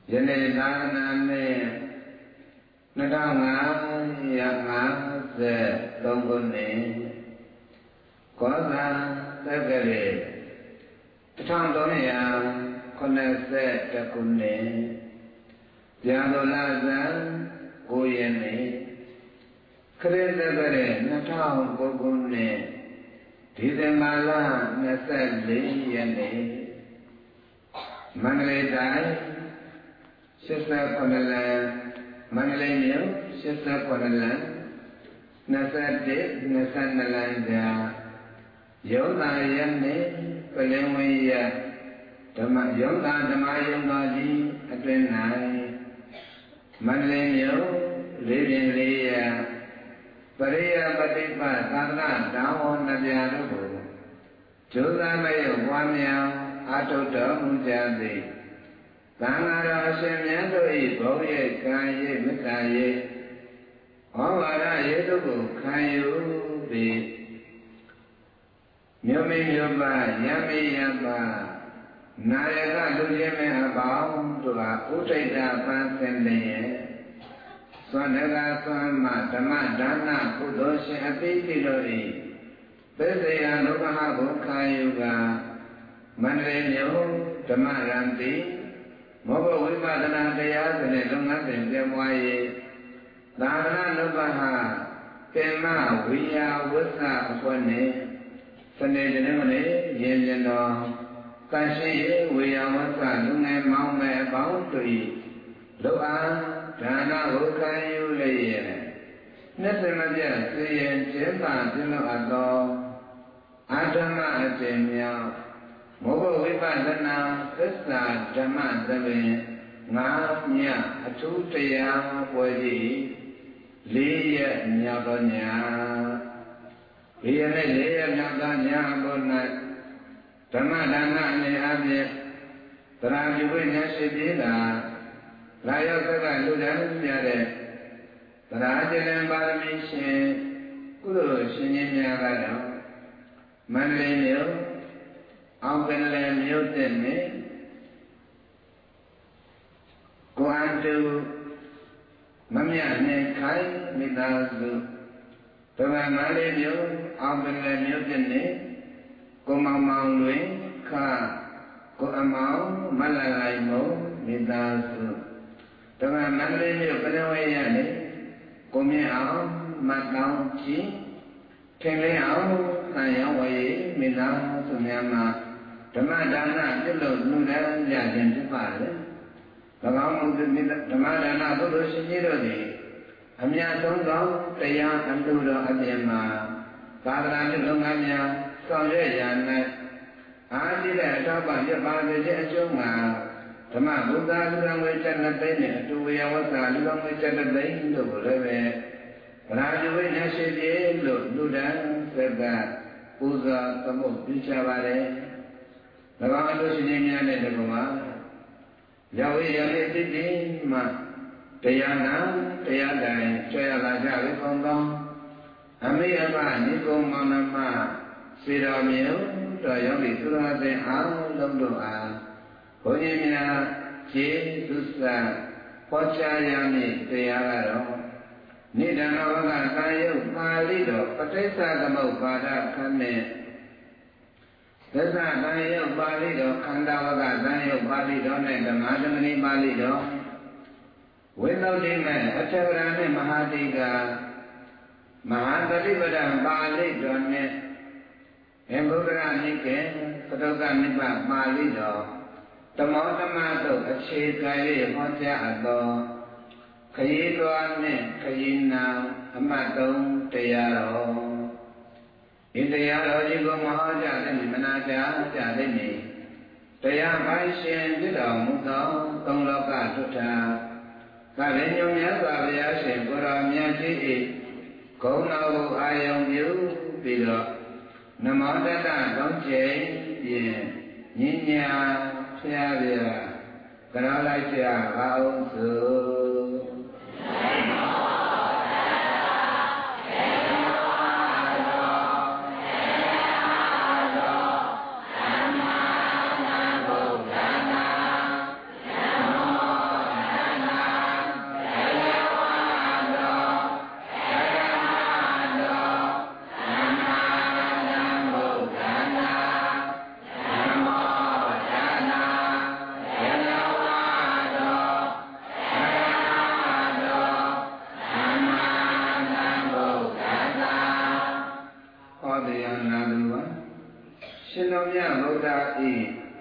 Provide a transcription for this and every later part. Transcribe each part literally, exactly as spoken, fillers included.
ယနေ့သာသနာနှစ်နှစ်ထောင်ငါးရာငါးဆယ်သုံးခုနှစ်ကောဇာတက္ကရာတစ်ထောင်သုံးရာခုနှစ်ဆယ်တစ်ခုနှစ်ဗျာဒိုလဇန်ကိုးရက်နေ့ခရစ်တက္ကရာနှစ်ထောင်ကိုးခုနှစ်ဒီဇင်ဘာလနှစ်ဆယ်လေးရက်နေ့မန္တလေးတိုင်းရှစ်ဆယ်ခုနှစ်လမ်းမန္တလေးမြို့ရှစ်ဆယ်ခုနှစ်လမ်းနှစ်ဆယ်တစ်နှစ်ဆယ်နှစ်လမ်းကြားယုံသာရနေ့ပလင်ဝေးရဓမ္မယုံသာဓမ္မယုံတော်ကြီးအတွင်၌မန္တလေးမြို့လေးပြင်လေးရပရိယပฏิပတ်သာသနာတော်ဟောနှစ်ပြားတို့ကိုကျိုးစားမဲ့ဝါမြောင်အာထုတော်မူကြသည်သံဃာတော်အရှင်မြတ်တို့၏ဘုန်းရိပ်ကံရိပ်မေတ္တာရိပ်ဩဝါဒရိပ်တို့ကိုခံယူပြီးမြို့မိမြို့ပါယမိယပါနာယကလူချင်းမင်းအပေါင်းတို့ဟာဥဒိဋ္ဌပန်းစင်လျင်သွန်တကာသွန်မဓမ္မဒါနကုသိုလ်ရှင်အပိတိတို့၏ပစ္စယံဒုက္ခဘုခံယူကမန္တလေးမြို့ဓမ္မရံတိမောဘဝိပဿနာတရားစနစ်လုပ်ငန်းစဉ်ပြည့်ဝရေးသာသနာ့နုပဟာပင်မဝိယဝိသအဖွဲ့နှင့်စနေတနင်္ဂနွေရင်ပြန်တော်တန်ရှင်းရေးဝိယဝိသလူငယ်မောင်မယ်အပေါင်းတို့၏လူအားဒါနကိုခံယူလျက်နှစ်စမပြစေရင်ကျင်းပပြုလုပ်အပ်သောအာဓမ္မအရှင်မြောက်မောဘဝိပဿနာသစ္စာဓမ္မသဘင်ငါးမြအထူးတရားပွဲကြီးလေးရက်မြောက်သောညဒီရက်နဲ့လေးရက်မြောက်သောညဘု၌ဓမ္မဒါနအနေအချင်းသရဏိဝိညာဉ်ရှိပြေတာလာရောက်သက်ကလူတိုင်းပြတဲ့သရဏကျင်ပါရမီရှင်ကုသိုလ်ရှင်ကြီးများကတော့မန္တလေးမြို့အောင်ပင်လယ်မြို့တဲ့နဲ့ကိုအတူမမြနဲ့ခိုင်မိသားစုဓမ္မမန္တလေးမြို့အောင်ပင်လယ်မြို့တဲ့နဲ့ကိုမောင်မောင်တွင်ခကိုအမောင်မလလိုက်မုံမိသားစုဓမ္မမန္တလေးမြို့ပရဝေရနဲ့ကိုမြင့်အောင်မတ်တောင်းကြီးထင်လင်းအောင်ဆံရောဝေမိသားစုများမှာဓမ္မဒါနပြုလို့လူတိုင်းကြခြင်းဖြစ်ပါလေ။၎င်းမူဓမ္မဒါနဘုဒ္ဓရှင်ကြီးတို့သည်အမြတ်ဆုံးသောတရားအမှုတော်အပြင်မှာသာသနာ့လုပ်ငန်းများဆောင်ရွက်ရာ၌အားကြီးတဲ့အထောက်ပံ့ပြပါစေခြင်းအကျိုးမှာဓမ္မဘုဒ္ဓလူတော်ဝေချက်နှစ်သိန်းနဲ့အတူဝေယဝတ္တလူတော်ဝေချက်တစ်သိန်းတို့ကိုလည်းပဲဗလာကျဝိညာရှိပြေလို့လူတိုင်းသက်ကပူဇော်သမုတ်ပြုချပါတယ်။၎င်းအလို့ရှိခြင်းများနဲ့တကွာရောက်ဝေရလေးတိတိမှတရားနာတရားတိုင်းဆွဲရလာကြပြီပေါင်းသောအမိအမနိဂုံမောင်နှမစေတော်မျိုးတော်ရောက်ပြီသုရသင်အားလုံးတို့အားဘုန်းကြီးများကျေးဇူးစာဟောကြားရမည့်တရားကတော့နိဒာနဝကသာယုတ်ပါဠိတော်ပဋိစ္စသမုပ္ပါဒခန်းနဲ့သစ္စာသံယုတ်ပါဠိတော်ခန္ဓာဝကသံယုတ်ပါဠိတော်နဲ့ဓမ္မဓမ္မနိပါဠိတော်ဝိသုဒ္ဓိမေအထဝရနဲ့မဟာတိကမဟာတတိပဒံပါဠိတော်နဲ့အဘုဒ္ဓရနိကေသတုကနိဗ္ဗာန်ပါဠိတော်တမောတမတို့အခြေခံ၍ဟောကြားအပ်သောခရီးတော်နှင့်ခရီးနာအမှတ်သုံးတရားတော်ဤတရားတော်ကြီးကိုမဟောကြားသည်မနာကြားကြသည်မည်တရားပိုင်ရှင်ဖြစ်တော်မူသောသုံးလောကထုထာကလင်ညုံမြတ်စွာဘုရားရှင်ကိုယ်တော်မြတ်ကြီး၏ဂုဏ်တော်ကိုအာယုံပြုပြီးတော့နမောတတ္တသုံးချိန်ဖြင့်ညဉ့်ညာဖျားပြကြောလိုက်ကြပါအောင်စို့န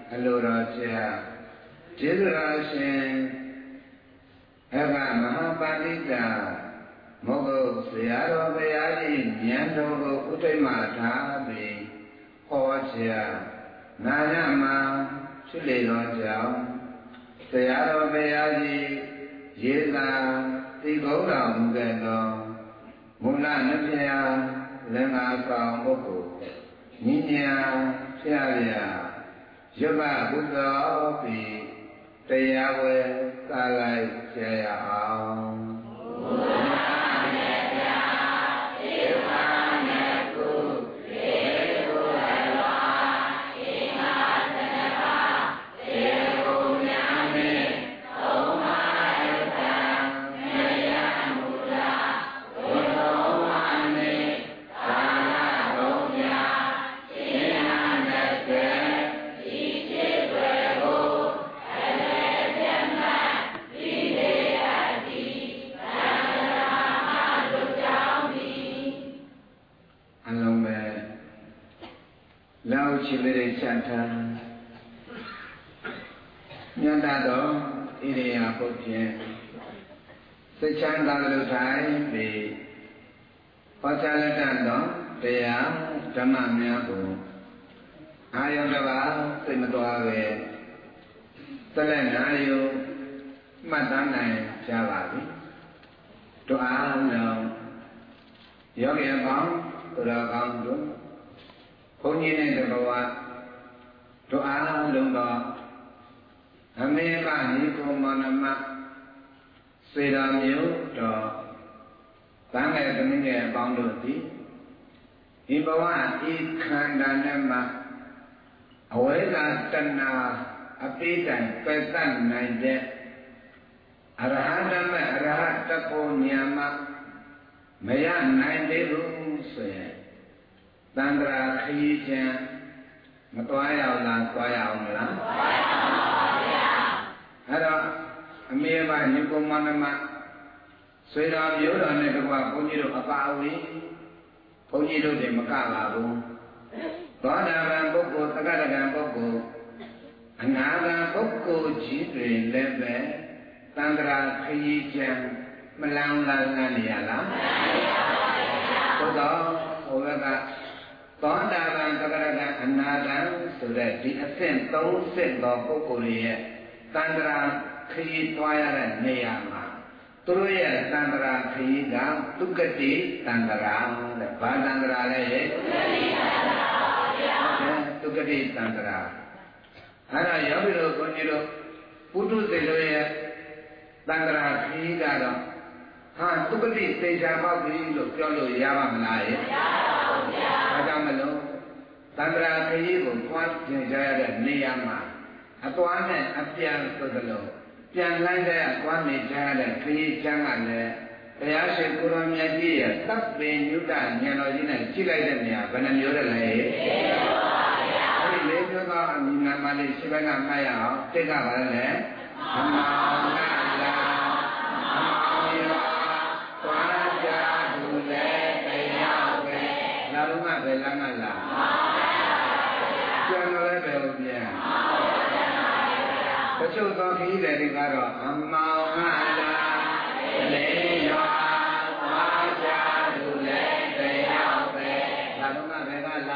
အလိုတော်ဆရာကျေးဇူးတော်ရှင်အဘမဟာပါဠိတာမောဂုတ်ဆရာတော်ဘုရားကြီးဉာဏ်တော်ကိုဥထိတ်မှထားပြီးဟောကြားနာရမှာဖြစ်လေတော်ကြောင့်ဆရာတော်ဘုရားကြီးရေးသာသိကုန်တော်မူခဲ့သောမူလနဖျားလင်္ကာဆောင်ပုဂ္ဂိုလ်ညီညာဖျားရရုပ်ဘဘုသောပြီးတရားဝဲသာလိုက်ကြရအောင်ချစ်လေးချမ်းသာမြတ်တော်ဣရိယာပုတ်ဖြင့်စိတ်ချမ်းသာလို့ထိုင်ပြီးဟောကြားလက်တတ်သောတရားဓမ္မများကိုအာယုံတစ်ပါးစိတ်မသွားပဲသက်လက်နာယုမှတ်သားနိုင်ကြပါပြီတို့အားလုံးယောဂီအပေါင်းသူတော်ကောင်းတို့ဘုန်းကြီးနဲ့တဘဝတို့အားလုံးသောအမေကညီကိုမောင်နှမစေတော်မျိုးတော်တန်ငယ်သမီးငယ်အပေါင်းတို့သည်ဒီဘဝဤခန္ဓာနဲ့မှအဝိဇ္ဇာတဏှာအပိတိုင်ပယ်တတ်နိုင်တဲ့အရဟတမေအရဟတပုညမမရနိုင်သေးဘူးဆိုရင်သန္တရာခရီးချင်းမသွားရအောင်လားသွားရအောင်မလားသွားရအောင်ပါဗျာအဲ့တော့အမေမညီကိုမနမဆွေတော်မျိုးတော်နဲ့တကွာဘုန်းကြီးတို့အပါအဝင်ဘုန်းကြီးတို့တွေမကပါဘူးသောတာပန်ပုဂ္ဂိုလ်သက္ကတဂံပုဂ္ဂိုလ်အနာဂံပုဂ္ဂိုလ်ကြီးတွေလည်းပဲသန္တရာခရီးချင်းမလန်းလန်းနေရလားမလန်းပါဘူးဗျာသို့တော့ဟိုဘက်ကသောတာပန်သက္ကရာအနာဂံဆိုတဲ့ဒီအဆင့်သုံးဆင့်သောပုဂ္ဂိုလ်ရဲ့သန္တရာခရီးသွားရတဲ့နေရာမှာသူတို့ရဲ့သန္တရာခရီးကသုကတိသန္တရာတဲ့ဘာသန္တရာလဲရဲ့သုကတိသန္တရာပါဗျာသုကတိသန္တရာအဲ့ဒါယောဂီတို့ဘုန်းကြီးတို့ပုထုဇဉ်တို့ရဲ့သန္တရာခရီးကတော့ဟာသုကတိသေချာပေါက်ပြီလို့ပြောလို့ရပါမလားရဲ့မရပါဘူးဗျာဒါကြောင့်မလို့သန္တရာခရီးကိုသွားကျင်ကြရတဲ့နေရာမှာအသွားနဲ့အပြန်ဆိုသလိုပြန်လိုက်တဲ့သွားနေကြရတဲ့ခရီးချမ်းကလည်းတရားရှိကိုရောမြတ်ကြီးရဲ့တပ်ပင်ညုတဉာဏ်တော်ကြီးနဲ့ကြည့်လိုက်တဲ့နေရာဘယ်နှမျိုးတည်းလဲလေးမျိုးပါဗျာအဲ့ဒီလေးမျိုးသောအမြင်နာမလေးရှိဘက်ကမှတ်ရအောင်တိတ်ကပါလဲအမောင်ကလာအမောင်ရောသွားကြသူလည်းတရားပဲလာတော့မှပဲလမ်းကလာပြန်တော့လည်းပဲလို့ပြန်တချို့သောခရီးတွေကတော့အမောင်ကလာလေးရောသွားကြသူလည်းတရားပဲလာတော့မှပဲကလာဒီ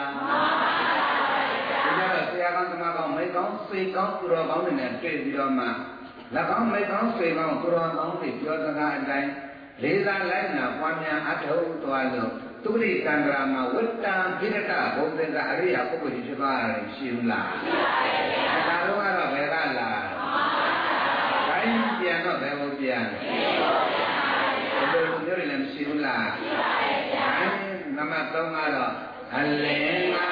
တော့ဆရာကောင်းသမားကောင်းမိကောင်းစိတ်ကောင်းသူတော်ကောင်းတွေနဲ့တွေ့ပြီးတော့မှလက်ကောင်းမိကောင်းစိတ်ကောင်းသူတော်ကောင်းတွေပြောစကားအတိုင်းလေးစားလိုက်နာပွားများအထောက်သွားလို့သူရိတန္တရာမှာဝတ္တံပိရတဘုံသင်္ကအရိယာပုဂ္ဂိုလ်ကြီးဖြစ်သွားတယ်ရှိဘူးလားရှိပါရဲ့ဒါတော့ကတော့ဘယ်ကလာတိုင်းပြန်တော့ဘယ်လိုပြန်လဲဘယ်လိုမျိုးတွေလည်းမရှိဘူးလားရှိပါရဲ့နံပါတ်သုံးကတော့အလင်းလာ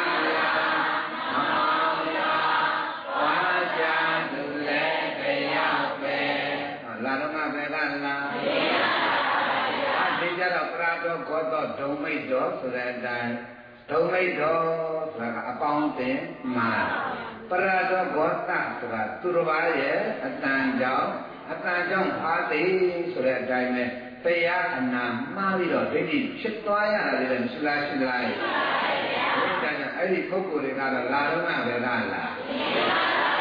လာတော့မှပဲကလာဒီကြတော့ပရာတော်ခေါ်တော့ဒုံမိတ်တော်ဆိုတဲ့အတိုင်းဒုံမိတ်တော်ဆိုတာကအပေါင်းအသင်းမှာပရာတော်ဂေါတဆိုတာသူတစ်ပါးရဲ့အတန်ကြောင့်အတန်ကြောင့်ဖားသိဆိုတဲ့အတိုင်းပဲတရားအနာမှားပြီးတော့ဒိဋ္ဌိဖြစ်သွားရတာလည်းမရှိလားရှိလားရှိပါပါဘုရားအဲ့ဒီပုဂ္ဂိုလ်တွေကတော့လာတော့မှပဲကလာ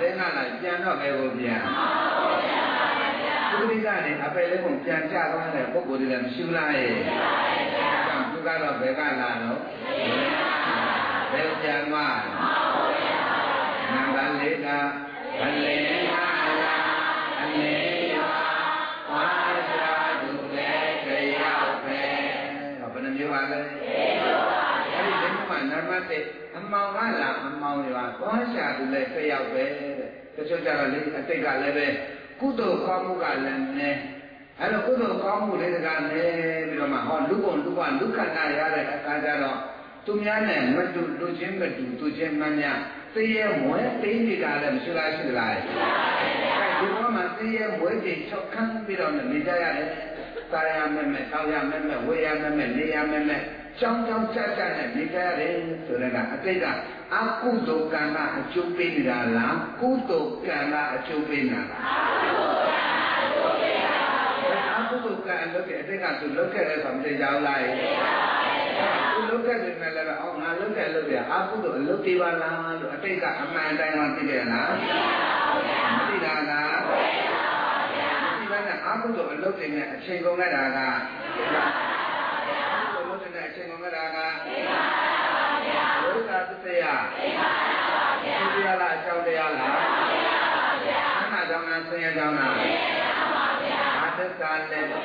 လဲငါလာပြန်တော့ပဲကိုပြန်သူတိကနေအပယ်လေးကိုပြန်ကြသွားတဲ့ပုဂ္ဂိုလ်တွေလည်းမရှိဘူးလားရဲ့သူကတော့ဘယ်ကလာတော့ဘယ်ပြန်သွားနံပါတ်လေးကဘလေနာလာအနေပါဘာသာသူလည်းတရားပဲဟောဘယ်နှမျိုးပါလဲအဲ့ဒီဒီမှာနံပါတ်တစ်အမောင်ကလာအမောင်တွေပါသွားရှာသူလည်းတရားပဲတဲ့တချို့ကြတော့လေအတိတ်ကလည်းပဲကုသိုလ်ကောင်းမှုကလည်းနည်းအဲ့တော့ကုသိုလ်ကောင်းမှုလေးကလည်းပြီးတော့မှဟောလူကုန်လူကလူခန္ဓာရတဲ့အခါကျတော့သူများနဲ့မတူလူချင်းမတူသူချင်းမှများသိရမွဲသိနေတာလည်းမရှိလားရှိသလားရှိပါဘူး။ဒီတော့မှသိရမွဲကြီးချုပ်ခန်းပြီးတော့နေကြရတယ်။တာရမဲ့မဲ့တောက်ရမဲ့မဲ့ဝေရမဲ့မဲ့နေရမဲ့မဲ့ကြောင်းကြောင်းကြကြနဲ့နေကြရတယ်ဆိုတော့ကအတိတ်ကအကုသိုလ်ကံကအကျိုးပေးနေတာလားကုသိုလ်ကံကအကျိုးပေးနေတာလားအကုသိုလ်ကံလုပ်တဲ့အတိတ်ကသူလုပ်ခဲ့တယ်ဆိုမသိကြဘူးလားသူလုပ်ခဲ့တယ်နဲ့လည်းအော်ငါလုပ်ခဲ့လို့ပြအကုသိုလ်အလုပ်တွေပါလားလို့အတိတ်ကအမှန်တိုင်းမှသိတယ်လားမသိတာလားမသိပါနဲ့အကုသိုလ်အလုပ်တွေနဲ့အချိန်ကုန်ခဲ့တာကအချိန်ကုန်တာကဘုရားသစ္စာသိပါပါဘုရားလားအကြောင်းတရားလားအမှန်ကြောင့်လားဆင်းရဲကြောင့်လားအသစ္စာလည်းဒု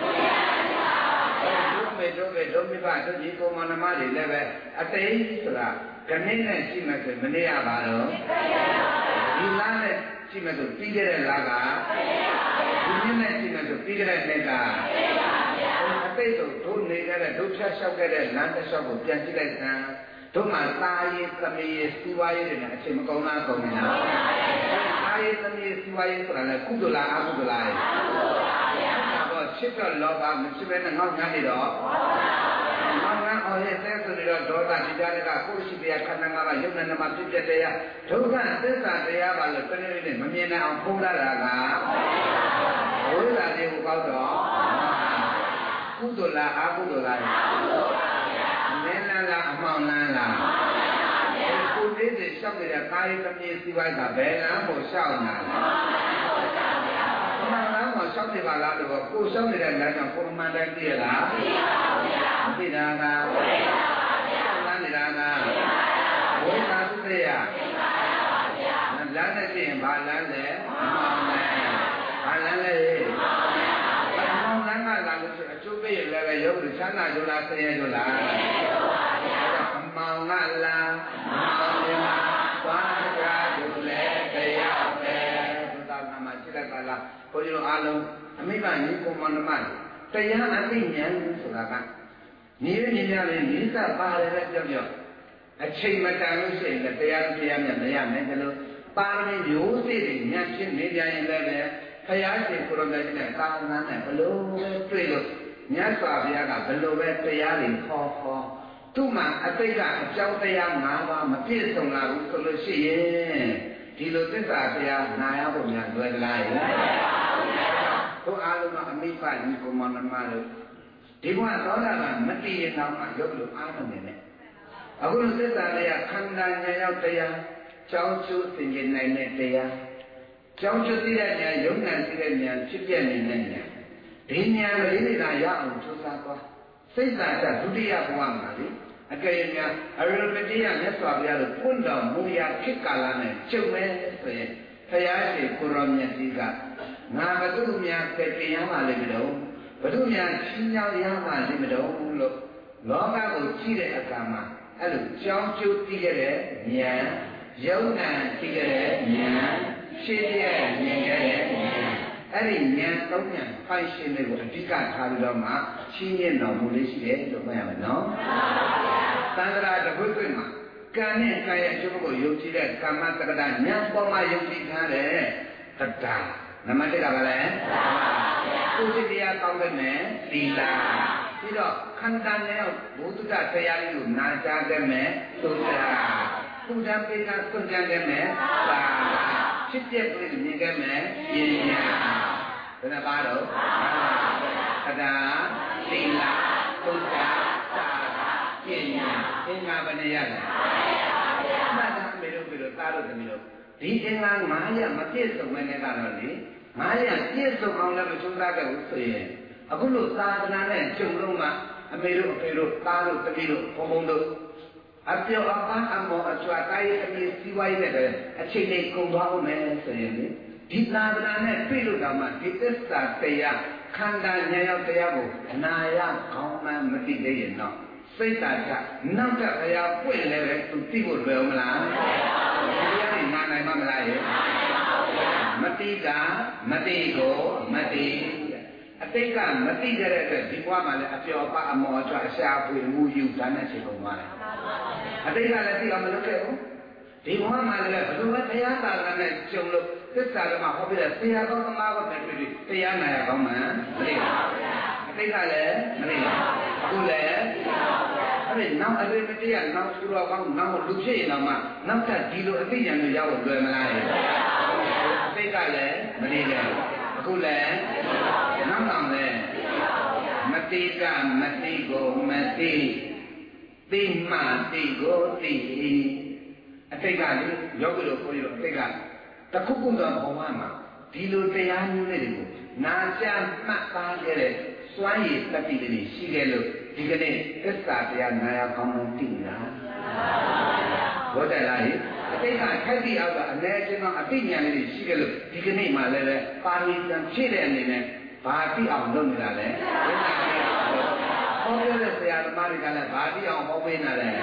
မေဒုမေဒုမိဘဒုကြီးကိုမနမတွေလည်းပဲအတိတ်ဆိုတာခဏနဲ့ရှိမှဆိုမနေရပါတော့ဒီလားနဲ့ရှိမှဆိုပြီးခဲ့တဲ့လားကဒီနေ့နဲ့ရှိမှဆိုပြီးခဲ့တဲ့နေ့ကအတိတ်တို့တို့နေကြတဲ့တို့ဖြတ်လျှောက်ခဲ့တဲ့လမ်းတစ်လျှောက်ကိုပြန်ကြည့်လိုက်စမ်းတို့မှသားရေးသမီးရေးစီးပွားရေးတွေနဲ့အချိန်မကုန်လားကုန်နေလားသားရေးသမီးရေးစီးပွားရေးဆိုတာလည်းကုသိုလ်လားအကုသိုလ်လားတော့ချစ်တော့လောဘမရှိဘဲနဲ့ငေါ့ငန်းနေတော့ငေါ့ငန်းအောင်ရဲ့တဲ့ဆိုပြီးတော့ဒေါသဒီကြတဲ့ကကိုရှိတရားခန္ဓာငါးပါးယုံနဲ့နမဖြစ်တဲ့တရားဒုက္ခသစ္စာတရားပါလို့တနည်းနည်းမမြင်နိုင်အောင်ဖုံးလာတာကဝိဇ္ဇာတွေကိုကောက်တော့ကုသိုလ်လားအကုသိုလ်လားမင်းလားလားအမှောင်လားလားကိုလေးတွေရှောက်နေတဲ့ကာယသမီးစီဝိုင်းကဘယ်လမ်းကိုရှောက်နေတာလဲအမှန်လားကိုရှောက်နေပါလားတော့ကိုရှောက်နေတဲ့လမ်းကြောင့်ကိုအမှန်တိုင်းသိရလားသိတာကဝိဇ္ဇာပါဗျာလမ်းနေတာကဝိဇ္ဇာသုတေယလမ်းနဲ့သိရင်ဘာလမ်းလဲအမှောင်လဲဘာလမ်းလဲလာလို့ဆိုအကျိုးပေးရလည်းပဲရုပ်လို့ချမ်းသာကြလားဆင်းရဲကြလားဆင်းရဲကြပါဗျာအမှောင်ကလားအမှောင်တွေမှာသွားကြလို့လည်းတရားပဲဘုရားနာမရှိတတ်ပါလားဘုန်းကြီးတို့အားလုံးအမိဘညီကိုမန္တမတရားအသိဉာဏ်ဆိုတာကညီရညီရလေးနိစ္စပါတယ်ပဲပြောပြောအချိန်မတန်လို့ရှိရင်လည်းတရားတရားမြတ်မရနိုင်တယ်လို့ပါရမီမျိုးစေ့တွေဉာဏ်ဖြစ်နေကြရင်လည်းပဲဖယားရှင်ကိုရမေနဲ့သာသနာနဲ့ဘလို့ပဲတွေ့လို့မြတ်စွာဘုရားကဘလို့ပဲတရားတွေခေါ်ခေါ်သူ့မှာအတိတ်ကအကြောင်းတရား၅ပါးမပြည့်စုံလာဘူးဆိုလို့ရှိရင်ဒီလိုသစ္စာတရားနာရဖို့များလွယ်သလားတို့အားလုံးကအမိဖညီကိုမနမလို့ဒီဘဝသောတာပန်မတည်ရင်တော့မှရုပ်လို့အားမနေနဲ့အခုလိုသစ္စာတရားခန္ဓာဉာဏ်ရောက်တရားကြောင်းကျိုးသင်္ကြန်နိုင်တဲ့တရားကြောင်းကျသိတဲ့ဉာဏ်ယုံဉာဏ်သိတဲ့ဉာဏ်ဖြစ်ပြနေတဲ့ဉာဏ်ဒီဉာဏ်လေးတွေကရအောင်ကြိုးစားသွားစိတ်သာချဒုတိယဘဝမှာလေအကယ်၍များအရဟတတရားမြတ်စွာဘုရားတို့ပွင့်တော်မူရာခေတ်ကာလနဲ့ကျုပ်မဲဆိုရင်ဘုရားရှင်ကိုရောမြတ်ကြီးကငါဘုသူများကဲ့တင်ရပါလိမ့်မလို့ဘုသူများချင်းချောင်းရပါလိမ့်မလို့လို့လောကကိုကြည့်တဲ့အခါမှာအဲ့လိုကြောင်းကျိုးသိခဲ့တဲ့ဉာဏ်ယုံဉာဏ်သိခဲ့တဲ့ဉာဏ်ရှင်းပြမြင်ခဲ့တဲ့အဲ့ဒီဉာဏ်သုံးဉာဏ်ဖိုင်ရှင်တွေကိုအဓိကထားပြီးတော့မှရှင်းရတော်မူလေးရှိတယ်လို့မှတ်ရမယ်နော်သံဃာတပုတ်တွေမှာကံနဲ့ကာယအကျိုးကိုယုံကြည်တဲ့ကာမတက္ကတာဉာဏ်ပေါ်မှာယုံကြည်ထားတဲ့တတ္တာနမတိကဘာလဲကုသိုလ်တရားကောင်းတဲ့နဲ့သီလပြီးတော့ခန္ဓာနဲ့ဘုဒ္ဓတရားလေးကိုနာကြားတဲ့မဲ့သုဒ္ဓဘုရားပိဋကသွန်ကြတဲ့မဲ့သာဖြစ်ပြကလေးမြင်ခဲ့မယ်ပညာဘယ်နှပါတော့သဒ္ဒါသီလသုဒ္ဓသာပညာအင်္ဂါဘယ်နှရလဲမှတ်သားမေလို့ပြီးတော့သားလို့သမီးတို့ဒီအင်္ဂါငါးရမပြည့်စုံမဲ့နဲ့ကတော့လေငါးရပြည့်စုံအောင်လည်းမကြိုးစားခဲ့ဘူးဆိုရင်အခုလို့သာသနာနဲ့ကျုံလုံးမှာအမေတို့အဖေတို့သားတို့သမီးတို့ဘုံဘုံတို့အပြောအပန်းအမောအကျွာတာရေးအမည်စီးပွားရေးနဲ့အချိန်လေးကုန်သွားအောင်မယ်ဆိုရင်လေဒီသာသနာနဲ့ပြည့်လို့တော့မှဒီသစ္စာတရားခန္ဓာဉာဏ်ရောက်တရားကိုအနာရခေါင်းမှမသိသေးရင်တော့စိတ်ဓာတ်ကနောက်ကဘုရားပွင့်လည်းပဲသူသိဖို့လွယ်မလားဒီရည်နာနိုင်မမလားရဲ့မတိကမတိကိုမတိအတိတ်ကမတိကြတဲ့အတွက်ဒီဘဝမှာလည်းအပြောပါအမောအချွတ်အရှာဖွေမှုယူဒါနဲ့ချိန်ကုန်သွားတယ်အတိတ်ကလည်းသိအောင်မလုပ်ခဲ့ဘူးဒီဘဝမှာလည်းဘယ်လိုပဲတရားသာသနာနဲ့ကျုံလို့သစ္စာဓမ္မဟောပြတဲ့ဆရာကောင်းသမားကောနဲ့တွေ့ပြီးတရားနာရကောင်းမှန်မသိဘူးအတိတ်ကလည်းမသိဘူးအခုလည်းအဲ့ဒီနောက်အတွေ့မတရားနောက်သူတော်ကောင်းနောက်လူဖြစ်ရင်တော့မှနောက်ထပ်ဒီလိုအသိဉာဏ်တွေရောက်လွယ်မလားအတိတ်ကလည်းမသိဘူးအခုလည်းနောက်နောက်လည်းမတိကမတိကိုမတိသိမှတိကိုသိအတိတ်ကလေယောဂီတို့ကိုကြီးတို့အတိတ်ကတခုခုသောဘဝမှာဒီလိုတရားမျိုးလေးတွေကိုနာကြားမှတ်သားခဲ့တဲ့စွမ်းရည်တတိတွေရှိခဲ့လို့ဒီကနေ့သစ္စာတရားနာရကောင်းမှသိတာဘုဒ္ဓလာဟိအတိတ်ကထိုက်တိအောက်ကအနည်းချင်းတော့အသိဉာဏ်လေးတွေရှိခဲ့လို့ဒီကနေ့မှလည်းပဲပါရမီတန်ဖြည့်တဲ့အနေနဲ့ဘာတိအောင်လုပ်နေတာလဲဟောပြောတဲ့ဆရာသမားတွေကလည်းဘာတိအောင်ဟောပေးနေတာလဲ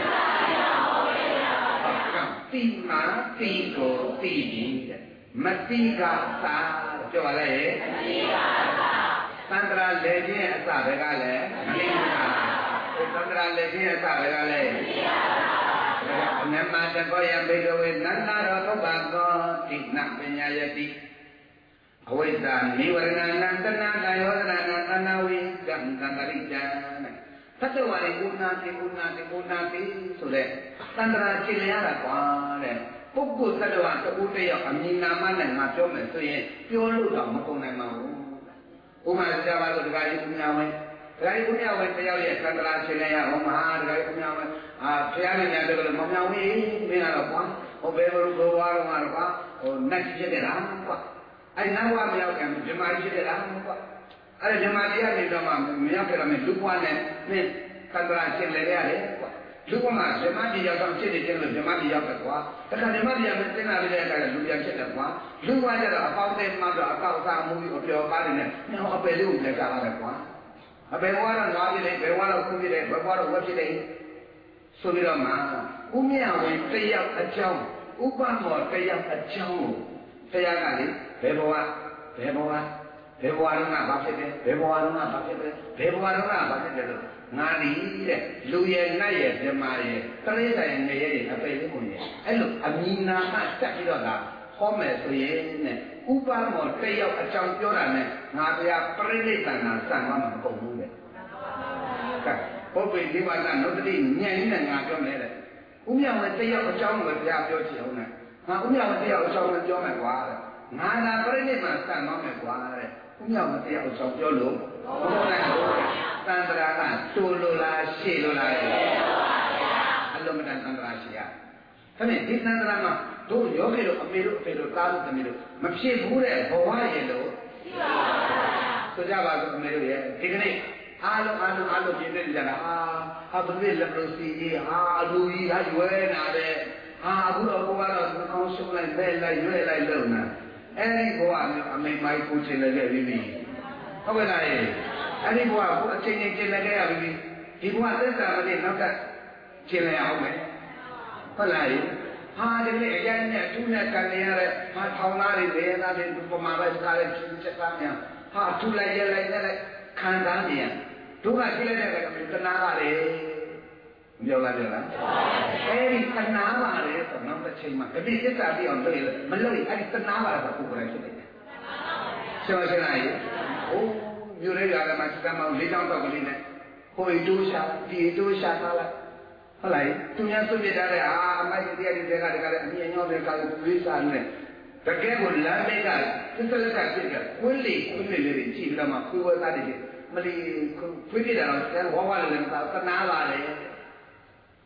တိမာတိကိုတိတဲ့မတိကသာပြောရလေမတိကသာသန္တရာလေခြင်းအစပဲကလည်းမတိကသာသန္တရာလေခြင်းအစပဲကလည်းမတိကသာအနမတကောယဘေကဝေနန္နာရောသုဘကောတိနပညာယတိအဝိဇ္ဇာနိဝရဏနန္တနာကာယောဒနာနာသနာဝိကံကံတရိတံသတ္တဝါတွေဥနာတိဥနာတိဥနာတိဆိုတဲ့သန္တရာခြေလျားတာကွာတဲ့ပုဂ္ဂိုလ်သတ္တဝါတစ်ခုတည်းရောက်အမြင်နာမနဲ့ငါပြောမယ်ဆိုရင်ပြောလို့တော့မကုန်နိုင်ပါဘူးဥပမာကြပါလို့ဒကာကြီးဦးညာဝင်းဒကာကြီးဦးညာဝင်းတယောက်ရဲ့သန္တရာခြေလျားဟောမဟာဒကာကြီးဦးညာဝင်းအာဖျားနေတယ်လို့မောင်မြောင်ဝင်းမင်းကတော့ကွာဟိုဘယ်လိုဘဝတော့မှာကွာဟိုနတ်ကြီးဖြစ်တယ်လားကွာအဲ့နတ်ဘဝမရောက်ခင်ဗြဟ္မာကြီးဖြစ်တယ်လားကွာအဲ့ဒါဗြဟ္မာတရားနေတော့မှမရောက်ကြတော့မယ်လူဘဝနဲ့မင်းသန္တရာခြေလျားရတယ်ကွာလူကမှဇမတိရောက်တော့ဖြစ်နေတယ်လို့ဇမတိရောက်တယ်ကွာတခါဇမတိရောက်တဲ့နာလေးတဲ့အခါလူပြန်ဖြစ်တယ်ကွာလူကကြတော့အပေါင်းတဲ့မှတော့အကောက်စားမှုပြီးအပျော်ပါးနေတယ်ညောအပယ်လေးကိုလည်းကြရတယ်ကွာအပယ်ဘဝတော့ငါးဖြစ်တယ်ဘယ်ဘဝတော့ခုဖြစ်တယ်ဘယ်ဘဝတော့ဝက်ဖြစ်တယ်ဆိုပြီးတော့မှဥမြတ်ဝင်တယောက်အကြောင်းဥပမောတယောက်အကြောင်းကိုတရားကလေဘယ်ဘဝဘယ်ဘဝဘယ်ဘဝတော့ငါဘာဖြစ်တယ်ဘယ်ဘဝတော့ငါဘာဖြစ်တယ်ဘယ်ဘဝတော့ငါဘာဖြစ်တယ်လို့ငါဒီတဲ့လူရဲ့နတ်ရဲ့ဓမ္မရဲ့တရိစ္ဆာန်ရဲ့နေရဲ့အပေလေးကိုရဲ့အဲ့လိုအမိနာမှတက်ပြီးတော့ကဟောမယ်ဆိုရင်နဲ့ဥပမောတယောက်အကြောင်းပြောတာနဲ့ငါတရားပြိဋိသန္နာစံမှာမကုန်ဘူးတဲ့ကဲပုပ္ပေဒီဝါဒနုတ္တိညံ့နဲ့ငါပြောမယ်တဲ့ဥမြဝတယောက်အကြောင်းကိုတရားပြောချင်အောင်နဲ့ငါဥမြဝတယောက်အကြောင်းကိုပြောမယ်ကွာတဲ့ငါသာပြိဋိမှာစံတော့မယ်ကွာတဲ့ဥမြဝတယောက်အကြောင်းပြောလို့ဘုရားကသန္တရာကတူလိုလားရှေ့လိုလားရှေ့လိုပါဗျာအလုံးမတန်သန္တရာရှေ့ရဒါနဲ့ဒီသန္တရာမှာတို့ယောဂီတို့အမေတို့အဖေတို့သားတို့သမီးတို့မဖြစ်ဘူးတဲ့ဘဝရဲ့လို့ရှိပါပါဆိုကြပါစို့အမေတို့ရဲ့ဒီကနေ့အားလုံးအားလုံးအားလုံးပြည့်နေကြတာဟာဟာဘယ်လိုလက်လို့စီကြီးဟာအလူကြီးဟာရွယ်နာတယ်ဟာအခုတော့ဘုရားတော့ကောင်းရှုံးလိုက်ပဲလိုက်ရွယ်လိုက်လုံနာအဲ့ဒီဘဝမျိုးအမေမိုက်ကိုချင်လည်းခဲ့ပြီးပြီဟုတ်ကဲ့လားအဲ့ဒီဘဝကိုအချိန်ချင်းကျင်လည်းခဲ့ရပြီဒီဘဝသစ္စာမသိနောက်ကကျင်လည်းအောင်မယ်ဟုတ်လားဟာဒီနေ့အရင်နဲ့အထူးနဲ့ကန်နေရတဲ့ဟာထောင်သားတွေလေသားတွေပမာပဲစားတဲ့ချင်းချက်သားများဟာထူလိုက်ရလိုက်နဲ့ခံစားနေရဒုက္ခရှိလိုက်တဲ့ကတဏှာပါလေမပြောလားပြောလားအဲ့ဒီတဏှာပါလေဆိုတော့နောက်တစ်ချိန်မှာဒီသစ္စာပြီးအောင်လုပ်ရမလုပ်ရင်အဲ့ဒီတဏှာပါတော့ကိုယ်ကိုယ်တိုင်ဖြစ်နေတယ်ဆိုတော့ရှင်းလားအိုးမြို့ရဲကမှစတမောင်လေးချောင်းတော့ကလေးနဲ့ဟိုတိုးရှာဒီတိုးရှာထားလိုက်ဟုတ်လားသူများစွန့်ပြထားတဲ့အာအမိုက်တရားတွေကတည်းကလည်းအမြင်ညောတဲ့ကာလသူလေးစားနေတကယ်ကိုလမ်းမိတ်ကသစ္စာလက်ကဖြစ်ကြကွင်းလေကွင်းလေလေးကြည့်ပြီးတော့မှခွေးဝဲသားတွေမလီခွေးပြတာတော့ဆန်းဝါဝါလည်းမသာတနာပါလေဟ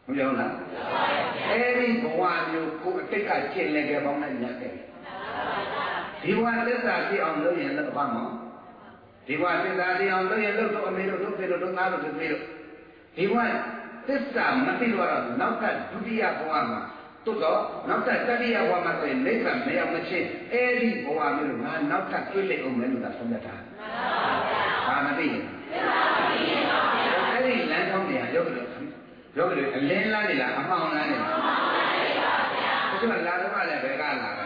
မပြောလားအဲ့ဒီဘဝမျိုးကိုအတိတ်ကကျင့်လေကြပေါင်းနဲ့ညတ်တယ်ဒီဘဝသစ္စာသိအောင်လုပ်ရင်လည်းဘာမှဒီဘဝသစ္စာသိအောင်လုပ်ရင်လုပ်တော့အမေတို့တို့ဖေတို့တို့သားတို့တို့ဖေတို့ဒီဘဝသစ္စာမသိတော့နောက်ကဒုတိယဘဝမှာသို့တော့နောက်ကတတိယဘဝမှာဆိုရင်နိဗ္ဗာန်မရောက်မချင်းအဲ့ဒီဘဝမျိုးငါနောက်ကတွေ့လိမ့်အောင်မယ်လို့သာဆုံးဖြတ်တာဘာမသိရင်အဲ့ဒီလမ်းကြောင်းတွေဟာရောက်လို့ရောက်လို့အလင်းလားနေလားအမှောင်လားနေလားအမှောင်လားနေပါဗျာသူကလာတော့လည်းဘယ်ကလာတာ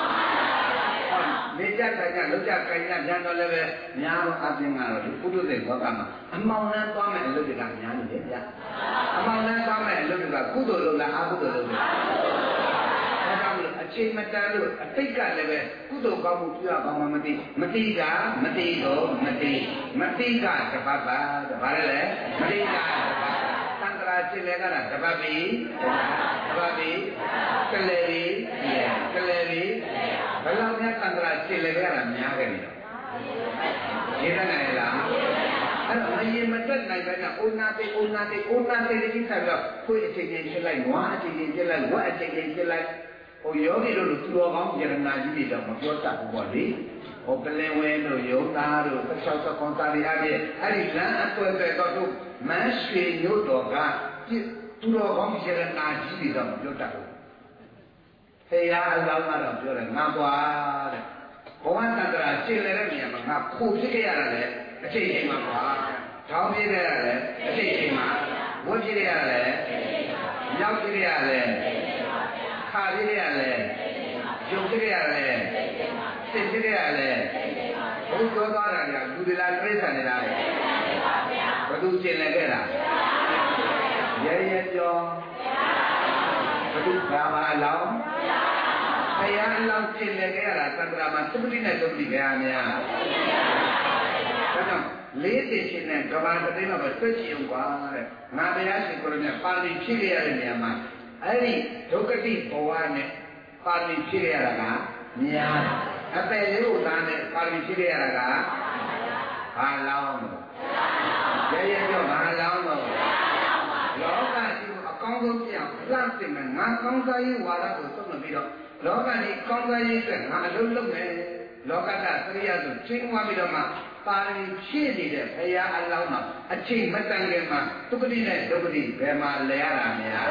နေကြခိုင်ကြလောက်ကြခိုင်ကြပြန်တော့လည်းပဲများတော့အပြင်ကတော့ဒီပုထုဇဉ်ဘောကမှာအမှောင်လန်းသွားမဲ့အလုပ်တွေကများနေတယ်ဗျအမှောင်လန်းသွားမဲ့အလုပ်တွေကကုသိုလ်လုပ်လားအကုသိုလ်လုပ်လားအဲဒါမျိုးအချိန်မတန်လို့အတိတ်ကလည်းပဲကုသိုလ်ကောင်းမှုပြုရကောင်းမှမသိမသိကမသိတော့မသိမသိကတပတ်ပါတပတ်လည်းမသိကတပတ်သံဃာကျင့်လေကတာတပတ်ပြီတပတ်ပြီကလေးပြီကလေးပြီဘယ်လောက်များသံဃာကျင့်လေကြတာများခဲ့ပြီတော့ဒီတဲ့နိုင်လားအဲ့တော့မရင်မတက်နိုင်ပဲကအိုနာတိအိုနာတိအိုနာတိကြီးဆက်တော့ခွေးအချိန်ချင်းဖြစ်လိုက်နွားအချိန်ချင်းဖြစ်လိုက်ဝက်အချိန်ချင်းဖြစ်လိုက်ဟိုယောဂီတို့လူသူတော်ကောင်းယရနာကြီးတွေတော့မပြောတတ်ဘူးပေါ့လေဟိုပလင်ဝဲတို့ယုံသားတို့သစ္စာသကွန်သားတွေအပြင်အဲ့ဒီလမ်းအသွဲသွဲတော့သူမန်းရွှေညို့တော်ကသူတော်ကောင်းယရနာကြီးတွေတော့မပြောတတ်ဘူးဖေရအလောင်းကတော့ပြောတယ်ငါကွာတဲ့ဘဝတန္တရာရှင်းနေတဲ့နေရာမှာငါခိုးဖြစ်ခဲ့ရတယ်အချိန်ချင်းမှာကွာထောင်းပြခဲ့ရတယ်အချိန်ချင်းမှာဝတ်ဖြစ်ခဲ့ရတယ်ရောက်ဖြစ်ခဲ့ရတယ်ခါဖြစ်ခဲ့ရတယ်ရုပ်ဖြစ်ခဲ့ရတယ်သိဖြစ်ခဲ့ရတယ်ဘုရားသွားတာကလူတွေလားပြိဿနေလားဘယ်သူရှင်းလဲခဲ့တာရဲရဲပြောဘယ်သူဘာမှအလောင်းဘုရားအလောင်းရှင်းလဲခဲ့ရတာသတ္တရာမှာသုတိနဲ့သုတိပဲအများဒါကြောင့်လေးသိချင်းနဲ့ကဘာတသိန်းတော့ပဲဆွတ်ချင်ကွာတဲ့ငါတရားရှင်ကိုရမြပါဠိဖြည့်ရတဲ့နေရာမှာအဲ့ဒီဒုက္ခတိဘဝနဲ့ပါဠိဖြည့်ရတာကများအပယ်လေးကိုသားနဲ့ပါဠိဖြည့်ရတာကဘာလောင်းရဲရဲပြောဘာလောင်းတော့လောကကြီးကိုအကောင်းဆုံးပြအောင်လှမ်းတင်မယ်ငါကောင်းစားရေးဝါဒကိုသုံးပြီးတော့လောကကြီးကောင်းစားရေးအတွက်ငါအလုပ်လုပ်မယ်လောကကသရိယာဆိုချင်းဝါပြီးတော့မှပါဠိဖြည့်နေတဲ့ဘုရားအလောင်းမှာအချိန်မတန်ခင်မှာသုခတိနဲ့ဒုက္ခတိဘယ်မှာလဲရတာများ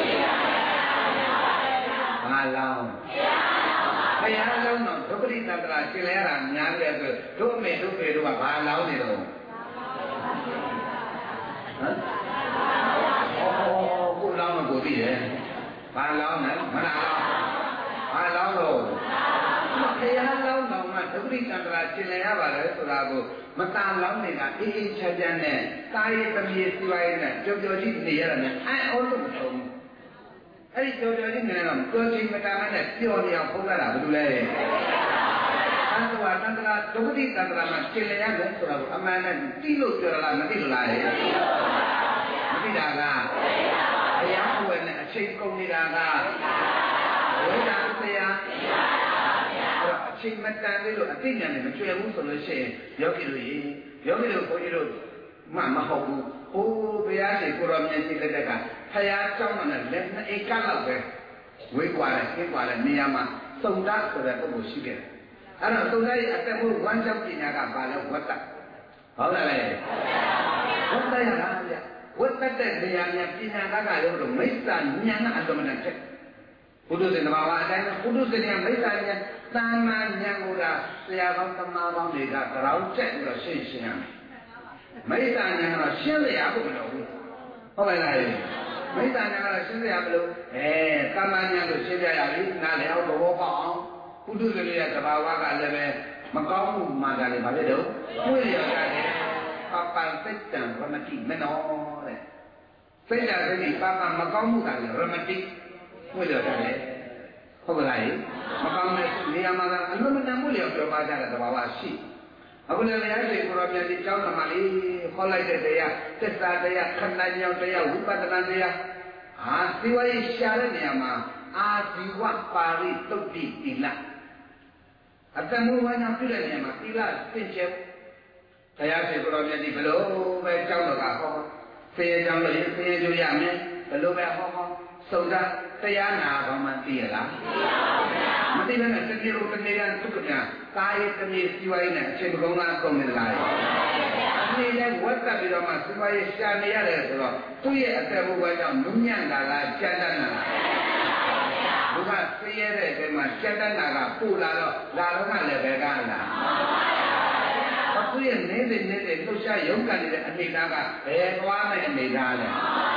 ဘာလောင်းဘုရားလုံးတော့ဒုက္ခတိတတ္တရာရှင်းလဲရတာများတယ်ဆိုတို့အမေတို့ဖေတို့ကဘာလောင်းနေတော့ဟမ်အော်ကိုလောင်းမကိုသိတယ်ဘာလောင်းလဲမနာလောင်းဘာလောင်းလို့ဘုရားလောင်းတော့မှဒုက္ခတိတတ္တရာရှင်းလဲရပါတယ်ဆိုတာကိုမတန်လောင်းနေတာအေးအေးချမ်းချမ်းနဲ့တာရည်သမီးစီဝိုင်းနဲ့ကြော်ကြော်ကြီးနေရတာနဲ့အဲအော်လို့မဆုံးအဲ့ဒီကြော်ကြော်ကြီးနေတော့ကိုယ်ချင်းမတားနဲ့ပျော်နေအောင်ဖုံးလာတာဘယ်လိုလဲသံဃာတန္တရာဒုက္ခတိတန္တရာမှာရှင်းလည်ရမယ်ဆိုတာကိုအမှန်နဲ့သိလို့ပြောရလားမသိလို့လားလေမသိတာကဘုရားဝယ်နဲ့အချိန်ကုန်နေတာကဝိဒါဆရာအချိန်မတန်သေးလို့အသိဉာဏ်နဲ့မကျွယ်ဘူးဆိုလို့ရှိရင်ယောဂီတို့ရေယောဂီတို့ဘုန်းကြီးတို့မှမဟုတ်ဘူးဟိုးဘုရားရှင်ကိုရောမြတ်ရှိလက်ထက်ကဖရာကြောင်းနဲ့လက်နှစ်အိတ်ကလောက်ပဲဝေးကွာတယ်ခင်းကွာတယ်နေရာမှာစုံသားဆိုတဲ့ပုဂ္ဂိုလ်ရှိခဲ့တယ်အဲ့တော့စုံသားရဲ့အတက်ဖို့ဝမ်းကြောင်းပညာကဘာလဲဝတ္တဟုတ်လားလေဝတ္တရတာဗျဝတ္တတဲ့နေရာများပညာကကလည်းလို့မိစ္ဆာဉာဏ်အတ္တမနဲ့ချက်ဘုဒ္ဓရှင်တဘာဝအတိုင်းဘုဒ္ဓရှင်ရဲ့မိစ္ဆာဉာဏ်သာမန်ဉာဏ်ကိုသာဆရာကောင်းသမားကောင်းတွေကကြောင်းချက်ပြီးတော့ရှင်းရှင်းရမယ်မိစ္ဆာဉာဏ်ကတော့ရှင်းရဖို့မလိုဘူးဟုတ်ပါလားမိစ္ဆာဉာဏ်ကတော့ရှင်းရမလို့အဲသာမန်ဉာဏ်ကိုရှင်းပြရပြီနားလည်အောင်သဘောပေါက်အောင်ဘုဒ္ဓရှင်ရဲ့သဘာဝကလည်းပဲမကောင်းမှုမှန်တယ်လေဘာဖြစ်တော့ကိုယ်ရရတယ်ပပန်စိတ်တံရမတိမနောတဲ့စိတ်ဓာတ်စိတ်ပပန်မကောင်းမှုကလည်းရမတိကိုယ်ရတယ်ဟုတ်ပါလားမကောင်းတဲ့နေရာမှာအလုံးမတန်မှုလျော်ပြောပါကြတဲ့သဘာဝရှိအခုလည်းတရားရှင်ကိုရောမြတ်ဒီကျောင်းတော်မှာလေးခေါ်လိုက်တဲ့တရားသစ္စာတရားခဏညောင်းတရားဝိပဿနာတရားအာဇီဝရေးရှာတဲ့နေရာမှာအာဇီဝပါရိတုတ်တိတိလအတ္တမူဝါညာပြုတဲ့နေရာမှာသီလသင်ကျဲတရားရှင်ကိုရောမြတ်ဒီဘလို့ပဲကျောင်းတော်ကဟောဆင်းရဲကျောင်းလို့ရင်ဆင်းရဲကြရမယ်ဘယ်လိုပဲဟောဟောစုံစမ်းတရားနာဘာမှသိရလားမသိဘဲနဲ့တတိယတနေ့ကသူကပြန်ကာယတနေ့စီဝိုင်းနဲ့အချိန်ကောင်းလားကုန်နေလားဒီလည်းဝတ်တက်ပြီးတော့မှစီဝိုင်းရှာနေရတယ်ဆိုတော့သူ့ရဲ့အသက်ဘဝကြောင့်နုညံ့တာလားကြမ်းတမ်းတာလားဘုရားသိရတဲ့အချိန်မှာကြမ်းတမ်းတာကပို့လာတော့လာတော့မှလည်းပဲကားလားသူရဲ့နေတဲ့နေတဲ့လှုပ်ရှားရုန်းကန်နေတဲ့အနေသားကဘယ်သွားမဲ့အနေသားလဲ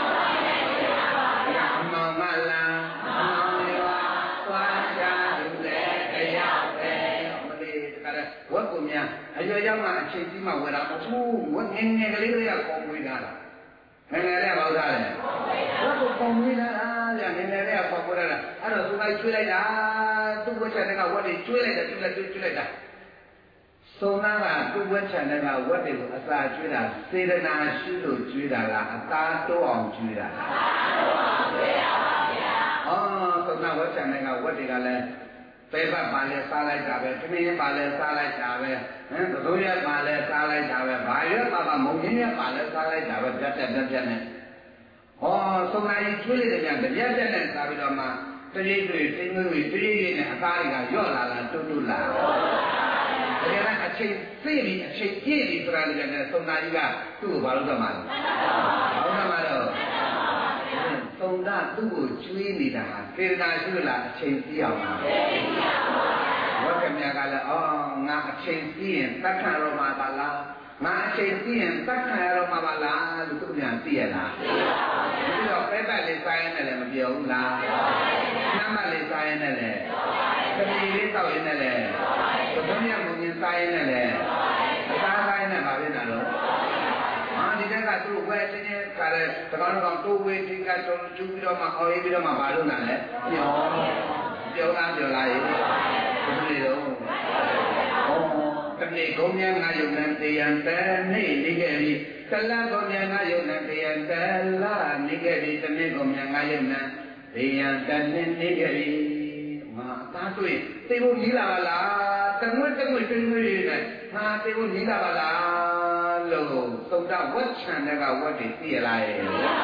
အမောင်မလားအမောင်လေးပါသွားချာလူလေတရားပဲမလေးတခါလဲဝက်ကိုများအရွယ်ရောက်မှအချိန်ကြီးမှဝယ်တာမဟုတ်ဝက်ငယ်ငယ်ကလေးတွေကကောင်းမွေးတာလားငယ်ငယ်လေးကဘာလို့လဲဝက်ကိုကောင်းမွေးတာလားငယ်ငယ်လေးကကောင်းမွေးတာလားအဲ့တော့သူကကျွေးလိုက်တာသူ့ဝက်ချက်တွေကဝက်တွေကျွေးလိုက်တယ်ကျွေးလိုက်ကျွေးလိုက်တာသုံးနာကသူ့ဝက်ချန်တဲ့ကဝက်တွေကိုအစာကျွေးတာစေတနာရှိလို့ကျွေးတာလားအသားတိုးအောင်ကျွေးတာလားအသားတိုးအောင်ကျွေးတာပါဗျာ။အော်သုံးနာဝက်ချန်တဲ့ကဝက်တွေကလည်းပဲဘက်ပါလဲစားလိုက်တာပဲခမင်းပါလဲစားလိုက်တာပဲဟမ်သုံးရက်ပါလဲစားလိုက်တာပဲဘာရက်ပါပါမုံရင်းရက်ပါလဲစားလိုက်တာပဲပြတ်ပြတ်ပြတ်ပြတ်နဲ့ဟောသုံးနာကြီးကျွေးလိုက်တယ်ဗျာပြတ်ပြတ်နဲ့စားပြီးတော့မှတရိပ်တွေတင်းငွေတွေတရိပ်တွေနဲ့အသားတွေကရော့လာလားတွတ်တွတ်လာတကယ်တော့အချိန်သိပြီအချိန်ပြည့်ပြီဆိုတာလည်းလည်းသုံးနာကြီးကသူ့ကိုဘာလို့သမှာလဲဘာလို့သမှာတော့သုံးနာသူ့ကိုကျွေးနေတာဟာစေတနာရှိလားအချိန်ပြည့်အောင်ပါဝတ်ကမြကလည်းအော်ငါအချိန်ပြည့်ရင်တတ်ခံရောမှာပါလားငါအချိန်ပြည့်ရင်တတ်ခံရောမှာပါလားလို့သူပြန်သိရလားပြီးတော့ပဲပတ်လေးစားရင်လည်းမပြောဘူးလားနှမ်းမလေးစားရင်လည်းတမီလေးတောက်ရင်လည်းဘုရားမုံရင်စားရင်လည်းအစားစားရင်လည်းမဖြစ်တာတော့ဟာဒီတက်ကသူ့ဝဲတင်းတင်းခါတဲ့တကောင်ကောင်တိုးဝေးတင်းကတုံးကျူးပြီးတော့မှအော်ရေးပြီးတော့မှဘာလို့နာလဲပြောပြောလားပြောလားရေးဘယ်လိုလဲတော့ဩတနေ့ကုန်းများငါယုံနဲ့တရားတနေ့နေခဲ့ပြီတလကုန်းများငါယုံနဲ့တရားတလနေခဲ့ပြီတနေ့ကုန်းများငါယုံနဲ့တရားတနေ့နေခဲ့ပြီငါသားတွေ့သိဖို့ကြီးလာပါလားတငွေ့တငွေ့တငွေ့နဲ့ငါသိဖို့ကြီးလာပါလားလို့သုဒ္ဓဝတ်ချံတဲ့ကဝတ်တွေသိရလားရဲ့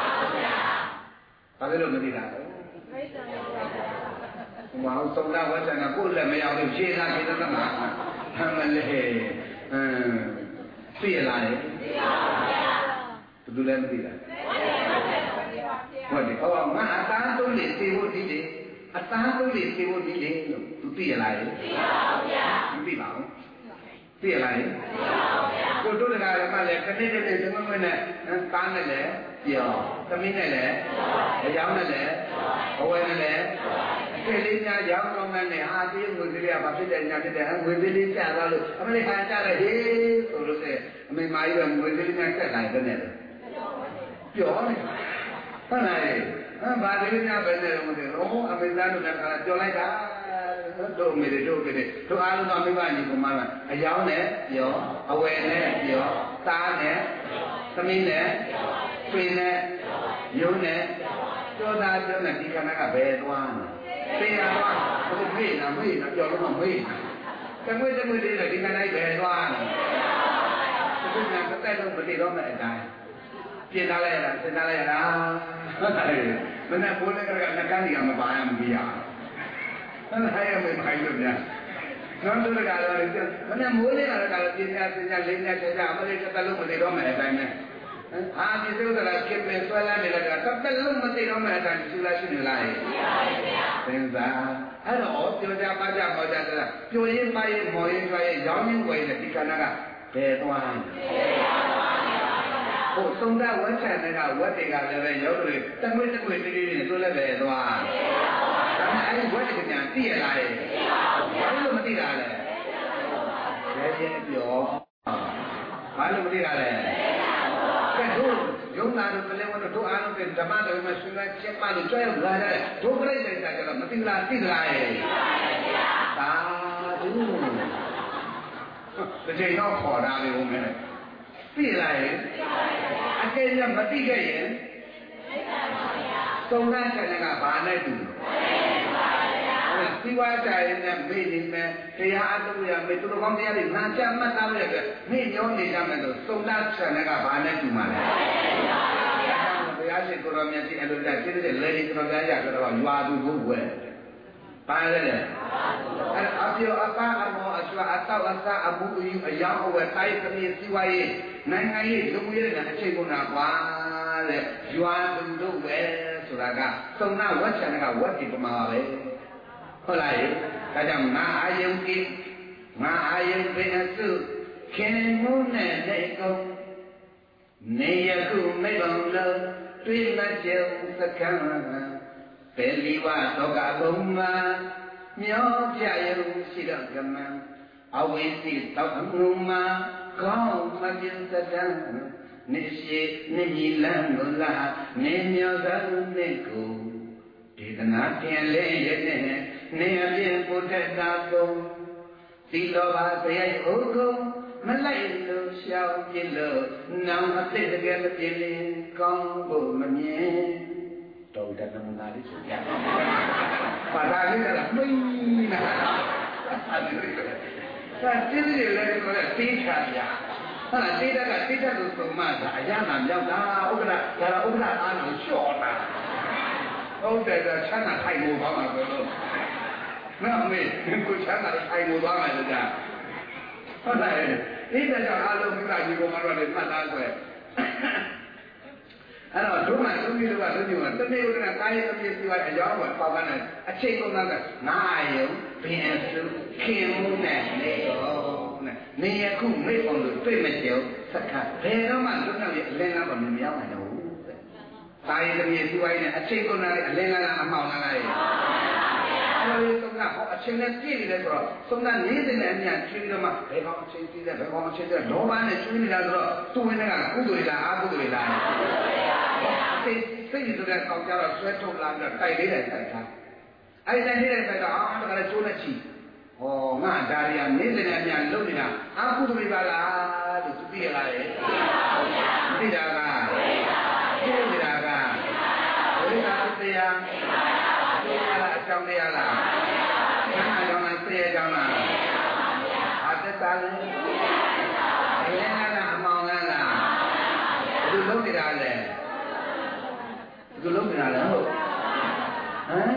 ဘာလို့မသိတာလဲမောင်သုဒ္ဓဝတ်ချံကကိုယ်လည်းမရောက်လို့ရှင်းလာပြီတော့မှာအမလေးအင်းသိရလားရဲ့သိပါဗျာဘယ်သူလဲမသိတာဟုတ်တယ်ဟောငါအတန်းသုံးလေးသိဖို့ဒီလေအသားဆုံးလေးသိဖို့ဒီလေလို့သူသိရလားသိပါဗျာမသိပါဘူးသိရလားသိပါဗျာကိုတို့တကားလည်းမလည်းခဏတည်းတည်းသမမနဲ့ကားနဲ့လည်းပြောသမီးနဲ့လည်းအယောင်းနဲ့လည်းအဝဲနဲ့လည်းကလေးများရောင်းကောင်းတဲ့ဟာဒီငွေကလေးကဘာဖြစ်တဲ့ညာဖြစ်တဲ့ငွေကလေးကျသွားလို့အမလေးဟာကြတယ်ဟေးဆိုလို့အမေမာကြီးကငွေကလေးများဆက်လာတဲ့နဲ့ပြောနေဟုတ်လားအဲဘာဒီများပဲနေလို့မသိဘူးအမေသားတို့ကကြော်လိုက်တာတို့မေတို့ကလေးတို့အားလုံးကမိဘညီကမှအယောင်းနဲ့ပြောအဝယ်နဲ့ပြောသားနဲ့သမီးနဲ့ဆွေနဲ့ယုံနဲ့ကြောသားပြောနဲ့ဒီခဏကဘယ်သွားသိရတော့ဘုမေးနာမေးနာပြောလို့မမေးတမွေးတမွေးလေးဒီခဏလေးဘယ်သွားလဲဒီကနေ့တက်တော့မတည်တော့မဲ့အတိုင်းပြင်လာလိုက်ရတာပြင်လာလိုက်ရတာမနေ့ဘိုးလည်းကငကန်းကြီးကမပါရမပြီးရအဲ့ဒါရမယ်ခိုင်းလို့များနောက်တော့ကတော့မနေ့မိုးလေးကတော့ပြင်ပြပြင်ပြလေးနဲ့ချက်ကြအမလေးတစ်လုံးမတည်တော့မဲ့အတိုင်းနဲ့အာဒီလိုကလည်းဖြစ်နေဆွဲလာနေလည်းတစ်လုံးမတည်တော့မဲ့အတိုင်းသူလားရှိနေလားရှိပါဗျာသင်္သာအဲ့တော့ပြောကြပါကြပါကြတယ်ပြိုရင်းမရင်မော်ရင်ကြွားရင်ရောင်းရင်းဝယ်တဲ့ဒီခန္ဓာကဘယ်သွားလဲဟိုသုံးတာဝတ်ချန်တဲ့ကဝတ်တွေကလည်းပဲရုပ်တွေတမွေးတမွေးတိတိတွေသူလည်းပဲသွားဒါမှအဲ့ဒီဝတ်တွေကညာသိရလားလေဘာလို့မသိတာလဲဘယ်ရင်ပြောဘာလို့မသိတာလဲကဲတို့ယုံနာတို့ကလည်းတို့အားလုံးကဓမ္မတော်မှာဆွေးနွေးချက်မှလို့ကြွရလာတယ်တို့ပြိတ္တိကြတော့မသိလားသိလားရဲ့သာဓုတကယ်တော့ခေါ်တာလေဦးမယ်သိလားရဲ့အကယ်၍မသိခဲ့ရင်သုံးနာချက်ကဘာနဲ့တူလဲစီဝါကြရင်နဲ့မေ့နေမယ်တရားအထုတ်ရမယ်သူတို့ကောင်းတရားတွေနာချမှတ်သားလို့ရတဲ့မေ့ညောနေကြမယ်ဆိုသုံးနာချက်ကဘာနဲ့တူမှာလဲဘရားရှိခိုးတော်မြတ်ကြီးအဲ့လိုကြတိတဲ့လေဒီတော်များရဆိုတော့ရွာသူကိုဝယ်ပါလေအဲ့အပြောအပါအမောအကျွာအတောက်အစားအမှုယူအယောင်အဝယ်တိုင်းသမီးစီဝါရေးနိုင်ငံရေးလူမှုရေးနဲ့အခြေကုန်တာကွာတဲ့ရွာသူတို့ပဲဆိုတာကသုံးနာဝတ်ချန်ကဝတ်ဒီပမာပဲဟုတ်လားဒါကြောင့်ငါအာယုံကိငါအာယုံပင်အစုခင်မှုနဲ့နေကုန်နေရခုမိဘံလုံးတွေ့မကြုံစကံပေလီဝသောကဘုံမှာမျောပြယုံရှိတော့ကမံအဝိသိတောက်မှုမှာကောင်းမပြင်းစကံနေရှိနေမြည်လန်းလို့လားနေမျောသောနေကိုဒေသနာတင်လေးရဲ့နဲ့နေအပြင်းပုတ္တတာပုံသီလောဘတရားဥကုံမလိုက်လို့ရှောင်ပြလို့နောင်အသိတကယ်မပြင်းလင်းကောင်းဖို့မမြင်တော်တဲ့နမနာလေးဆိုပြပါတာလေးကမင်းနာအဲ့ဒီလိုသာတိတိလေးလည်းကိုယ်တေးချပြဟာတေးတက်ကတေးတက်လို့ပုံမှန်ဒါအရနာမြောက်တာဥက္ကရာဒါဥက္ကရာအားလို့လျှော့တာဟုတ်တယ်ဒါချမ်းသာထိုင်လို့ပါမှာဆိုလို့နော်မေကိုချမ်းသာထိုင်လို့ပါမှာကြာဟုတ်တယ်ဒီတဲ့ကြောင့်အားလုံးမိဘကြီးကိုမတော်လည်းမှတ်သားဆိုရအဲ့တော့ဒုမှသုံးပြီးတော့သုံးပြီးတော့တနေ့ဥဒနာကာယအပြည့်စီဝါအကြောင်းကိုပေါက်ကနေအချိန်ကုန်ကငါယုံဘင်းစုခင်မှုနဲ့နေတော့နဲ့နေရခုမိတ်အောင်လို့တွေ့မကြုံစက္ခဘယ်တော့မှလွတ်မြောက်ရဲ့အလင်းကားမမြင်ရောက်နိုင်တော့ဘူးတဲ့ကာယအပြည့်စီဝါနဲ့အချိန်ကုန်တဲ့အလင်းကားအမှောင်လားရဲ့အဲ့ဒီသုံးကဟောအချိန်နဲ့ပြည့်နေတယ်ဆိုတော့သုံးကနေတဲ့နဲ့အမြတ်ချင်းပြီးတော့မှဘယ်ကောင်အချိန်ပြည့်တယ်ဘယ်ကောင်အချိန်ပြည့်လောဘနဲ့ကျွေးနေတာဆိုတော့သူ့ဝင်ကကုသိုလ်လားအကုသိုလ်လားစိတ်စိတ်ဆိုတဲ့ကောင်ကြတော့ဆွဲထုတ်လာပြီးတော့တိုက်လေးတယ်တိုက်ထားအဲ့ဒီတိုက်လေးတယ်တိုက်တော့အော်တကယ်ကျိုးနဲ့ချီဟောငါဒါရီယာနေတဲ့နဲ့အမြတ်လုံနေတာအကုသိုလ်ပါလားလို့သူသိရလားလေသိတာကသိနေတာကဝိသတရားတရားအကြောင်းတရားလားဆန္ဒကြောင့်လားသိရကြောင်းလားအတ္တသာလေအရင်ကအမောင်လားလားဘယ်လိုလုပ်နေတာလဲဘယ်လိုလုပ်နေတာလဲဟုတ်ဟမ်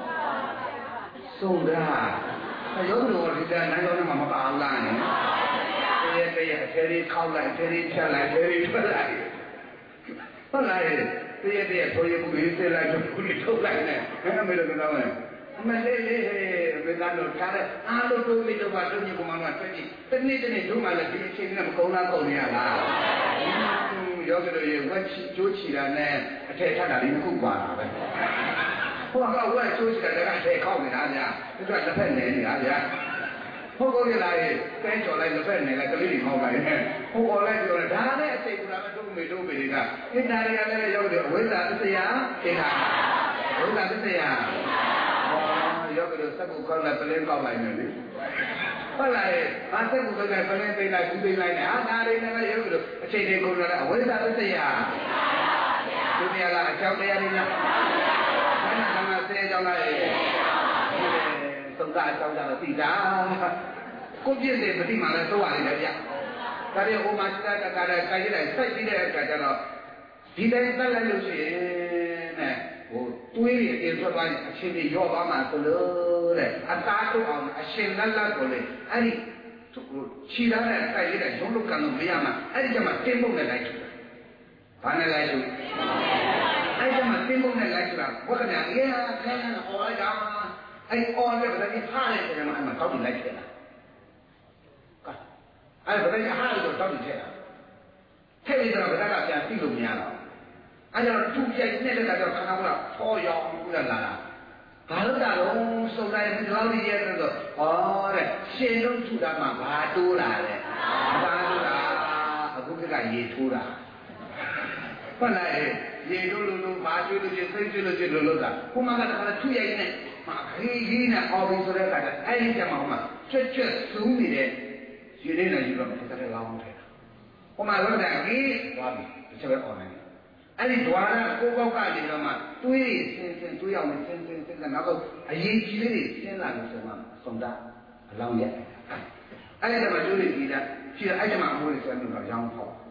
ဆုံးတာရုပ်တော်ဒီကနိုင်တော့မှမပါအောင်လားနဲ့တရတရအသေးလေးခောက်လိုက်တရဖြတ်လိုက်တရထွက်လိုက်ဟုတ်လားတရတရဆိုရမှုလေးစလိုက်တော့ခုလေးထုတ်လိုက်နဲ့ဘယ်မှမလုပ်တော့ဘူးအမလေးလေးဘယ်ကတော့ထားတဲ့အားလုံးတို့ပြီးတော့တို့ညီကောင်မကတွေ့ကြည့်တနေ့တနေ့တို့မှလည်းဒီအချိန်နဲ့မကုန်းလားကုန်နေရလားယောဂီတို့ရဲ့ဝက်ချီကျိုးချီတာနဲ့အထက်ထပ်တာလေးတစ်ခုပါတာပဲဟိုကဝက်ကျိုးချီတာကအထက်ခောက်နေတာဗျာသူကတစ်ဖက်နေနေတာဗျာဟုတ်ကောရလားရဲ့တဲကြော်လိုက်တစ်ဖက်နေလိုက်ကလေးတွေဟောက်ပါရဲ့ဟိုပေါ်လိုက်ပြောတယ်ဒါနဲ့အချိန်ကလည်းတို့မေတို့မေတွေကဣတ္တာရီကလည်းယောဂီတို့အဝိဇ္ဇာသစ္စာဣတ္တာဝိဇ္ဇာသစ္စာယောဂီတို့စက်ကူကောက်လိုက်ပလင်းကောက်လိုက်နေလေဟုတ်လား။ဘာစက်ကူကောက်လိုက်ပလင်းသိလိုက်ဘူးသိလိုက်နဲ့ဟာဒါတွေနဲ့ယောဂီတို့အချိန်တွေကုန်လာတဲ့အဝိဇ္ဇာသစ္စာဒုတိယကအကြောင်းတရားတွေလား။ဘာနာကမှဆဲကြောင်းလားရဲ့။သုံးကအကြောင်းကြတော့သိတာ။ကိုပြည့်တဲ့ပတိမှလည်းသုံးရတယ်ဗျာ။ဒါတွေဟိုမှာစိတ်ကကလည်းခိုင်းလိုက်စိုက်ပြီးတဲ့အခါကျတော့ဒီတိုင်းတက်လိုက်လို့ရှိရင်နဲ့ဟိုတွေးရအင်ထွက်သွားရင်အရှင်တွေရောသွားမှာဆိုလို့တဲ့အသားထုတ်အောင်အရှင်လက်လက်ကိုလေအဲ့ဒီခြိထားတဲ့တိုက်လေးတဲ့ရုံးလုကန်လို့မရမှာအဲ့ဒီကျမှတင်းပုံနဲ့လိုက်ထူတာဘာနဲ့လိုက်ထူအဲ့ဒီကျမှတင်းပုံနဲ့လိုက်ထူတာဘုရားများအေးဟာခဲခဲဟောလိုက်တာအဲ့အော်လည်းဗတဲ့ဟားတယ်ကျမှအဲ့မှာတောက်ပြီးလိုက်ထည့်တာကဲအဲ့ဗတဲ့ဟားလို့တောက်ပြီးထည့်တာထည့်ပြီးတော့ဗတဲ့ကပြန်ပြီးလို့မရတော့အဲ့တော့သူ့ပြိုင်နဲ့လည်းကတော့ခဏကဟောရောင်းပြီးလာတာဘာလို့တာတော့စုံတိုင်းဒီလောက်ကြီးရဲ့ဆိုတော့ဟောတဲ့ရှင်လုံးထူတာမှဘာတိုးလာလဲဘာတိုးတာအခုကရေထိုးတာဟုတ်လားရေတိုးလို့လို့ဘာကျွေးလို့ချင်းစိတ်ကျွေးလို့ချင်းလို့လို့တာခုမှကတခါထူရိုက်နဲ့မခေးကြီးနဲ့အော်ပြီးဆိုတဲ့အခါကျအဲ့ဒီကျမှဟိုမှာကျွတ်ကျွတ်စူးနေတဲ့ရေလေးနဲ့ယူတော့တစ်ခါတည်းလောင်းထဲတာဟိုမှာလို့တာကြီးသွားပြီတစ်ချက်ပဲအော်နိုင်အဲ့ဒီဒွါရကိုကောက်ကနေတော့မှတွေးစင်စင်တွေးအောင်စင်စင်စင်နောက်တော့အရေးကြီးလေးတွေစင်းလာလို့ဆိုမှစုံတာအလောင်းရက်အဲ့ဒီတော့တွေးနေကြည့်တာကြည့်အဲ့ဒီမှာအမိုးတွေဆွဲလို့တော့ရောင်းဖို့ရ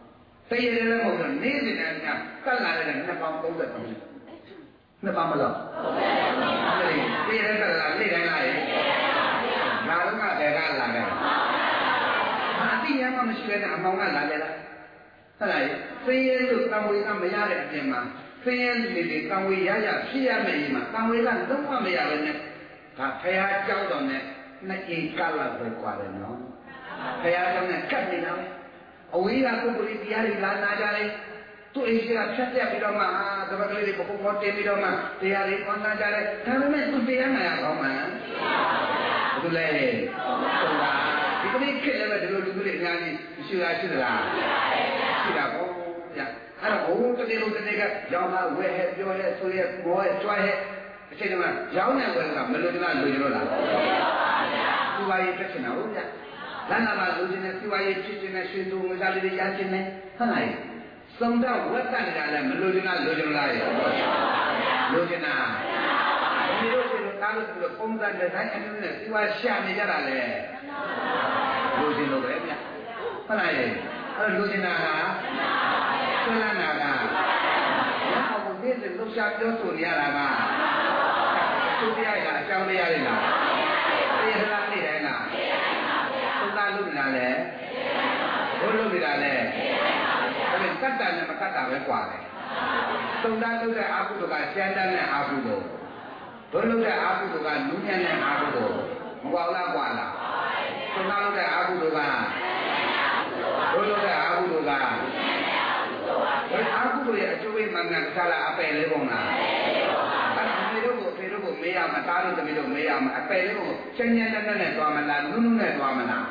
တည်ရတယ်မဟုတ်တော့နေနေတယ်ကကတ်လာတဲ့နှစ်ပေါင်းသုံးဆယ်သုံးနှစ်ပေါင်းမလို့တည်ရတဲ့ကလာနေတိုင်းလားရေငါတို့ကဘယ်ကလာတယ်အတိရမှမရှိတဲ့အမောင်ကလာကြလားဟုတ်လားဆင်းရဲလို့တံဝေကမရတဲ့အပြင်မှာဆင်းရဲနေတယ်တံဝေရရဖြစ်ရမယ်ဒီမှာတံဝေကလုံးဝမရပဲနဲ့ဒါဖရာเจ้าတော်နဲ့နှစ်အိမ်ကလာပဲกว่าတယ်နော်ဖရာเจ้าနဲ့ကတ်နေတာပဲအဝေးကပုဂ္ဂိုလ်တရားတွေလာနာကြတယ်သူ့အိမ်ကြီးကဖြတ်ပြပြီးတော့မှအာတပတ်ကလေးတွေပခုံးပေါ်တင်ပြီးတော့မှတရားတွေပွားနာကြတယ်ဒါပေမဲ့သူတရားနာရကောင်းမှန်ဘယ်လိုလဲဟုတ်လားဒီကနေ့ခေတ်လည်းပဲဒီလိုလူတွေအများကြီးမရှိလားရှိသလားရှိတာပေါ့ဗျအဲ့တော့ဘုံတနေ့လုံးတစ်နေ့ကရောင်းလာဝယ်ဟဲ့ပြောဟဲ့ဆိုရဲဘောဟဲ့ကြွားဟဲ့အချိန်ကရောင်းနေဝယ်ကမလို့တလားလူရောလားသူပါရေးတက်ချင်တာဟုတ်ဗျလမ်းလာမှာလူချင်းနဲ့သူပါရေးချစ်ချင်းနဲ့ရွှေသူငွေသားလေးတွေရချင်းနဲ့ဟုတ်လားစုံတော့ဝက်တက်နေတာလည်းမလို့တလားလူရောလားလူချင်းနာဒီလိုဒီလိုတားလို့ဒီလိုပုံစံတဲ့တိုင်းအင်းနဲ့သူပါရှာနေကြတာလေလူချင်းလိုပဲဗျဟုတ်လားအဲ့လူချင်းနာဟာဆွလန်းနာကနောက်ကိုနေ့စဉ်လှုပ်ရှားပြောဆိုနေရတာကသူတရားရအကြောင်းတရားတွေလားတရားလားနေတိုင်းလားသုသာလုပ်နေတာလေဘုလုပ်နေတာလေဒါပေမဲ့ကတ္တနဲ့မကတ္တပဲกว่าတယ်သုသာလုပ်တဲ့အာဟုတုကကျမ်းတမ်းတဲ့အာဟုတုဘုလုပ်တဲ့အာဟုတုကနူးညံ့တဲ့အာဟုတုမကွာလားกว่าလားသုသာလုပ်တဲ့အာဟုတုကဘုလုပ်တဲ့အာဟုတုကဘယ်အာဟုတုရဲ့အကျိုးပေးမှန်ကန်ကြလားအပယ်လေးပုံလားအဲ့ဒီတို့ကိုဖေတို့ကိုမေးရမှာတားလို့တမီးတို့မေးရမှာအပယ်လေးကိုချမ်းချမ်းတက်တက်နဲ့သွားမလားနုနုနဲ့သွားမလား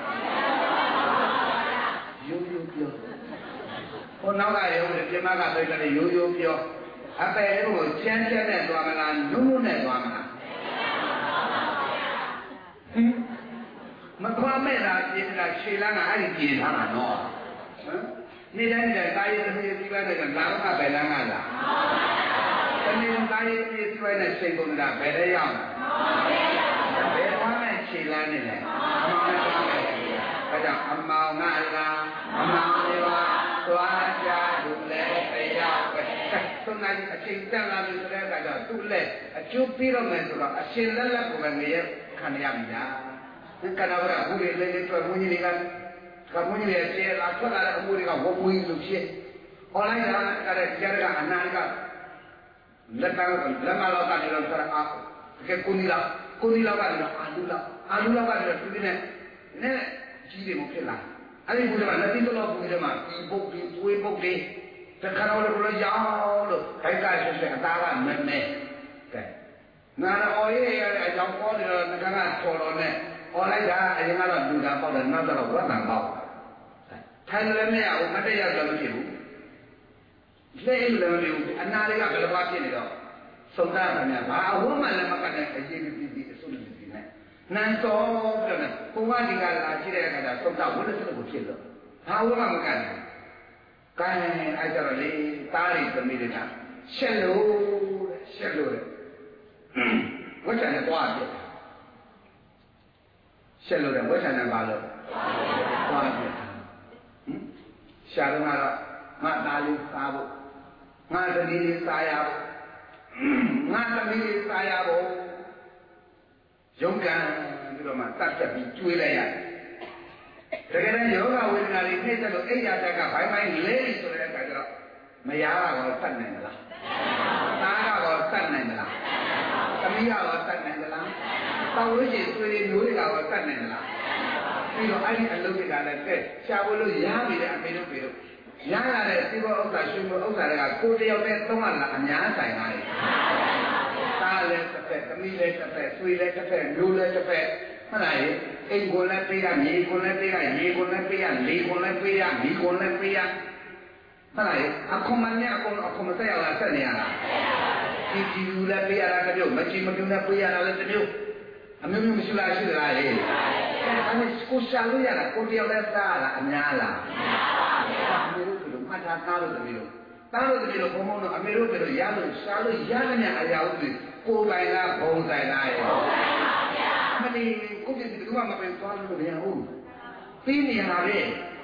ရိုးရိုးပြောဟိုနောက်ကရုံးပြမကဆိုကြတယ်ရိုးရိုးပြောအပယ်လေးကိုချမ်းချမ်းနဲ့သွားမလားနုနုနဲ့သွားမလားဟင်မသွားမဲ့လားပြင်လားခြေလမ်းကအဲ့ဒီပြင်ထားတာနော်ဟမ်နေတိုင်းတိုင်းတာရေးတစ်ပြေးပြီးပါတဲ့လာတော့ဘယ်လမ်းကလားတမင်တာရေးပြေးပြီးတဲ့စိတ်ကုန်တာဘယ်တဲ့ရောက်ဘယ်သွားမဲ့ခြေလမ်းနေလဲအမောင်နဲ့သွားမယ်အဲကြောင့်အမောင်ကလားအမောင်တွေပါသွားကြလို့လဲတရားပဲသုံးနိုင်အချိန်တန်လာပြီဆိုတဲ့အခါကျတော့သူ့လက်အကျိုးပြီးတော့မယ်ဆိုတော့အရှင်လက်လက်ကိုပဲငရဲခံရပြီလားဒီကနာဝရဘူးလေလေတွေ့ဘုန်းကြီးတွေကကမ္ဘာကြီးရဲ့ကျေလာထွက်လာတဲ့အမှုတွေကဝဝီလို့ဖြစ်။ online ကလည်းကြားရကအနာကလက်မလက်မလောက်ကနေတော့ဆက်အားကဲကိုနီလာကိုနီလာကလည်းအာလူလာအာလူလာကလည်းသူနဲ့နဲ့ကြီးတယ်မဖြစ်လား။အဲ့ဒီဘုရားလက်တိတော့ဘုရားမှာဒီပုတ်ဒီသွေးပုတ်ဒီတခါတော့လည်းရောင်းလို့ခိုက်ကဆက်ဆက်အသားကမဲမဲကဲငါတော့အော်ရေးရတဲ့အကြောင်းပေါ်နေတော့ငါကခေါ်တော့နဲ့အော်လိုက်တာအရင်ကတော့လူတာပေါက်တယ်နောက်တော့ဝတ်တန်ပေါက်ထိုင်လည်းမရဘူးမတည့်ရတော့မဖြစ်ဘူးလက်အိမ်လည်းမဖြစ်ဘူးအနာတွေကဘယ်လိုပါဖြစ်နေတော့သုံးတာကများဘာအဝတ်မှလည်းမကတဲ့အရေးကြီးပြီးအဆုံးနေပြီနဲ့နန်းတော်ပြတယ်ကိုကဒီကလာရှိတဲ့အခါကျသုံးတာဝတ်တဲ့ကိုဖြစ်လို့ဘာဝတ်မှမကနိုင်ကဲအဲ့ကြတော့လေသားတွေသမီးတွေကရှက်လို့ရှက်လို့ဝတ်ချင်တဲ့သွားပြရှက်လို့တဲ့ဝတ်ချင်တဲ့ပါလို့သွားပြရှာတော့ကတော့ငါသားလေးစားဖို့ငါသမီးလေးစားရဖို့ငါသမီးလေးစားရဖို့ရုပ်ကံပြီးတော့မှတတ်တက်ပြီးကျွေးလိုက်ရတယ်တကယ်တမ်းယောဂဝေဒနာတွေနှိမ့်သက်လို့အိယာတက်ကဘိုင်းဘိုင်းလဲဆိုတဲ့အခါကျတော့မယားကတော့တတ်နိုင်မလားသားကတော့တတ်နိုင်မလားသမီးကတော့တတ်နိုင်မလားတောင်းလို့ရှိရင်သွေးတွေမျိုးတွေကတော့တတ်နိုင်မလားပြီးတော့အဲ့ဒီအလုပ်တွေကလည်းတဲ့ရှားဖို့လို့ရပြီတဲ့အမေတို့ပေတို့ရရတဲ့စီဘောဥစ္စာရှင်ဘောဥစ္စာတွေကကိုတယောက်နဲ့သုံးရလားအများဆိုင်ပါလေသားလည်းတစ်ဖက်သမီးလည်းတစ်ဖက်ဆွေလည်းတစ်ဖက်မျိုးလည်းတစ်ဖက်ဟုတ်လားအိမ်ကိုလည်းပေးရမြေကိုလည်းပေးရရေကိုလည်းပေးရလေကိုလည်းပေးရမိကိုလည်းပေးရဟုတ်လားအခုမှလည်းအခုအခုမဆက်ရလားဆက်နေရလားဒီဒီလူလည်းပေးရတာတမျိုးမကြည့်မပြုံးနဲ့ပေးရတာလည်းတမျိုးအမျိုးမျိုးမရှိလားရှိသလားလေအဲ့ဒါကိုရှာလို့ရတာကိုတယောက်လည်းသားလားအများလားအမေတို့တို့မှတ်ထားသားလို့တမီးတို့သားလို့တမီးတို့ဘုံဘုံတို့အမေတို့တို့ရလို့ရှာလို့ရတဲ့ညာအရာဥပဒေကိုယ်ပိုင်လားဘုံဆိုင်လားရောမနေကိုပြည့်စုံကမပဲသွားလို့မရဘူးပြီးနေရတာလေဟ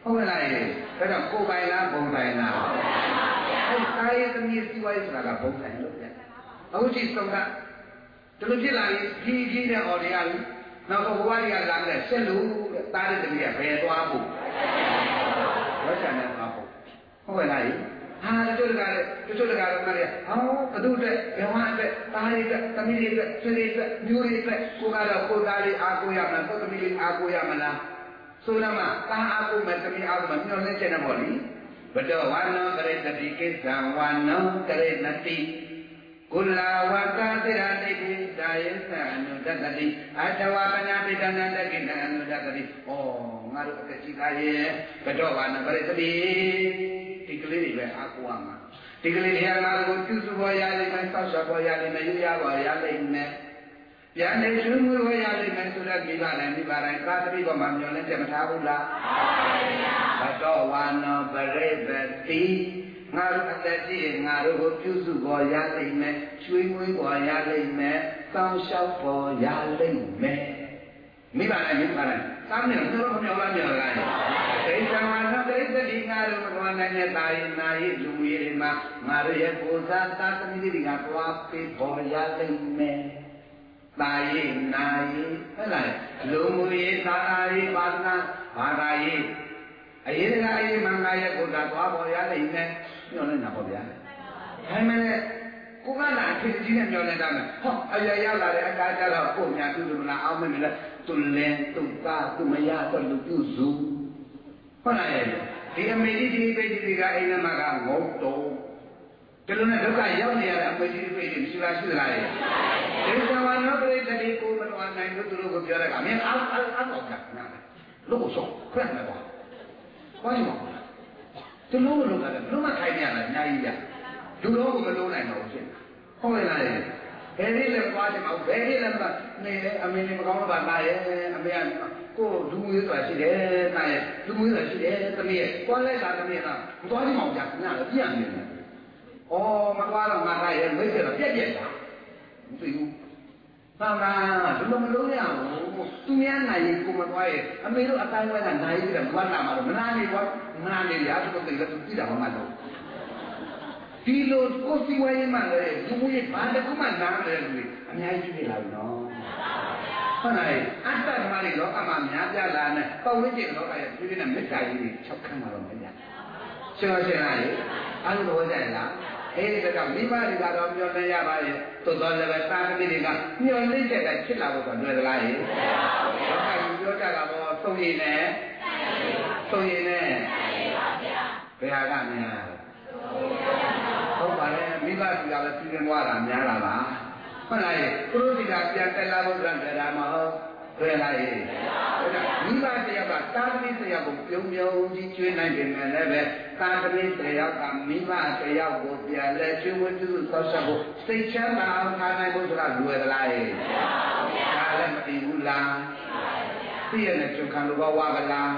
ဟုတ်လားအဲ့တော့ကိုယ်ပိုင်လားဘုံပိုင်လားအဲ့ကာယသမီးစီဝိုင်းဆိုတာကဘုံပိုင်လို့ပြန်အခုကြည့်ဆုံးကဒီလိုဖြစ်လာရင်ဖြည်းဖြည်းနဲ့အော်တရားလူနောက်တော့ဘဝတွေကလာတယ်ဆက်လို့တားတဲ့တမီးကဘယ်သွားဖို့ဝတ်ချန်နဲ့သွားဖို့ဟုတ်လားဟာတို့ကလည်းတို့ကတော့ကလည်းဟောဘသူတဲ့ဘဝအတွက်တားရတဲ့တမီးတွေအတွက်ဆွေတွေအတွက်မျိုးတွေအတွက်ကိုကတော့ကိုသားလေးအားကိုးရမလားကိုသမီးလေးအားကိုးရမလားဆိုတော့မှတာအားကိုးမယ်တမီးအားကိုးမယ်မျောလင်းချက်နဲ့ပေါ့လေဘဒဝါနောကရေတတိကိစ္ဆံဝါနောကရေနတိကုလဝတ္တတိရတိပိဒါယသအနုဒတတိအတဝပနာပိတနန္တကိနအနုဒတတိဩငါတို့အသက်ကြီးသားရဲ့ဘဒဝါနောကရေတတိဒီကလေးတွေပဲအားကိုးရမှာဒီကလေးတွေဟာငါတို့ပြုစုပေါ်ရလိမ့်မယ်ဆောက်ရှောက်ပေါ်ရလိမ့်မယ်ယူရပေါ်ရလိမ့်မယ်ပြန်နေကျွေးမွေးပေါ်ရလိမ့်မယ်ဆိုတော့မိဘနဲ့မိဘတိုင်းသာတိပေါ်မှာမျောလင်းပြမထားဘူးလားဘဒဝါနောပရိပတိငါတို့အသက်ကြီးငါတို့ကိုပြုစုပေါ်ရလိမ့်မယ်ကျွေးမွေးပေါ်ရလိမ့်မယ်ဆောင်းလျှောက်ပေါ်ရလိမ့်မယ်မိဘနဲ့မိဘတိုင်းသာမင်းတို့မျောလားမျောလားဒိဋ္ဌဝါနောဒိဋ္ဌတိငါတို့မတော်နိုင်တဲ့တာရင်နာရင်လူရည်တွေမှာငါတို့ရဲ့ကိုယ်စားသာသမီတွေကတွားပေးပေါ်ရလိမ့်မယ်တာရင်နာရင်ဟုတ်လားလူမှုရေးသာသာရေးပါဒနာဘာသာရေးအရေးတကားရေးမင်္ဂလာရဲ့ကိုယ်စားတွားပေါ်ရလိမ့်မယ်မျောနေတာပေါ့ဗျာဒါမှလည်းကိုကလာအဖြစ်ကြီးနဲ့မျောနေတာမယ်ဟောအရာရောက်လာတဲ့အကားကြတော့ကိုညာသူတို့မလားအောင်မင်းလည်းသူလင်းသူသားသူမရတော့လူပြုစုဟုတ်လားဒီအမေကြီးဒီပိတ်ကြီးကအိမ်ထဲမှာကငုံတုံးဒီလိုနဲ့ဒုက္ခရောက်နေရတဲ့အမေကြီးဒီပိတ်ကြီးရှိလားရှိသလားရဲ့ဒီဇဝနောပရိသတိကိုမတော်နိုင်လို့သူတို့ကိုပြောတဲ့ကမင်းအားအားအားတော့ကြာနာလို့ကိုဆုံးခက်နေပါဘာလို့ဒီလိုလိုကလည်းဘလို့မခိုင်နေရလားအများကြီးကြလူတော်ကိုမလုံးနိုင်တော့ဖြစ်ဟုတ်လားရဲ့ဘယ်နည်းလဲပွားချင်မအောင်ဘယ်နည်းလဲနေအမေမကောင်းတော့ပါလားရဲ့အမေကကိုလူမျိုးဆိုတာရှိတယ်တာရဲ့လူမျိုးဆိုတာရှိတယ်တမီးရဲ့ကွာလိုက်တာတမီးကမသွားချင်အောင်ကြာနာတော့ပြန့်နေတယ်ဩမသွားတော့ငါတာရဲ့မိတ်ဆက်တော့ပြက်ပြက်တာမသိဘူးသာသာဘယ်လိုမလုပ်ရဘူးသူများနိုင်ရင်ကိုမသွားရဲ့အမေတို့အတိုင်းဝဲကနိုင်ပြီးတော့မနာမှာတော့မနာနေကွာမနာနေရသူတို့သိလို့သူကြည့်တာမှမတော့ဒီလိုကိုစီဝဲရင်မှလည်းလူမျိုးရဲ့ဘာတစ်ခုမှနားမလဲလူတွေအများကြီးဖြစ်လာပြီနော်ဟုတ်လားအတ္တဓမ္မတွေလောကမှာများပြားလာတဲ့ပုံဝိကျင်လောကရဲ့ဒီနေ့မေတ္တာကြီးတွေ၆ခန်းမှာတော့မရရှင်းရှင်းလားအဲ့လိုတော့ကြရလားအဲ့ဒီကမိမတွေကတော့မျောနေရပါရဲ့သို့တော်လည်းပဲတာသမီတွေကမျောနေတဲ့တိုင်းဖြစ်လာဖို့တော့လွယ်သလားဟဲ့လောကကြီးပြောကြတာတော့သုံးရည်နဲ့သုံးရည်နဲ့ဘယ်ဟာကများဟုတ်ပါလေမိဘတွေကလည်းပြည်ရင်သွားတာများလာပါဟုတ်လားသူတို့တွေကပြန်တက်လာဖို့ကြံတာမဟုတ်ဘယ်လားရဲ့မိဘတယောက်ကတာသမီတယောက်ကိုပြုံးပြုံးကြီးကျွေးနိုင်တယ်လည်းပဲတာသမီတယောက်ကမိဘတယောက်ကိုပြန်လဲကျွေးဝတ်ပြုသောက်ဆက်ဖို့စိတ်ချမ်းသာအောင်ထားနိုင်ဖို့ဆိုတာလွယ်သလားရဲ့ဒါလည်းမသိဘူးလားသိရတဲ့ကျွန်ခံလိုဘဝကလား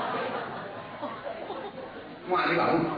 မွားလေးပါဘူး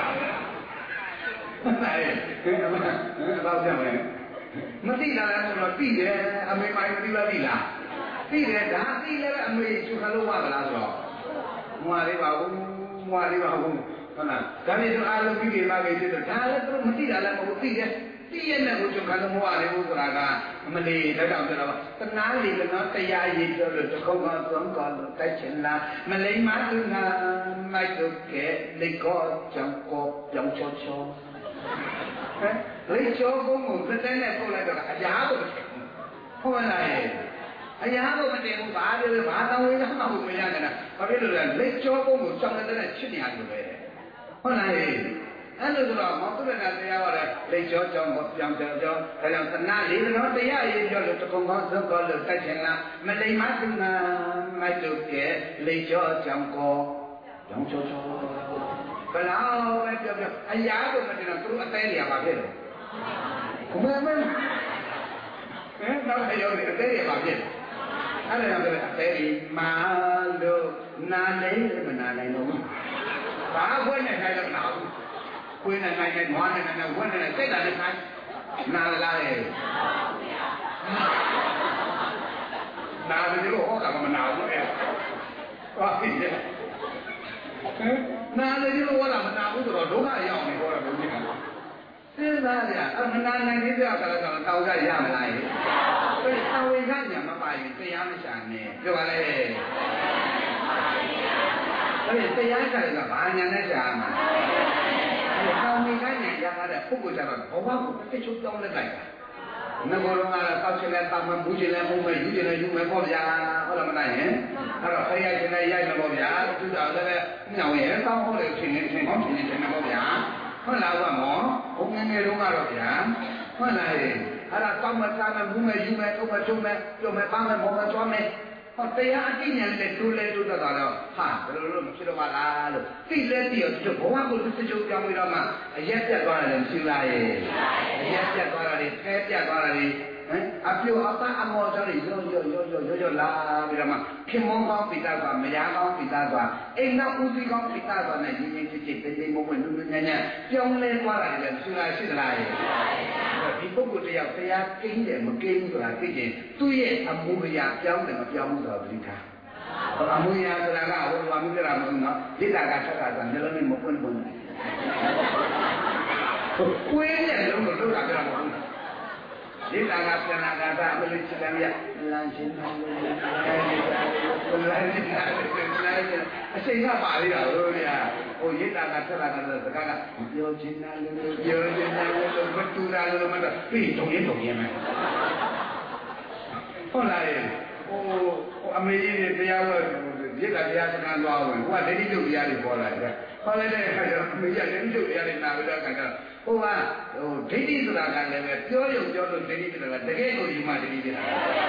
အဲ့ဒါတော့ကြောက်မယ်မသိတာလည်းဆိုတော့ပြီးတယ်အမေမိုင်းမသိလားသိလားသိတယ်ဒါသိလည်းအမေချူခလို့ဝါလားဆိုတော့မွာလေးပါဘူးမွာလေးပါဘူးဟုတ်လားဒါနဲ့သူအားလုံးပြီးပြီပါပဲဆိုတော့ဒါလည်းသူမသိတာလည်းမဟုတ်သိတယ်သိရတဲ့ကိုချူခလို့မဝါလေဘူးဆိုတာကအမလေးတော့တော့ဆိုတော့တနာလေးကတော့တရားရည်ပြောလို့တခုံးကသုံးကလို့တိုက်ချင်လားမလိမ္မာသူနာမိုက်တော့ကဲလေကောကြောင့်ကောပြောင်းချောချောဟဲ့လေချောကုန်းကိုစတဲ့နဲ့ပို့လိုက်တော့အရာကိုဟုတ်လားအရာကိုမတင်ဘူးဘာပြောလဲဘာတောင်းဝေးမှမဟုတ်မရကြတာဘာဖြစ်လို့လဲလေချောကုန်းကိုစောင်းတဲ့နဲ့ချစ်နေရတယ်ပဲဟုတ်လားအဲ့လိုဆိုတော့မောင်သူရကတရားဟောတယ်လေချောကြောင့်ပြောင်းပြောင်းကြောင်းဒါကြောင့်သနာလေးတော့တရားရည်ပြောလို့တကုံကောင်းသုတ်ကောလို့တိုက်ချင်လားမလိမ္မာသူနာမိုက်တို့ကဲလေချောကြောင့်ကောကြောင်းချောချောဘယ်လောက်ပဲပြောပြောအရာကိုမတင်တော့သူတို့အသေးနေရပါဖြစ်တယ်ဘုမမဟဲ့တော့ရောဒီအသေးရပါဖြစ်တယ်အဲ့ဒါကြောင့်အသေးကြီးမာလို့နာလေးမနာနိုင်တော့ဘူးဘာခွင့်နဲ့ခိုင်းတော့မနာဘူးခွင့်နဲ့ခိုင်းနဲ့နွားနဲ့နဲ့ဝက်နဲ့စိတ်ဓာတ်နဲ့ခိုင်းနာလားရဲ့နာတယ်လို့ဟောတာမနာဘူးအဲ့ဟာဖြစ်တယ်နာလေဒီလိုဟောတာမနာဘူးဆိုတော့ဒုက္ခရောက်နေဟောတာဘုရားစဉ်းစားကြအမနာနိုင်သေးတဲ့အခါကျတော့တောင်းကြရမလားဟဲ့အဲ့ဒီအဝိဇ္ဇညာမပါရင်တရားမရှာနဲ့ပြောပါလေအဲ့ဒီတရားရှာရင်ကဘာညာနဲ့ရှာမှာအဲ့ဒီအဝိဇ္ဇညာရတာတဲ့ပုဂ္ဂိုလ်ကြတော့ဘဝကိုတစ်ချုပ်ပြောင်းလက်လိုက်တာငဘောလုံးကတော့တောက်ချင်လဲတောက်မှဘူးချင်လဲဘူးမယ်ယူချင်လဲယူမယ်ပေါ့ဗျာဟုတ်လားမနိုင်ရင်အဲ့တော့ခရီးချင်လဲရိုက်မယ်ပေါ့ဗျာသူတော်လည်းညောင်ရဲတောင်းဟုတ်တယ်ချင်းနေချင်းကောင်းချင်းနေတယ်ပေါ့ဗျာဟုတ်လားကမောဘုံငယ်ငယ်တုန်းကတော့ဗျာဟုတ်လားအဲ့ဒါတောက်မှစားမယ်ဘူးမယ်ယူမယ်ထုတ်မယ်ထုတ်မယ်ပြုံမယ်ပါမယ်မောမယ်သွားမယ်ဟောတရားအတိညာနဲ့တူလဲတူတော့တော့ဟာဘယ်လိုလုပ်မဖြစ်တော့ပါလားလို့သိလဲသိရောသူဘဝကိုသူစကြုံပြောင်းပြီးတော့မှအရက်ပြတ်သွားတယ်မရှိလားရဲ့အရက်ပြတ်သွားတာတွေဖဲပြတ်သွားတာတွေဟမ်အပြိုအပအမောကြောင့်ရောရောရောရောရောရောလာပြီးတော့မှခင်မောကောင်းပိတာကမယားကောင်းပိတာကအိမ်နောက်ဦးစီးကောင်းပိတာကနဲ့ရင်းရင်းချစ်ချစ်တိတ်တိတ်မုံမနုနုညံ့ညံ့ပြောင်းလဲသွားတာတွေလည်းရှိလားရှိသလားရဲ့ဒီပုဂ္ဂိုလ်တရားတရားကိန်းတယ်မကိန်းဘူးဆိုတာသိချင်းသူ့ရဲ့အမှုရာပြောင်းတယ်မပြောင်းဘူးဆိုတာသိထားအမှုရာဆိုတာကဟိုဘာမျိုးကြတာမဟုတ်နော်လိတာကဆက်တာဆိုမျိုးလုံးနဲ့မပွင့်ပွင့်ကိုယ်ရဲ့လုံးကိုလောက်တာကြတာမဟုတ်ဘူးလိတာကပြန်လာတာအမလေးချစ်တယ်မြတ်လမ်းချင်းတော်လို့လမ်းချင်းတော်လို့အချိန်ကပါသေးတာဟုတ်ဗျာဟိုရိတ်တာကဆက်လာတဲ့စကားကပြောချင်တာလို့ပြောချင်တာလို့မတူတာလို့မတော့ပြီးတုံရင်တုံရင်မယ်ဟုတ်လားဟိုအမေကြီးတွေတရားလို့ရိတ်တာတရားစကားသွားဝင်ဟိုကဒိဋ္ဌိကျုပ်တရားတွေပေါ်လာတယ်ဟောလိုက်တဲ့အခါကျတော့အမေကြီးဒိဋ္ဌိကျုပ်တရားတွေနာပြီးတော့အခါကျတော့ဟိုကဟိုဒိဋ္ဌိဆိုတာကလည်းပဲပြောရုံပြောလို့ဒိဋ္ဌိဆိုတာကတကယ်ကိုယူမှဒိဋ္ဌိဖြစ်တာ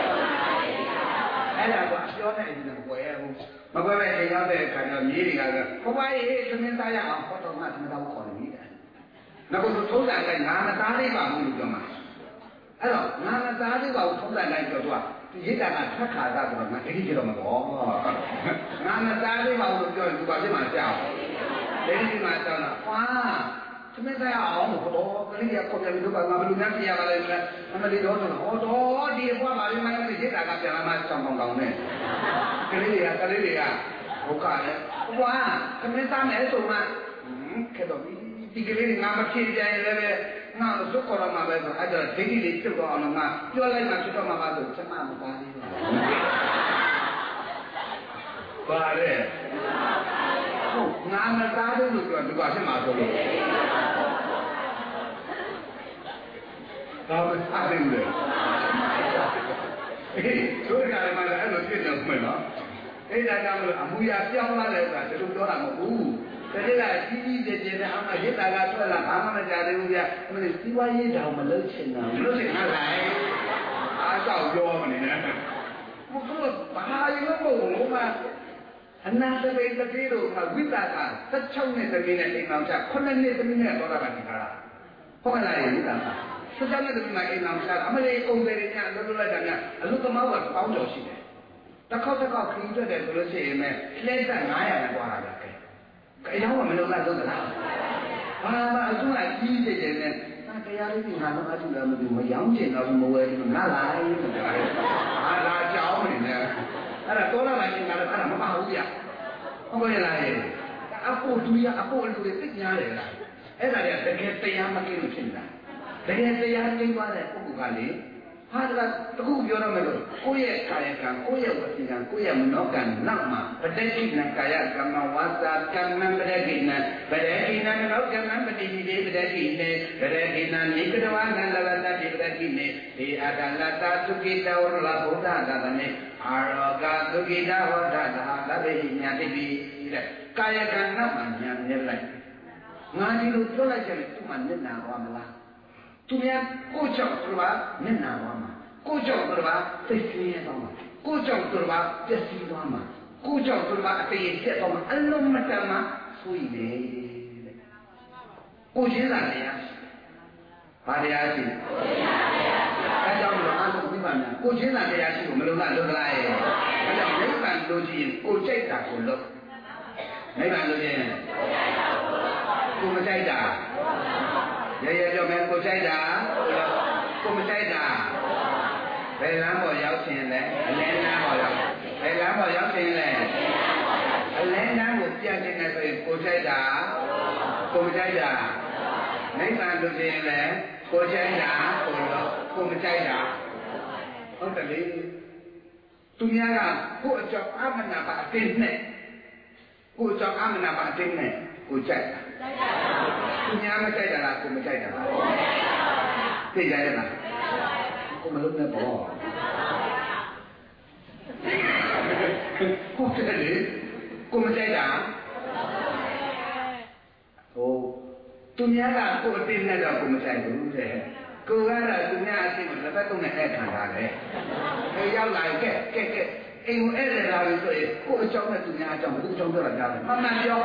အဲ့ဒါကပြောနေတယ်မကွယ်ဘူးမကွယ်ပဲအိမ်ရောက်တဲ့အခါကျတော့မြေးတွေကဘုရားရေးသမင်းသားရအောင်ဟောတော်မှသမင်းသားကိုခေါ်နေပြီ။နောက်ကတော့ထုံးစံတိုင်းငါမသားသေးပါဘူးလို့ပြောမှာ။အဲ့တော့ငါမသားသေးပါဘူးထုံးစံတိုင်းပြောတော့ရိတ်တာကထက်ခါတာဆိုတော့ငါဒိဋ္ဌိဖြစ်တော့မှာပေါ့။ငါမသားသေးပါဘူးလို့ပြောရင်သူကဖြစ်မှာကြောက်။ဒိဋ္ဌိမှာကြောက်တော့ဟာသမင်းသားရအောင်ဟောတော်ကလေးကပေါ်ပြန်ပြီးတော့ငါဘယ်လိုများပြရပါလဲလဲအမလေးတော့ဆိုတော့ဟောတော်ဒီဘွားပါလိမ့်မယ်ရိတ်တာကပြန်လာမှစောင်းကောင်းကောင်းနဲ့ကလေးတွေကကလေးတွေကဘုက္ခနဲ့ဘွားသမင်းသားနဲ့ဆိုမှခဲ့တော့ဒီကလေးကငါမဖြေကြရင်လည်းငါ့ကိုစုခေါ်တော့မှာပဲဆိုအဲ့တော့ဒိဋ္ဌိလေးပြုတ်တော့အောင်ငါပြောလိုက်မှဖြစ်တော့မှာပါဆိုချက်မှမသားသေးဘူးပါလေဟုတ်ငါမသားဘူးလို့ပြောသူကဖြစ်မှာဆိုလို့ဒါပဲအားတယ်လေအေးတို့ကလည်းမလည်းအဲ့လိုဖြစ်နေမှာနော်အဲ့ဒါကြောင့်လို့အမှုရာပြောင်းလာတယ်ဆိုတာဒီလိုပြောတာမဟုတ်ဘူးတကယ်ကကြီးကြီးကျယ်ကျယ်နဲ့အမှရိတ်တာကထွက်လာဘာမှမကြသေးဘူးဗျာအမလေးစီးပွားရေးတောင်မလုပ်ချင်တာမလုပ်ချင်တာလားအားကြောက်ပြောမနေနဲ့ဘုရားဘာရင်လို့မဟုတ်ဘူးမှာအနာတပိတတိတို့ကဝိတာက၁၆နှစ်တပိနဲ့အိမ်အောင်ချခုနှစ်နှစ်တပိနဲ့တော့တာပါဒီခါလားဟုတ်လားဝိတာက၁၆နှစ်တပိနဲ့အိမ်အောင်ချအမလေးအုံတွေညလွတ်လွတ်လိုက်တာညအလုသမားကပေါင်းကျော်ရှိတယ်တစ်ခေါက်တစ်ခေါက်ခရီးထွက်တယ်ဆိုလို့ရှိရင်လည်းလဲဆက်၅ရာနဲ့ပွားတာပဲအယောကမလုံလောက်သလားဘာမှအစွမ်းအကြီးကြီးကျယ်နဲ့တရားလေးဒီငါတော့အထုလည်းမသိဘူးမရောင်းချင်တော့မဝယ်ဘူးငါလာရေးဆိုတာလေဟာလာကြောင်းနေတယ်အဲ့ဒါတော်လာလိုက်ရင်ငါလည်းအဲ့ဒါမပါဘူးဗျဟုတ်ကဲ့လားအဖို့သူရအဖို့လူတွေသိညာတယ်လားအဲ့ဒါတွေကတကယ်တရားမကင်းလို့ဖြစ်နေတာတကယ်တရားကျင်းသွားတဲ့ပုဂ္ဂိုလ်ကလေဟာဒါတခုပြောရမယ်လို့ကိုယ့်ရဲ့ကာယကံကိုယ့်ရဲ့ဝစီကံကိုယ့်ရဲ့မနောကံနောက်မှာပဋိဋိနံကာယကမ္မဝါစာကမ္မပဋိဋိနံပဋိဋိနံနောကမ္မပဋိဋိတေပဋိဋိနေပဋိဋိနံနိကတဝနလလတတိပဋိဋိနေဒီအတလတသုကိတဝရဘုဒ္ဓသာသနေအာရောဂသုကိတဝဒ္ဓသာလဘိညာတိပိတဲ့ကာယကံနောက်မှာညာမြဲလိုက်ငါဒီလိုပြောလိုက်ကြတယ်သူမှမျက်နှာဟောမလားသူများကိုကြောင့်သူကမျက်နှာသွားမှာကိုကြောင့်သူကသိစင်းရသွားမှာကိုကြောင့်သူကပျက်စီးသွားမှာကိုကြောင့်သူကအတည်ချက်သွားမှာအလုံးမတန်မှာဆိုရင်လေကိုချင်းလာတရားဘာတရားရှိကိုချင်းလာတရားအဲကြောင့်လို့အားလုံးပြီးပါများကိုချင်းလာတရားရှိကိုမလုံလားလုံလားရဲ့အဲကြောင့်နိဗ္ဗာန်လို့ရှိရင်ကိုကြိုက်တာကိုလုပ်နိဗ္ဗာန်လို့ရှိရင်ကိုမကြိုက်တာရရပြောမယ်ကိုကြိုက်တာကိုမကြိုက်တာဘယ်လမ်းပေါ်ရောက်ခြင်းလဲအလင်းလမ်းပေါ်ရောက်ဘယ်လမ်းပေါ်ရောက်ခြင်းလဲအလင်းလမ်းကိုပြတ်ခြင်းနဲ့ဆိုဆိုရင်ကိုကြိုက်တာကိုမကြိုက်တာနိဗ္ဗာန်လို့ပြင်လဲကိုကြိုက်တာကိုတော့ကိုမကြိုက်တာဟုတ်တယ်လေသူများကကိုအကြောင်းအမနာပါအတင်းနဲ့ကိုအကြောင်းအမနာပါအတင်းနဲ့ကိုကြိုက်တာသူများမကြိုက်တာလားကိုမကြိုက်တာလားသိကြရဲ့လားကိုမလုပ်နဲ့ပေါ့ဟုတ်တယ်လေကိုမကြိုက်တာဟိုသူများကကိုအတင်းနဲ့တော့ကိုမကြိုက်ဘူးတဲ့ကိုကတော့သူများအတင်းကိုလက်ပတ်သုံးနဲ့အဲ့ခံတာလေအဲရောက်လာကဲကဲကဲအိမ်ကိုအဲ့ဒါလာလို့ဆိုရင်ကိုအကြောင်းနဲ့သူများအကြောင်းဘယ်သူအကြောင်းပြောတာကြားတယ်မှန်မှန်ပြော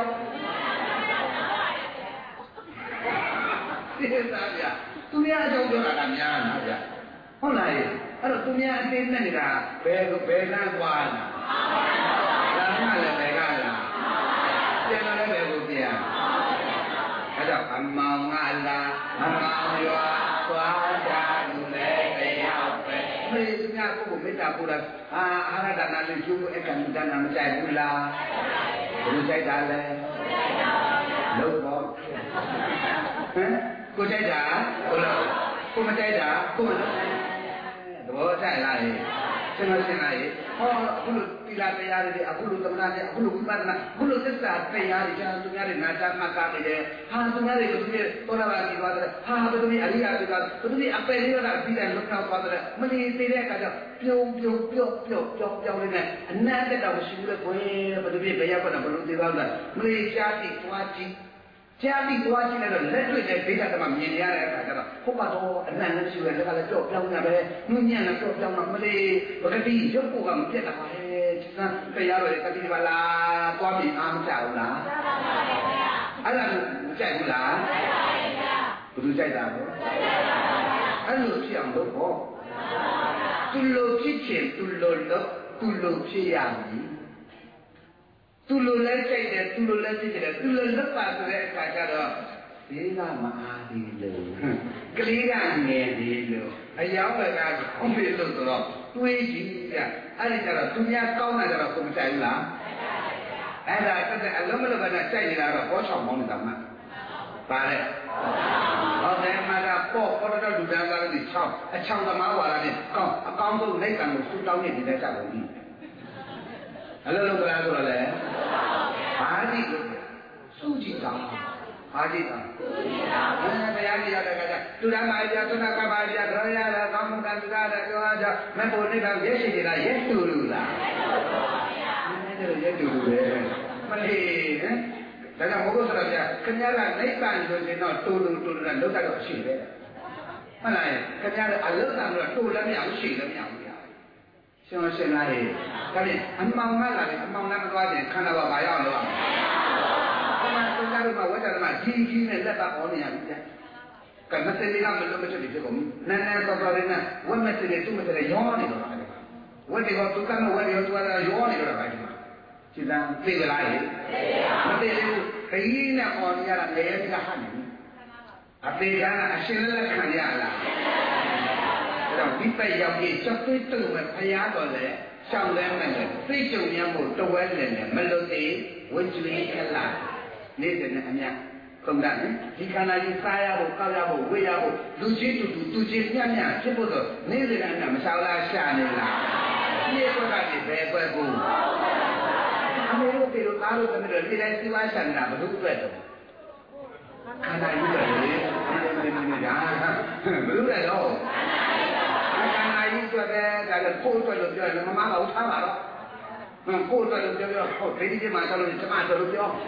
သိသားဗျာသူများအကြောင်းပြောတာကများလားဗျာဟုတ်လားအဲ့တော့သူများအတင်းနဲ့နေတာဘယ်ဘယ်ကသွားလားဒါမှလည်းဘယ်ကလားပြန်လာလည်းဘယ်ကိုပြန်အဲ့တော့အမောင်ကလားအမောင်ရွာသွားကြလူလည်းတရားပဲမေးသူများကိုမေတ္တာပို့တာအာအာရဒနာလေးကျိုးအကံဒါနမကြိုက်ဘူးလားဘယ်လိုကြိုက်တာလဲလို့ပေါ့ဟမ်ကိုကြိုက်တာဟုတ်လားကိုမကြိုက်တာကိုမလုပ်နိုင်သဘောကျလားလေသင်မသင်လားလေဟောအခုလိုတိလာတရားတွေအခုလိုသမဏတွေအခုလိုဝိပဿနာအခုလိုသစ္စာတရားတွေကျန်သူများတွေနာတာမှတ်ကားနေတယ်ဟာသူများတွေဘယ်သူတွေသောတာပန်ပြီးသွားတယ်ဟာဘယ်သူတွေအရိယာပြီးသွားတယ်ဘယ်သူတွေအပယ်လေးရတာပြီးတယ်လွတ်မြောက်သွားတယ်မလီသေးတဲ့အခါကျပြုံပြုံပြော့ပြော့ပြော့ပြောင်းနေတဲ့အနန္တတောင်ရှိဘူးလေခွေဘယ်သူတွေဘယ်ရောက်တော့ဘယ်လိုသေးသွားလဲမလီရှားတိသွားကြည့်ကြားပြီးသွားကြည့်လိုက်တော့လက်တွေ့နဲ့ဒိဋ္ဌဓမ္မမြင်ရတဲ့အခါကျတော့ဟုတ်ပါတော့အနန္တရှိတယ်ဒါကလည်းကြော့ပြောင်းနေပဲနုညံ့လည်းကြော့ပြောင်းတော့မလေးပကတိရုပ်ကိုကမပြတ်တာပါဟဲ့စမ်းတရားတော်ကတိပါလားသွားပြီးအားမချဘူးလားချပါပါဘုရားအဲ့ဒါကိုမကြိုက်ဘူးလားကြိုက်ပါပါဘုရားဘယ်သူကြိုက်တာလဲကြိုက်ပါပါအဲ့လိုဖြစ်အောင်လုပ်ဖို့သူလိုဖြစ်ချင်သူလိုလုပ်သူလိုဖြစ်ရမည်သူလိုလဲကြိုက်တယ်သူလိုလဲသိတယ်သူလိုလက်ပါဆိုတဲ့အခါကျတော့ဒီကမအားသေးလို့ကလေးကငယ်သေးလို့အယောင်လည်းကကောင်းပြီလို့ဆိုတော့တွေးကြည့်ကြအဲ့ဒီကျတော့သူများကောင်းတာကျတော့ကိုမကြိုက်ဘူးလားအဲ့ဒါတက်တဲ့အလုံးမလုံးကကြိုက်နေတာတော့ဘောချောင်မောင်းနေတာမှပါလေဟုတ်တယ်မှာတော့ပေါ့ပေါ်တော့လူတန်းစားလို့ဒီချောင်းအချောင်းသမားဝါလာနဲ့ကောင်းအကောင်းဆုံးလက်ကံကိုစူတောင်းနေနေတဲ့ကြပုံကြီးအလုံးလုံးကလားဆိုတော့လေဘာကြည့်လို့စုကြည့်တာဘာကြည့်တာစုကြည့်တာဘယ်နဲ့တရားကြည့်ရတဲ့ကတူရမာပြသုဏကပါပြကြောရတာကောင်းမှုကံတူရတဲ့ပြောအားကြောင့်မဖို့နေကရဲရှိတယ်လားရဲတူလူလားရဲတူပါဗျာရဲတူလူပဲမလေးဟမ်ဒါကြောင့်ဘုရားဆိုတော့ခင်ဗျားကနိဗ္ဗာန်ဆိုရင်တော့တူတူတူတူနဲ့လောက်တော့ရှိတယ်မှန်လားခင်ဗျားကအလုတ်တန်တော့တူလည်းမရဘူးရှိလည်းမရဘူးရှင်ရှင်လာရေဒါဖြင့်အမှောင်ကလာတယ်အမှောင်နဲ့မသွားခြင်းခန္ဓာဘာဘာရောက်လို့အမှန်တရားတို့မှာဝိတ္တဓမ္မကြီးကြီးနဲ့လက်ပါပေါ်နေရပြီဗျာကမစနေကမလို့မချက်ဖြစ်ကုန်နန်းနန်းတော်တော်လေးနဲ့ဝတ်မစနေသူ့မစနေရောနေတော့တယ်ဝတ်တယ်ကသူကမဝတ်တယ်သူကရောနေတော့တယ်ဒီမှာစိတ္တသိကြလားရေမသိဘူးခရီးနဲ့ပေါ်နေရတာငရဲကဟန်နေအသေးကအရှင်လက်ခံရလားတော့ဒီပဲရောက်ပြီးချက်သွေးတုံမဲ့ဖရားတော်လဲရှောင်းလဲမဲ့သိကြုံရမှုတဝဲနဲ့မလွတ်သေးဝိကျွေးခလာနေတဲ့နဲ့အမြခုံတာနော်ဒီခန္ဓာကြီးစားရဖို့ကောက်ရဖို့ဝေးရဖို့လူချင်းတူတူသူချင်းညံ့ညံ့ဖြစ်ဖို့ဆိုနေတဲ့နဲ့အမြမရှောင်းလားရှာနေလားဒီကွက်ကဒီဘယ်ကွက်ကိုအမေတို့ပြေတို့သားတို့သမီးတို့ဒီတိုင်းစီးပွားရှာနေတာဘယ်လိုအတွက်တော့ခန္ဓာကြီးပဲလေဒီနေ့နေ့ဒါဘယ်လိုလဲတော့ခန္ဓာကြီးအတွက်ပဲဒါလည်းကိုယ်အတွက်လို့ပြောတယ်မမကဦးထားပါတော့ဟမ်ကိုယ်အတွက်လို့ပြောပြောဟုတ်ဒိဋ္ဌိမှာဆောလို့ကျမအတွက်လို့ပြော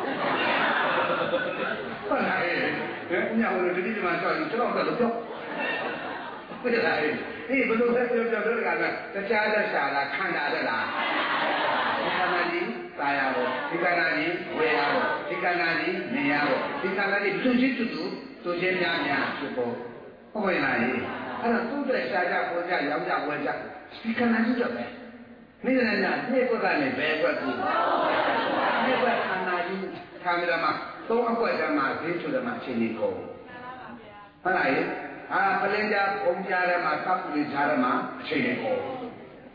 ဟုတ်လားဟဲ့ညောင်လို့ဒိဋ္ဌိမှာဆောရင်ကျွန်တော်အတွက်လို့ပြောဟုတ်လားဟေးဘယ်လိုလဲပြောပြောပြောတကယ်တရားသက်ရှာလားခန္ဓာသက်လားခန္ဓာကြီးตายရဖို့ဒီခန္ဓာကြီးဝေရဖို့ဒီခန္ဓာကြီးနေရဖို့ဒီခန္ဓာကြီးသူချင်းတူတူသူချင်းများများဖြစ်ဖို့ဟုတ်ပါရဲ့လားအဲ့တော့သူ့တဲ့ရှားကြပေါ်ကြရောင်းကြဝယ်ကြဒီခန္ဓာကြီးတော့ပဲနေ့နေ့ညနေ့ကွက်ကနေဘယ်ကွက်ကူနေ့ကွက်ခန္ဓာကြီးခံရမှာသုံးအကွက်တည်းမှာဈေးချူတယ်မှာအချိန်ကြီးကုန်ဟုတ်လားအာပလင်ကြပုံကြတယ်မှာသတ်ပြီးကြားတယ်မှာအချိန်ကြီးကုန်ဟမ်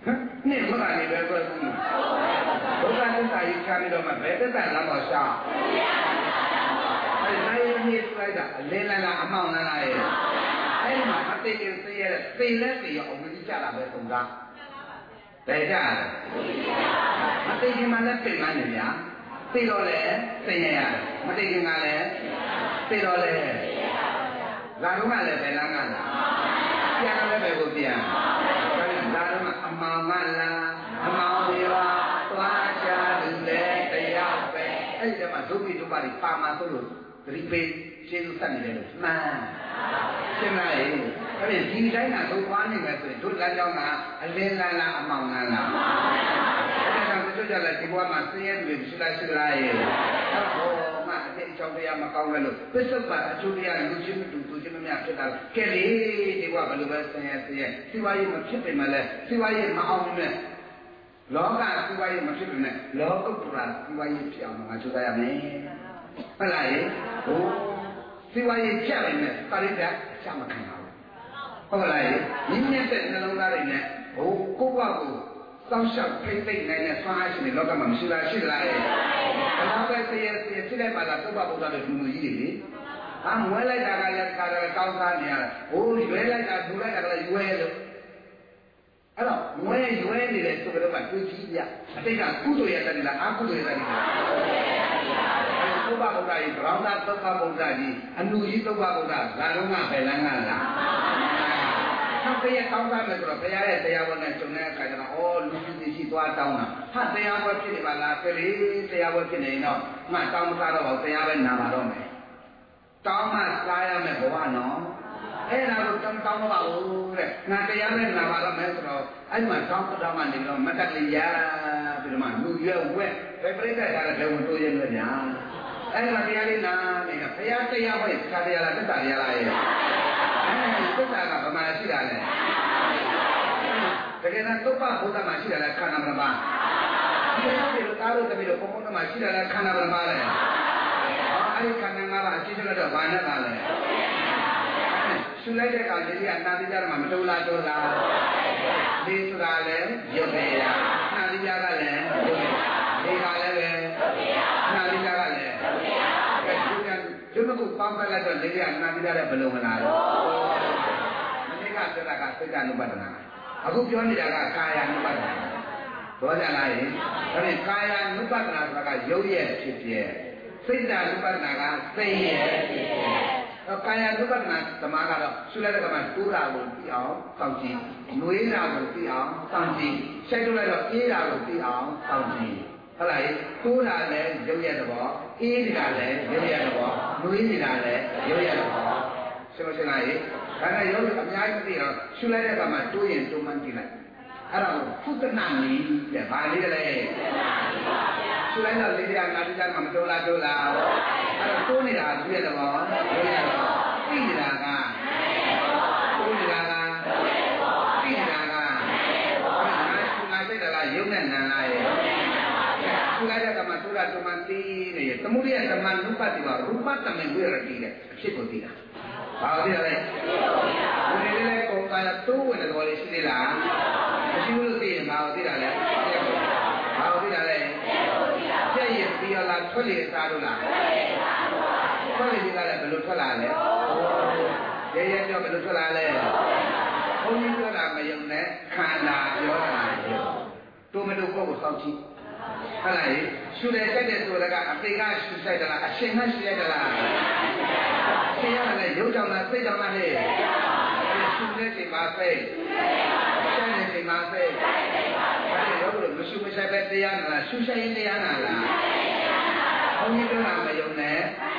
นี่เมื่อไหร่นี่แบบกูဘုရားသစ္စာကြီးချပြီးတော့မှဘယ်သစ္စာလမ်းပေါ်ရှောက်အဲနိုင်နေလိုက်တာအလင်းလားအမောင်လားရဲ့အဲ့ဒီမှာမသိရင်သိရတဲ့သိလဲသိရအောင်ကြီးကြတာပဲသုံးတာဘယ်ကြလဲမသိရင်မှလည်းပြင်မှန်းနေဗျာသိတော့လေသိရရတယ်မသိရင်ကလည်းသိတော့လေလာတော့ကလည်းဘယ်လမ်းကလားပြန်လည်းပဲကိုပြန်လာတော့အမောင်ကလားအမောင်တွေပါသွားကြတယ်လေတရားပဲအဲ့ဒီမှာဒုက္ခိဒုက္ခတွေပါမှာဆိုလို့သတိပေးရှင်းလို့ဆက်နေတယ်လို့မှန်ရှင်းလားအဲ့ဒီဒီတိုင်းကသုံးသွားနေမယ်ဆိုရင်တို့လမ်းကြောင်းကအလင်းလားလားအမောင်လားလားအဲ့ဒါကြောင့်တို့ကြလည်းဒီဘဝမှာဆင်းရဲတွေရှိလားရှိလားရဲ့အဲ့ဟောမှအတိအကျတရားမကောင်းလဲလို့ပစ္စုပ္ပန်အကျိုးတရားလူချင်းမတူသူချင်းမများဖြစ်တာကဲလေဒီဘဝဘယ်လိုပဲဆင်းရဲဆင်းရဲစီဝါရေးမဖြစ်ပေမဲ့လည်းစီဝါရေးမအောင်နဲ့လောကစီဝါရေးမဖြစ်ပေမဲ့လောကုတ္တရာစီဝါရေးဖြစ်အောင်ငါကြိုးစားရမယ်ဟုတ်လားရေဟိုစီဝါရေးချက်နေတယ်ပါဠိတာအချမခံပါဘူးဟုတ်လားရေညီမြတ်တဲ့နှလုံးသားတွေနဲ့ဟိုကိုယ့်ဘဝကိုစောင့်ရှောက်ထိမ့်သိမ့်နိုင်တဲ့ဆွမ်းအားရှင်တွေလောကမှာမရှိလားရှိလားရေဘယ်တော့ပဲတည်းတည်းဖြစ်တဲ့ပါလားသုဘဗုဒ္ဓတို့လူလူကြီးတွေလေဟာမွဲလိုက်တာကလည်းခါတယ်ကောင်းစားနေရတယ်ဟိုရွဲလိုက်တာဒူလိုက်တာကလည်းရွဲလို့အဲ့တော့မွဲရွဲနေတယ်ဆိုတော့မှတွေးကြည့်ပြအတိတ်ကကုသိုလ်ရတဲ့လားအကုသိုလ်ရတဲ့လားသုဘဗုဒ္ဓကြီးဗြဟ္မဏသုဘဗုဒ္ဓကြီးအနုကြီးသုဘဗုဒ္ဓလာတော့ကဘယ်လမ်းကလားနောက်တရားကောင်းစားမယ်ဆိုတော့ဘုရားရဲ့တရားဝတ်နဲ့ကျုံတဲ့အခါကျတော့ဩလူကြီးကြီးရှိသွားတောင်းတာဟာတရားဝတ်ဖြစ်နေပါလားကလေးတရားဝတ်ဖြစ်နေရင်တော့မှတောင်းမစားတော့ဘူးတရားပဲနာပါတော့မယ်တောင်းမှစားရမယ်ဘဝနော်အဲ့ဒါကိုတောင်းတောင်းတော့ပါဘူးတဲ့ငါတရားနဲ့နာပါတော့မယ်ဆိုတော့အဲ့မှာတောင်းတော့မှနေတော့မတ်တက်လေးရပြီးတော့မှလူရွယ်ဝက်ပဲပြိတ္တရတဲ့ဝန်တိုးရင်လည်းညာအဲ့မှာတရားလေးနာနေတာဘုရားတရားဟောခါတရားလားသက်တာရလားရဲ့အဲဒီသက်တာကဗမာရှိတာလေတကယ်တော့သုဘဗုဒ္ဓမှာရှိတာလားခန္ဓာဗမာဒီလိုမျိုးသားတို့တပည့်တို့ဘုံဘုံမှာရှိတာလားခန္ဓာဗမာလေအဲဒီခန္ဓာငါးပါးအချင်းချင်းတော့ဘာနဲ့ပါလဲရှုလိုက်တဲ့ကောင်လေးကနာတိကြမှာမတူလားတူလားဒီဆိုတာလေရုပ်ပေရနာတိကြကလည်းရုပ်ပေဒီကလည်းပဲနာတိကြကလည်းရုပ်ပေဒီမကုပေါင်းဖက်လိုက်တော့လေးကနာတိကြတဲ့ဘယ်လိုမလားလို့မနေ့ကပြောတာကစိတ်ကနုပဒနာအခုပြောနေတာကကာယ ानु ပဒနာတော့ကြလားယင်ဒါဖြင့်ကာယ ानु ပဒနာဆိုတာကရုပ်ရဲ့ဖြစ်ဖြစ်စိတ်ဓာတ် ानु ပဒနာကစိတ်ရဲ့ဖြစ်ဖြစ်ကာယ ानु ပဒနာသမားကတော့ရှုလိုက်တဲ့ကမှတိုးတာကိုသိအောင်စောင့်ကြည့်၊နှွေးတာကိုသိအောင်စောင့်ကြည့်၊ရှိုက်ထုတ်လိုက်တော့အေးတာကိုသိအောင်စောင့်ကြည့်ဟုတ်လားတိုးတာလည်းရုပ်ရဲ့သဘောအေးနေတာလည်းရုပ်ရဲ့သဘောနှွေးနေတာလည်းရုပ်ရဲ့သဘောရှင်းမရှင်းလားယင်ဒါနဲ့ရုပ်အများကြီးသိတော့ရှုလိုက်တဲ့ကမှတိုးရင်တိုးမှန်းကြည့်လိုက်အဲ့ဒါကိုဖုသနာနည်းတဲ့ဘာလေးလဲရှုလိုက်တော့လေးတရားနာတိကြမှာမတိုးလားတိုးလားအဲ့တော့တိုးနေတာသူရဲ့သဘောရုပ်ရဲ့သဘောသိနေတာကတိုးနေတာကသိနေတာကငါငါစိတ်တလားရုပ်နဲ့နာလားရဲ့ရှုလိုက်တဲ့ကမှတိုးတာတိုးမှသိနေရဲ့သမုဒိယဓမ္မနုပတိပါရူပတမေဝိရတိတဲ့အဖြစ်ကိုသိတာဘာလို့လဲဘယ်လိုလဲကိုယ်ကတိုးဝင်တဲ့သဘောလေးရှိသေးလားမရှိဘူးလို့သိရင်ဘာလို့သိတာလဲဘာလို့သိတာလဲပြည့်ရင်ပြီးတော့လားထွက်လေစားလို့လားထွက်လေကလည်းဘယ်လိုထွက်လာလဲရဲရဲပြောဘယ်လိုထွက်လာလဲဘုန်းကြီးပြောတာမယုံနဲ့ခန္ဓာပြောတာယုံတိုးမတိုးကိုယ်ကိုစောင့်ကြည့်ဟုတ်လားရှုတယ်ကြိုက်တယ်ဆိုတော့ကအပေကရှုဆိုင်တယ်လားအရှင်ကရှုရတယ်လားရှင်းရတယ်ရုပ်ကြောင့်လားစိတ်ကြောင့်လားဟဲ့ရှုတဲ့ချိန်မှာစိတ်ရှင်းတဲ့ချိန်မှာစိတ်အဲ့ဒါရုပ်လို့မရှုမဆိုင်ပဲတရားနာလားရှုဆိုင်ရင်တရားနာလားဘုန်းကြီးတို့ကမယုံနဲ့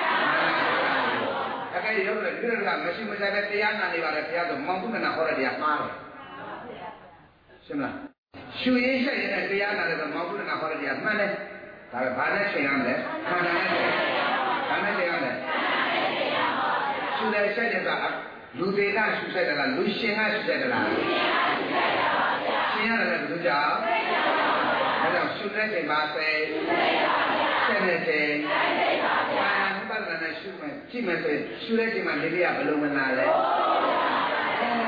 အဲ့ဒါရုပ်လို့ဒီလိုကမရှုမဆိုင်ပဲတရားနာနေပါလေဘုရားဆိုမောင်ပုဒ္ဒနာဟောတဲ့တရားမှားတယ်ရှင်းမလားရှုရင်းဆိုင်တဲ့တရားနာတယ်ဆိုမောင်ပုဒ္ဒနာဟောတဲ့တရားမှန်တယ်ဒါပဲဘာနဲ့ချိန်ရမလဲခန္ဓာနဲ့ချိန်ဘာနဲ့ချိန်ရမလဲရှုတဲ့ဆိုင်တဲ့ကလူတွေကရှုဆိုင်တယ်လားလူရှင်ကရှုဆိုင်တယ်လားရှင်ရတယ်ဘယ်လိုကြောင့်ဒါကြောင့်ရှုတဲ့ချိန်မှာပဲဆက်တဲ့ချိန်ဘာမှပတ်လာတဲ့ရှုမယ်ကြည့်မယ်ဆိုရင်ရှုတဲ့ချိန်မှာလေးလေးကဘယ်လိုမနာလဲအဲဒီ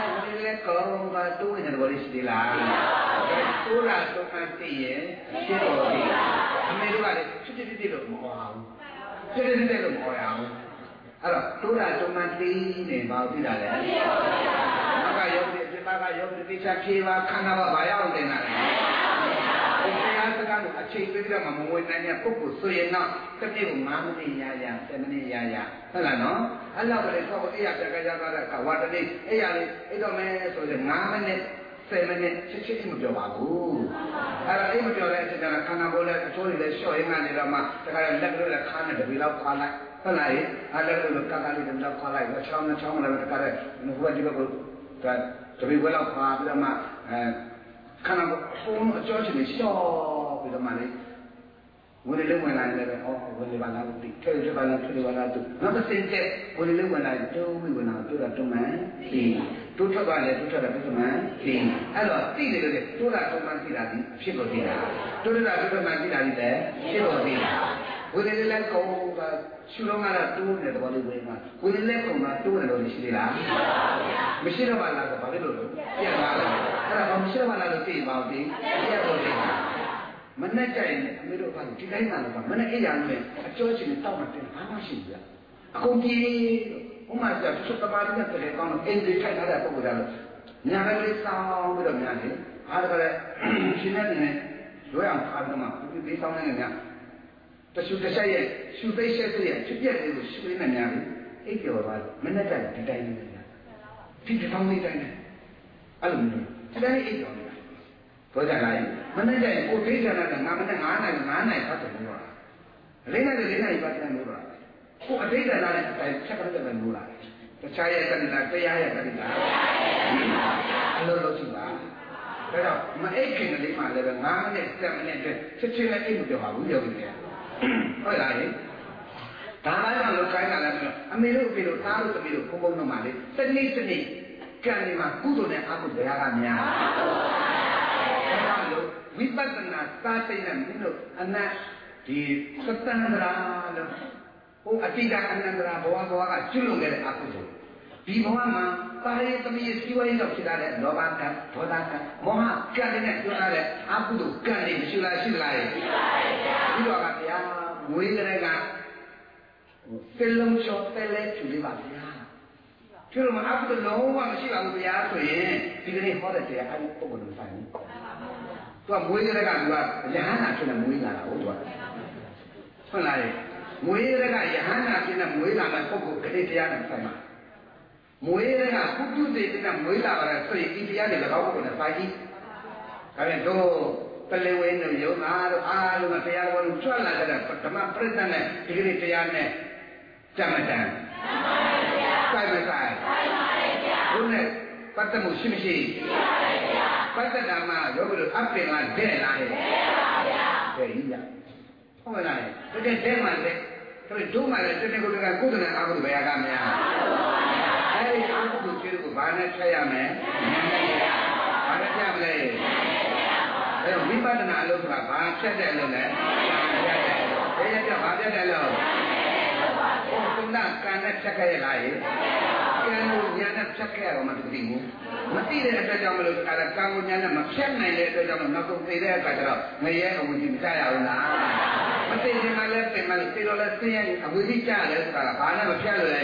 လည်းကောင်းပါတိုးနေတဲ့ဘောလေးရှိသေးလားတိုးလာတိုးမှတည်ရင်ဖြစ်တော်ပြီအမေတို့ကလည်းဖြစ်ဖြစ်ဖြစ်လို့မဟောဘူးဖြစ်ဖြစ်ဖြစ်လို့မဟောရဘူးအဲ့တော့တိုးလာတိုးမှတည်နေပါဦးသိတာလေနောက်ကယောဂီအစ်မကယောဂီတိချဖြေပါခန္ဓာကဘာရောက်တင်လာလဲဒီတရားစကားကိုအချိန်ပေးပြီးတော့မဝင်နိုင်တဲ့ပုဂ္ဂိုလ်ဆိုရင်တော့တစ်နေ့ကို၅မိနစ်ရရ၁၀မိနစ်ရရဟုတ်လားနော်အဲ့လောက်ကလေးတော့အေးရပြကြကြတာကဝါတနေ့အေးရလေးအဲ့တော့မဲဆိုရင်၅မိနစ်၁၀မိနစ်ချစ်ချစ်မပြောပါဘူးအဲ့တော့အိမ်မပြောတဲ့အချိန်ကျတော့ခန္ဓာကိုယ်လည်းအချိုးတွေလည်းလျှော့ရင်းကနေတော့မှတခါလက်လို့လည်းခါနဲ့တပီလောက်ခွာလိုက်ဟုတ်လားအဲ့လက်လို့ကကလေးတွေတော့ခွာလိုက်ချောင်းနဲ့ချောင်းနဲ့တခါလည်းဘုရားဒီဘက်ကတပီဝဲလောက်ခွာပြီးတော့မှအဲခန္ဓာကိုယ်အဆုံးအကျော်ချင်လျှော့ပြီးတော့မှလေဝင်လေဝင်လာတယ်ပဲဟောဝင်လေပါလားဒီထဲထဲပါလားထဲပါလားသူနောက်တစ်စင်တဲ့ဝင်လေဝင်လာတုံးပြီးဝင်လာတို့တာတုံးမှန်ဒီတို့ထွက်သွားတယ်တို့ထွက်တာတုံးမှန်ဒီအဲ့တော့သိတယ်လို့တို့တာတုံးမှန်သိတာဒီဖြစ်လို့သိတာတို့တာတုံးမှန်သိတာဒီတဲ့ဖြစ်လို့သိတာဝင်လေလည်းကောင်းတာရှုတော့မှတော့တိုးတယ်တော်လေးဝင်မှာဝင်လေလည်းကောင်းတာတိုးတယ်လို့ရှိသေးလားမရှိတော့ပါလားဆိုဘာဖြစ်လို့လဲပြန်လာလားအဲ့ဒါမရှိတော့ပါလားလို့သိပါဦးဒီပြတ်လို့သိတာမနဲ့ကြိုင်အမေတို့ဘာလို့ဒီတိုင်းလာတော့မနဲ့အိယာနဲ့အကျော်ချင်းတောက်မှတင်ဘာမှရှိဘူးဗျအကုန်ပြေဥမာကျသူသမားနဲ့တကယ်ကောင်းတော့အင်္ဂလိပ်ထိုက်ထားတဲ့ပုံစံလို့ညာလေးစောင်းပြီးတော့ညာလေအားတကယ်ရှင်နေတဲ့လွယ်အောင်ခါတော့မှဒီသေးဆောင်နေညာတရှုတဆက်ရဲ့ရှုသိဆက်ရဲ့ဖြစ်ပြတဲ့ကိုရှုနေနေများပြီအိပ်ကျော်သွားမနဲ့ကြိုင်ဒီတိုင်းနေညာဒီတောင်းနေတိုင်းအဲ့လိုမျိုးဒီတိုင်းအိပ်ကျော်နေတာပြောကြလားမနေ့ကကိုသိကြတာကငါမနေ့9နိုင်9နိုင်ဖတ်တယ်လို့လားလေးနိုင်လေးနိုင်ပတ်တယ်လို့လားကိုအသိကြတာလည်းအတိုင်းချက်ပတ်တယ်လို့လားတခြားရဲ့ကတိလားတရားရဲ့ကတိလားအလိုလိုရှိပါဒါတော့မအိတ်ခင်ကလေးမှလည်းပဲ9မိနစ်7မိနစ်တည်းချက်ချင်းလည်းအိတ်မပြောပါဘူးယောဂီတွေဟုတ်လားဒါမှလည်းလောက်ခိုင်းတာလည်းအမေတို့အဖေတို့သားတို့သမီးတို့ဘုံဘုံတို့မှလေစနစ်စနစ်ကံဒီမှာကုသိုလ်နဲ့အကုသိုလ်ရာကများဝိပဿနာစာသိတဲ့မင်းတို့အနတ်ဒီသတ္တန္တရာလို့ဟိုအတိတ်ကအနန္တရာဘဝဘဝကကျွလွန်ခဲ့တဲ့အကုသိုလ်ဒီဘဝမှာပါရိသမီးစီဝိုင်းတော့ဖြစ်လာတဲ့လောဘကံဒေါသကံမောဟကံနဲ့ကျွလာတဲ့အကုသိုလ်ကံတွေမရှိလားရှိလားရှိပါရဲ့ဒီတော့ကဗျာမွေးကလေးကဟိုစလုံးချောတဲလဲချူလေးပါဗျာကျွလို့မအကုသိုလ်လုံးဝမရှိပါဘူးဗျာဆိုရင်ဒီကနေ့ဟောတဲ့တရားအဲ့ဒီပုံကိုဆိုင်သူကမွေးရတဲ့ကသူကယဟန္တာဖြစ်နေမွေးလာတာဟုတ်သူကဟုတ်လားမွေးရတဲ့ကယဟန္တာဖြစ်နေမွေးလာတဲ့ပုဂ္ဂိုလ်ကလေးတရားနဲ့ဆိုင်မှာမွေးရတဲ့ကကုတုတေတဲ့မွေးလာပါတဲ့ဆိုရင်ဒီတရားတွေ၎င်းကိုလည်းဆိုင်ကြည့်ဒါပြန်တော့ပလေဝင်းတို့ယုံနာတို့အားလုံးကတရားတော်ကိုကြွလာကြတဲ့ဓမ္မပရိသတ်နဲ့ဒီကနေ့တရားနဲ့ကြမ်းမတမ်းဆိုင်မဆိုင်ဘုနဲ့ပတ်သက်မှုရှိမရှိရှိပါဗျာပတ်သက်တာမှယောဂီတို့အပင်လာတဲ့လားတဲ့ပါဗျာတဲ့ကြီးရဟုတ်မလားတကယ်တဲ့မှတဲ့တို့တို့မှလည်းတကယ်ကိုယ်ကကုသနာအာဟုဘယ်ရကများအဲဒီအာဟုကိုကျေကိုဘာနဲ့ချက်ရမယ်ဘာနဲ့ချက်မလဲအဲဝိပဿနာလို့ဆိုတာဘာဖြတ်တဲ့အလုပ်လဲဖြတ်တယ်ဘယ်ရပြဘာဖြတ်တဲ့အလုပ်ဟိုကုသကံနဲ့ဖြတ်ခဲ့ရလားကံကိုညာနဲ့ဖြတ်ခဲ့ရတော့မှမသိဘူးမသိတဲ့အတွက်ကြောင့်မလို့အဲဒါကံကိုညာနဲ့မဖြတ်နိုင်တဲ့အတွက်ကြောင့်နောက်ဆုံးသိတဲ့အခါကျတော့ငရဲအဝိဇ္ဇမကြရဘူးလားမသိရင်လည်းပြင်မလို့သိတော့လည်းသိရင်အဝိဇ္ဇကြရတယ်ဆိုတာကဘာနဲ့မဖြတ်လို့လဲ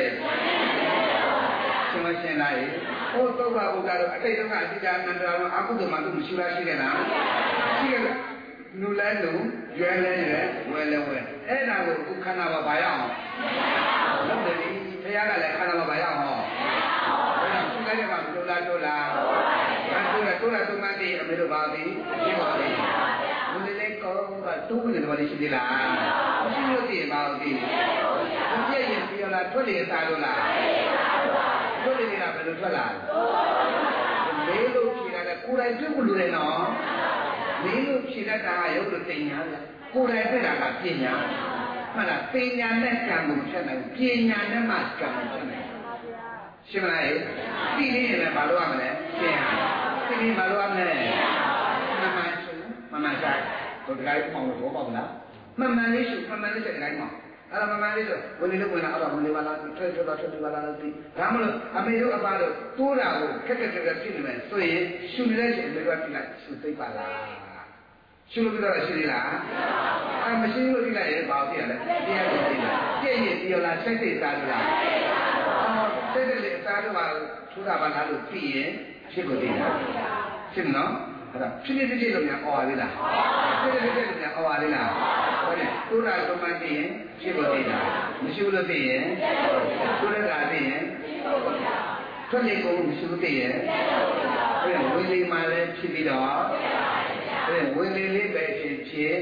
ရှင်မရှင်လားဟိုသုဘဘုရားတို့အတိတ်တုန်းကအတိတ်အနန္တရာအကုသိုလ်မှသူမရှိလားရှိခဲ့လားရှိခဲ့လားနူလဲနူရွယ်လဲရွယ်ဝယ်လဲဝယ်အဲ့ဒါကိုအခုခန္ဓာဘာဘာရအောင်လုပ်တယ်ဒီဘုရားကလည်းခန္ဓာဘာဘာရအောင်ဟောဘယ်တော့သူလည်းကမလို့လားတို့လားတို့လားတို့လားတို့မှတည်းအမေတို့ပါပြီရှင်းပါပြီဘုရားလည်းကောကတိုးနေတယ်ဘာလို့ရှိသေးလားမရှိလို့တည်ပါဦးဒီဘုပြည့်ရင်ပြောလားထွက်လေသားလို့လားထွက်လေနေတာဘယ်လိုထွက်လာလဲလေးလို့ဖြေတာကကိုယ်တိုင်တွေ့လို့ရတယ်နော်လေးလို့ဖြေတတ်တာရုပ်လို့တင်ညာဗျကိုယ်တိုင်တွေ့တာကပညာမှန်လားပညာနဲ့ကံကိုဖြတ်နိုင်ပညာနဲ့မှကံကိုဖြတ်နိုင်ရှင်းမလားသိနေရင်လည်းဘာလို့ရမလဲရှင်းရသိနေဘာလို့ရမလဲမှန်မှန်ရှင်းမှန်မှန်ဆိုင်တို့တရားကြီးပေါင်းလို့ဘောပေါက်လားမှန်မှန်လေးရှင်းမှန်မှန်လေးစိတ်တိုင်းပေါင်းအဲ့ဒါမမှန်လေးတော့ဝင်နေလို့ဝင်လာတော့ဝင်နေပါလားထွက်ထွက်တော့ထွက်နေပါလားလို့သိဒါမှမဟုတ်အမေတို့အပါတို့တိုးတာကိုခက်ခက်ခက်ခက်ဖြစ်နေမယ်ဆိုရင်ရှူနေတဲ့ချိန်အမေတို့ကပြလိုက်ရှူသိပါလားရှူလို့ပြတော့ရှူသေးလားအဲမရှိလို့ပြလိုက်ရင်ဘာဖြစ်ရလဲတရားကိုသိလားပြည့်ရင်ပြောလားစိတ်သိစားလို့လားအော်စိတ်သိစားလို့ပါထူတာပါလားလို့ပြီးရင်ဖြစ်ကိုသိလားဖြစ်နော်အဲ့ဒါဖြစ်ဖြစ်ဖြစ်လို့များអော်ရသေးလားဖြစ်ဖြစ်ဖြစ်လို့များអော်ရသေးလားဟုတ်တယ်တိုးတာကမှသိရင်ဖြစ်ကိုသိတာမရှိလို့သိရင်တိုးရတာသိရင်ထွက်လေကုန်မရှိလို့သိရင်အဲ့ဝိလိမာလည်းဖြစ်ပြီးတော့အဲ့ဝိလိလေးပဲဖြစ်ဖြစ်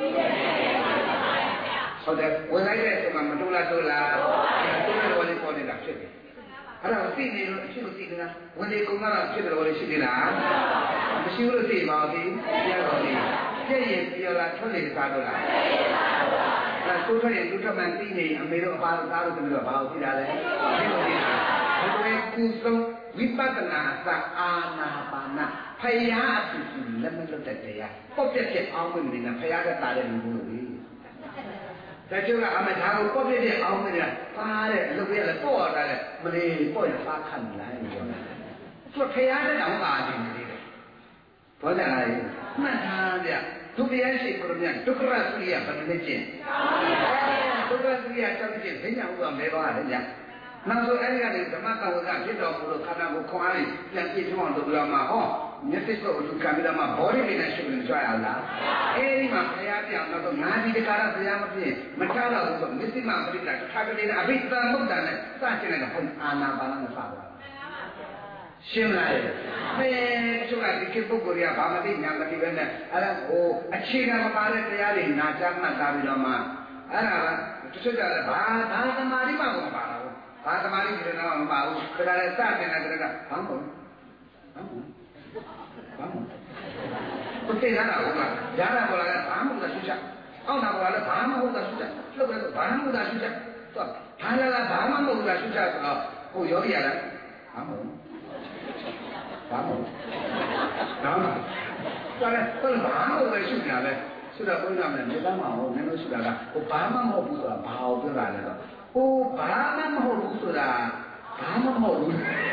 ဟုတ်တယ်ဝင်လိုက်တဲ့ဆိုမှမတိုးလားတိုးလားတိုးတယ်လို့လည်းပေါ်နေတာဖြစ်တယ်အဲ့ဒါသိနေလို့အဖြစ်ကိုသိနေတာဝင်လေကုန်ကတော့ဖြစ်တယ်လို့လည်းရှိသေးလားမရှိလို့သိပါဘူးပြောတော့လေပြည့်ရင်ပြောလားထွက်လေစားတော့လားအဲ့တိုးထွက်ရင်တိုးထွက်မှသိနေအမေတို့အပါတို့သားတို့တို့ဘာလို့သိတာလဲသိလို့သိတာဘယ်လိုကုသဝိပဿနာသအာနာပါနာဖယားအဖြစ်ကြီးလက်မလွတ်တဲ့တရားပေါ့ပြက်ပြက်အောင်ဝင်နေတာဖယားကတာတဲ့လူမျိုးတွေဒါကြောင့်အမဒါကိုပေါ့ပြက်ပြက်အောင်ဝင်နေတာပါတဲ့အလုပ်ရလဲပေါ့တာလဲမလေးပေါ့ရပါခံလိုက်ပြောတာသူဖယားတဲ့တောင်ပါနေတယ်ဘောကြလားမှတ်ထားဗျဒုက္ခရရှိကိုရမြဒုက္ခရသုရိယဘယ်နဲ့ကျင့်ဒုက္ခသုရိယတောင်းကျင့်ဘယ်ညာဥပ္ပမဲပါလဲဗျနောက်ဆိုအဲ့ဒီကနေဓမ္မကဝကဖြစ်တော်မူလို့ခန္ဓာကိုယ်ခွန်အားကြီးပြန်ပြည့်စုံအောင်လုပ်ပြီးတော့မှဟောမျက်စိစုပ်အထူးခံပြီးတော့မှဘောဓိလေးနဲ့ရှုပ်နေကြရလားအဲ့ဒီမှာဘုရားပြောင်းတော့ငါဒီတကားတော့ဘုရားမဖြစ်မထားတော့ဘူးဆိုမျက်စိမှပရိစ္ဆာတစ်ခါတလေအဘိဓမ္မုဒ္ဒနဲ့စတင်လိုက်တော့ဟောအာနာပါနနဲ့စသွားရှင်းလားမဲသူကဒီကိပုဂ္ဂိုလ်ကဘာမသိညာမသိပဲနဲ့အဲ့ဒါဟိုအခြေခံမပါတဲ့တရားတွေနာကြားမှတ်သားပြီးတော့မှအဲ့ဒါကတချို့ကြတယ်ဘာဘာသမာဓိမှမပါဘူးဘာသမာဓိကြတော့မပါဘူးဒါကြလည်းစတင်တဲ့ကဘာမဟုတ်ဘာမဟုတ်ဘာမဟုတ်ဘုသိရတာဟုတ်လားရတာပေါ်လာဘာမဟုတ်တာရှိချအောက်တာပေါ်လာဘာမဟုတ်တာရှိချလှုပ်တယ်ဘာမဟုတ်တာရှိချတော့ဘာလာလာဘာမဟုတ်တာရှိချဆိုတော့ဟိုယောဂီရလားဘာမဟုတ်ဘာမဟုတ်ဒါမှဆိုတော့ဘာမဟုတ်ပဲရှိနေတာလဲဆိုတော့ဘုရားမလည်းမြေသားမဟုတ်နည်းနည်းရှိတာကဟိုဘာမှမဟုတ်ဘူးဆိုတာဘာကိုပြောတာလဲတော့ဟိုဘာမှမဟုတ်ဘူးဆိုတာဘာမှမဟုတ်ဘူး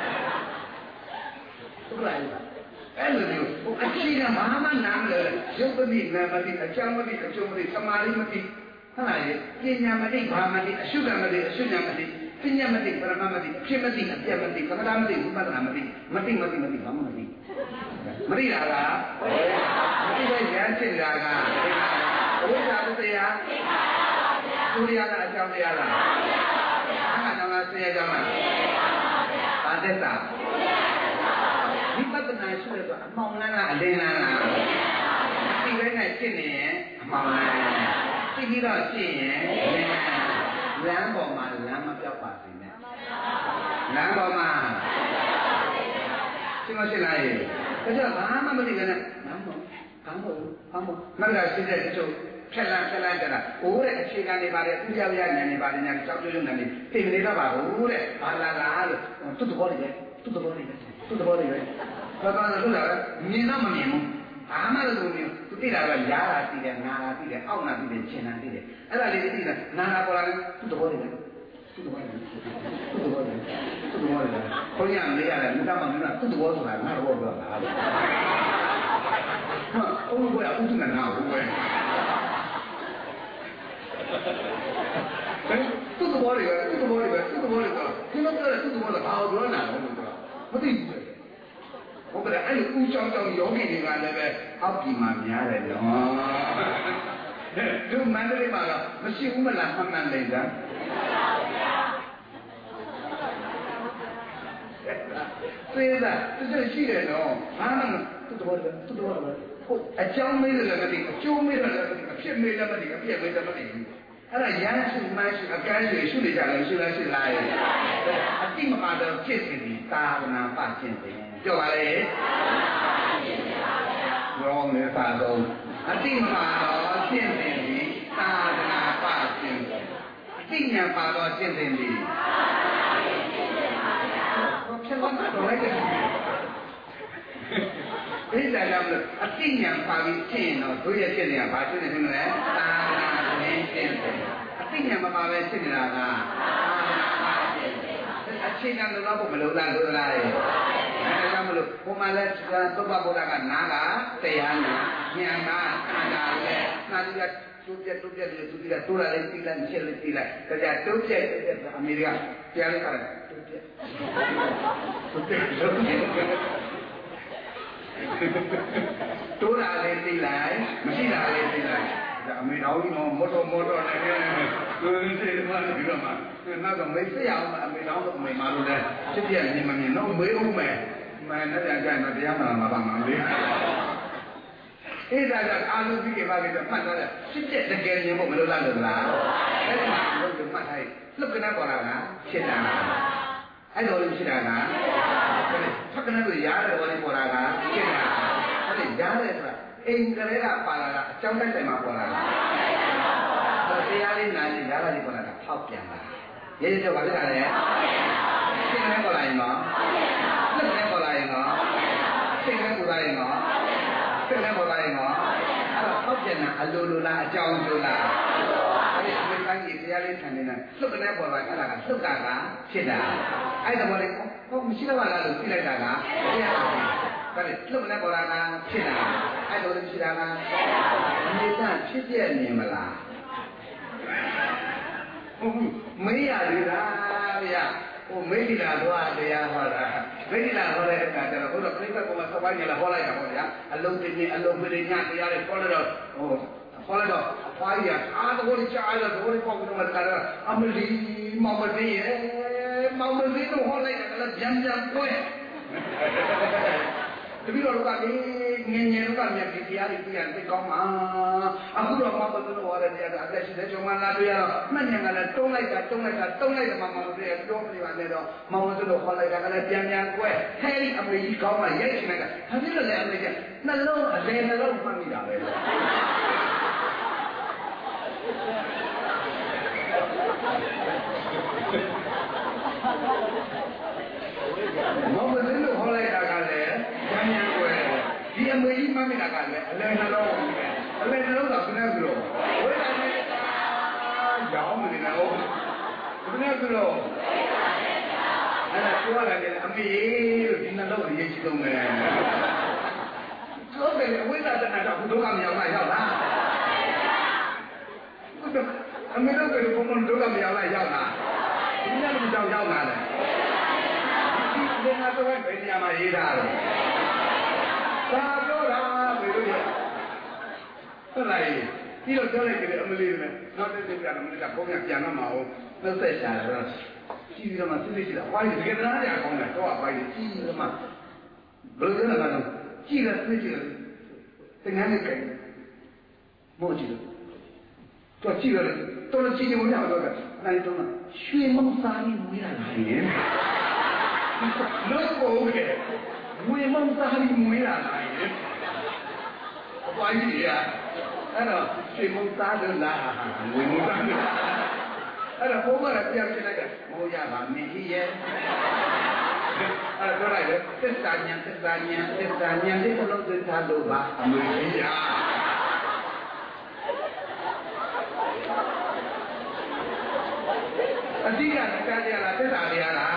ဟုတ်လားအဲ့လိုမျိုးဟိုအရှိကဘာမှနားမလဲရုပ်တိနာမတိအကြောင်းမတိအကျိုးမတိသမာဓိမတိဟုတ်လားပညာမတိဘာမတိအရှုကမတိအရှုညာမတိပညာမတိပရမမတိအဖြစ်မတိအပြတ်မတိသမထမတိဝိပဿနာမတိမတိမတိမတိဘာမှမတိမတိတာကမတိပဲဉာဏ်ဖြစ်တာကဘုရားတရားသူရကအကြောင်းတရားလားအာနာနာဆရာကြောင့်လားဘာသက်တာဝိပဿနာရှိရတော့အမှောင်လန်းလားအလင်းလန်းလားဒီဘက်နဲ့ရှင်းနေရင်အမှောင်လန်းသိပြီးတော့ရှင်းရင်လမ်းပေါ်မှာလမ်းမပြောက်ပါစေနဲ့လမ်းပေါ်မှာရှင်းမရှင်းလားရေဒါကြောင့်ဘာမှမသိကြနဲ့လမ်းပေါ်ဘာမှဘာမှမရရှိတဲ့ကျုပ်ဖြက်လန်းဖြက်လန်းကြတာဟိုတဲ့အခြေခံနေပါတယ်ဥကြဝရဉာဏ်နေပါတယ်ညာကြောက်ကြွရုံနဲ့သိမနေတော့ပါဘူးတဲ့ဘာလာလားလို့သူ့သဘောလေးပဲသူ့သဘောလေးပဲသူ့သဘောလေးပဲဘာသာလို့လဲမြင်တော့မမြင်ဘူးဘာမှလည်းမမြင်ဘူးသူသိတာကရားတာသိတယ်နာတာသိတယ်အောက်နာသိတယ်ခြင်နာသိတယ်အဲ့ဒါလေးသိတာနာတာပေါ်လာတယ်သူ့သဘောလေးပဲသူ့သဘောလေးသူ့သဘောလေးသူ့သဘောလေးခေါင်းရမေးရတယ်မြတ်မမင်းကသူ့သဘောဆိုတာငါတော့ပြောတာလို့ဟာအုံးဘောကဥဒ္ဒနာနာဘူးပဲသူ့သဘောလေးပဲသူ့သဘောလေးပဲသူ့သဘောလေးကဒီလိုပြောတယ်သူ့သဘောကဘာလို့ပြောနေတာလဲမသိဘူးဟုတ်ကဲ့အဲ့ဒီဦးချောင်းချောင်းယောဂီတွေကလည်းပဲအောက်ပြည်မှာများတယ်နော်သူမန္တလေးမှာတော့မရှိဘူးမလားမှန်မှန်လေးကသေတာသူရှိတယ်နော်ဘာမှမသူ့သဘောလေးသူ့သဘောလေးဟုတ်အကြောင်းမေးတယ်လည်းမသိအကျိုးမေးတယ်လည်းမသိအဖြစ်မေးတယ်မသိအပြည့်မေးတယ်မသိဘူးအဲ့ဒါရမ်းရှိမှရှိအကန်းတွေရှိနေကြတယ်ရှိလားရှိလားအတိမပါတော့ဖြစ်နေပြီသာဝနာပကျင့်တယ်ပြောပါလေရောမေသာတော့အတိမပါတော့ကျင့်တယ်ပြီသာဝနာပကျင့်တယ်အတိညာပါတော့ကျင့်တယ်ပြီဘာဖြစ်လို့တော့လိုက်တယ်ဒီလာလာအတိညာပါပြီးကျင့်တော့တို့ရဲ့ကျင့်တယ်ကဘာကျင့်တယ်လဲသာဝနာကျင့်တယ်အသိဉာဏ်မပါပဲဖြစ်နေတာကအခြေခံလို့တော့မလို့လားလို့လားရဲ့အဲဒါကြောင့်မလို့ဘုမလည်းသုဘဗုဒ္ဓကနာကတရားနာဉာဏ်ကခန္ဓာနဲ့နာတိကသူပြသူပြသူပြတိုးလာလေးပြီးလိုက်မချက်လေးပြီးလိုက်ဒါကြတိုးပြအမေရိကပြန်လိုက်တာတိုးပြတိုးပြတိုးလာလေးပြီးလိုက်မရှိလာလေးပြီးလိုက်ဒါအမေတော်ကြီးမောမောတော်မောတော်နဲ့သူစိတ်မှပြီးတော့မှနောက်တော့မေးစရအောင်အမေတော်တို့အမေမလို့လဲဖြစ်ပြနေမမြင်တော့မေးဦးမယ်မှန်တဲ့ကြိုင်တော့တရားမှန်မှာပါမှာလေအဲ့ဒါကအာလုပိကေပါပြီးတော့မှတ်တော့တယ်ဖြစ်ပြတကယ်ရင်ဖို့မလို့လားလို့လားအဲ့ဒါမှလို့မှတ်ထားလှုပ်ကနေပေါ်လာတာဖြစ်တာအဲ့လိုဖြစ်တာကဖက်ကနဲ့တို့ရားတယ်ဘောလေးပေါ်လာတာဖြစ်တာအဲ့ဒါရားတယ်ဆိုတာအိမ်ကလေးကပါလာတာအကြောင်းတိုင်းတိုင်မှာပေါ်လာတာတရားလေးနာရင်ရားလာလေးပေါ်လာတာဖောက်ပြန်လာရေးရတော့ဘာဖြစ်တာလဲစိတ်နဲ့ပေါ်လာရင်တော့လှုပ်နဲ့ပေါ်လာရင်တော့စိတ်နဲ့ပေါ်လာရင်တော့စိတ်နဲ့ပေါ်လာရင်တော့အဲ့တော့ဖောက်ပြန်တာအလိုလိုလားအကြောင်းလိုလားအဲ့ဒီအမေတိုင်းကြီးတရားလေးဆန်နေတာလှုပ်နဲ့ပေါ်လာအဲ့ဒါကလှုပ်တာကဖြစ်တာအဲ့ဒါဘောလေးဟောမရှိတော့လားလို့ပြလိုက်တာကတရားဒါနဲ့လှုပ်နဲ့ပေါ်လာတာဖြစ်တာအဲ့လိုလေးဖြစ်တာကအမေကဖြစ်ပြနေမလားဟုတ်ဘူးမေးရသေးတာဗျာဟိုမေးဒီလာတော့တရားဟောတာမေးဒီလာဟောတဲ့အခါကျတော့ဘုရားပြိဿကမှစပိုင်းနေလာဟောလိုက်တာပေါ့ဗျာအလုံးတင်နေအလုံးမင်းညတရားလေးဟောလို့တော့ဟိုဟောလိုက်တော့အဖွားကြီးကအားတော်ကြီးကြားရတော့ဒီပေါ့ကတော့မကတော့အမလီမောင်မလေးရဲ့မောင်မလေးတော့ဟောလိုက်တယ်လည်းပြန်ပြန်ပွဲတပည့်တော်ကလည်းငငယ်တို့ကမြတ်ဒီတရားတွေပြရသိကောင်းမှာအခုတော့မောင်မလေးတို့ဟောတဲ့တရားကအသက်ရှိတဲ့ကျောင်းမလာတွေ့ရတော့မှတ်ဉာဏ်ကလည်းတုံးလိုက်တာတုံးလိုက်တာတုံးလိုက်တယ်မောင်မလေးကပြောမနေပါနဲ့တော့မောင်မလေးတို့ဟောလိုက်တာကလည်းပြန်ပြန်ပွဲဟဲ့ဒီအမေကြီးကောင်းမှရိုက်ချင်လိုက်တာဒါဖြစ်လို့လည်းအမေကြီးနှလုံးအလဲနှလုံးမှတ်မိတာပဲမောင်မလေးတို့ဟောလိုက်တာကလည်းပြန်ပြန်ပွဲဒီအမေကြီးမှတ်မိတာကလည်းအလဲနှလုံးအလဲနှလုံးကဘယ်နဲ့ဆိုတော့ဝိဒါမေရောင်းမနေတော့ဘယ်နဲ့ဆိုတော့အဲ့ဒါပြောရတယ်အမေလို့ဒီနှလုံးကိုရေးချစ်တော့မယ်ဟုတ်တယ်ဝိဒါတနာတော့ဘုဒ္ဓကမြောက်လာရောက်လားအမေတို့ကဘုံဘုံဒုက္ခမြောက်လာရောက်လားဒီနေ့လည်းကြောက်ရောက်လာတယ်ဒီငါတော့ဘယ်နေရာမှာရေးထားလဲသာပြောတာဘယ်လိုလဲဟုတ်လားဒီလိုပြောလိုက်ကြတယ်အမလေးနဲ့နောက်တစ်ချိန်ကျတော့မင်းကဘုံကပြန်တော့မအောင်နှုတ်ဆက်ချာတယ်ကြည့်ပြီးတော့မှသိသိရှိတာဝိုင်းတကယ်တရားကြကောင်းတယ်တော့ဝိုင်းကြည့်ပြီးတော့မှဘယ်လိုလဲကတော့ကြည့်ရသိကြည့်တယ်ငါလည်းကြိုက်မို့ကြည့်လို့တော့ကြည့်ရတယ်တော်တော်ကြည့်နေမရတော့တယ်နိုင်တော့ရွှေမောင်စာကြီးမွေးလာတယ်လို့ကိုကဲမွေမောင်စာကြီးမွေးလာတယ်အပွားကြီးရအဲ့တော့ရွှေမောင်စာတို့လာမွေမောင်စာအဲ့တော့ဘုရားကပြန်ပြလိုက်တယ်မိုးရပါမင်းကြီးရဲ့အဲ့တော့လိုက်တယ်သစ္စာဉာဏ်သစ္စာဉာဏ်သစ္စာဉာဏ်လေးဘလုံးသစ္စာတို့ပါအမေကြီးရအတိကတရားကြလားသစ္စာတရားလား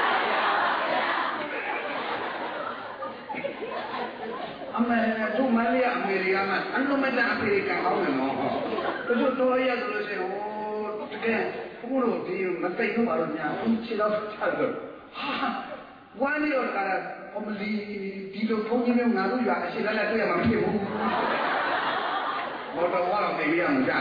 အမေတို့မလေးအမေရိကန်မှာအလုံးမတန်အမေရိကန်အောင်တယ်နော်တို့တော်ရလို့ရှိရင်ဟိုတကယ်ဘုလို့ဒီမသိတော့ပါတော့ညာခြေတော့ချက်တော့ဟာဝမ်းနေတော့ကအမလီဒီလိုဖုန်းကြီးမျိုးငါတို့ရွာအရှိလက်လက်တွေ့ရမှာမဖြစ်ဘူးဘောတော်ကတော့နေရမှာကြား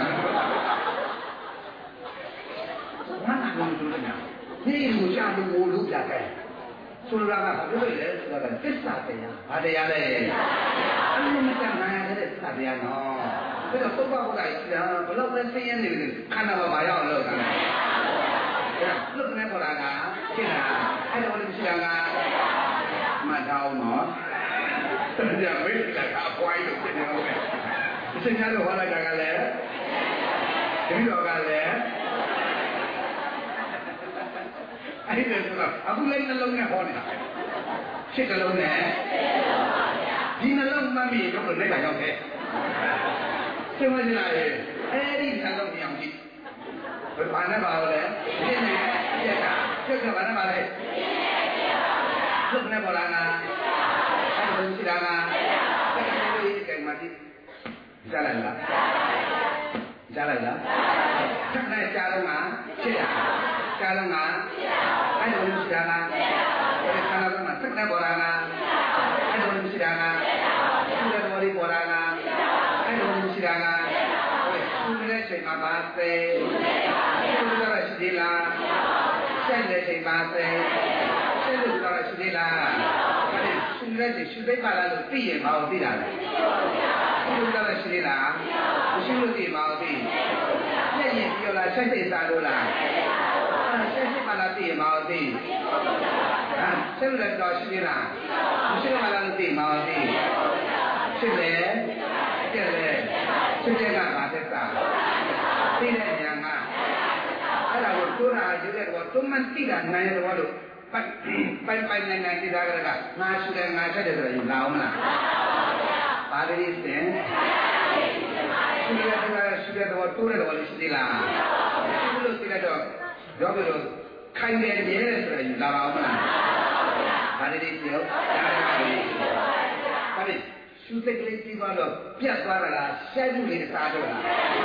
ငါကလည်းတို့လည်းနေလို့ကြားလို့လို့ပြတယ်ဆိုလိုတာကဘာလို့လဲဆိုတာကသစ္စာတရားဘာတရားလဲအလုံးမတန်နိုင်တဲ့သစ္စာတရားနော်ဒါတော့ပုပ္ပဘုရားကြီးကဘလောက်လဲသိရနေတယ်ခန္ဓာမှာမရောက်လို့ကလည်းလွတ်နေပေါ်လာတာဖြစ်တာအဲ့ဒါလည်းရှိတာကမှတ်ထားအောင်နော်တရားမေးတာကအပွားကြီးလို့ဖြစ်နေတော့ပဲအရှင်များတို့ဟောလိုက်တာကလည်းတတိတော်ကလည်းအဲ့ဒီဆိုတော့အခုလည်းနှလုံးနဲ့ဟောနေတာရှစ်နှလုံးနဲ့ဒီနှလုံးမှတ်မိတော့လည်းလက်ရောက်တယ်ရှင်းမလားအဲ့ဒီနှလုံးမြောင်ကြည့် mana bawa le, ini ni, siapa? Siapa mana bawa? Siapa mana bola na? Ada siapa na? Siapa ni kayak mati? Jalan lah, jalan lah. Siapa jalan na? Siapa? Jalan na? Ada siapa na? Siapa na? Siapa bola na? Ada siapa na? Siapa bola bola na? Ada siapa na? Sudah saya bahasa, sudah sudah saya saya bahasa, sudah sudah sudah sudah kalau tiada mau tidak, sudah sudah sudah mau tidak, jadi kalau saya saya lah, saya malah tiada mau tidak, sudah sudah sudah, sudah malah tiada mau tidak, sudah sudah sudah nggak ada tak, tidak jangan. Ada waktu lah, jadi waktu mesti kan, naya waktu, pai pai naya tidak ada, naya sudah naya saja dah, lau mana. Pada ini sen, sudah sudah sudah waktu ada waktu istilah, sebelum tidak ada, jauh jauh, kain dia dia sudah lau mana. Pada ini sen, pada sudah kelihatan kalau biasa lah, saya juga satu lah.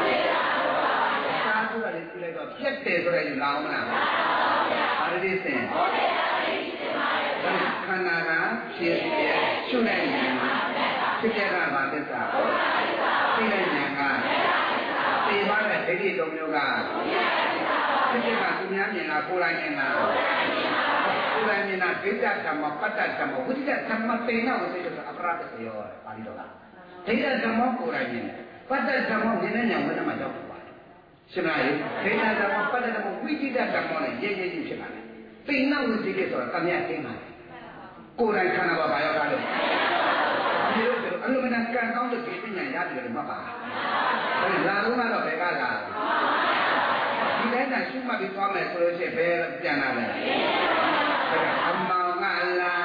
Satu lah itu lagi, biasa sudah lau mana. Pada ini sen, karena kan siapa sudah ni, siapa baca sah, tidak jangan, tiba ada jadi dong juga, siapa dunia ni nak pulang ni nak, pulang ni nak tidak sama, pada sama, tidak sama pena untuk itu apa sahaja, pagi tu lah, tidak sama pulang ni, pada sama ni yang mana macam apa, sebenarnya, tidak sama pada sama, tidak sama ni, je je je sebenarnya, pena untuk itu kami akan Kurang kan apa bayar kalau, jadi tu, kalau menakan kau tu kita ni ada dari apa? Lalu mana mereka lah? Kita ni cuma di kamar terus ber jangan lah. Amal ngalah,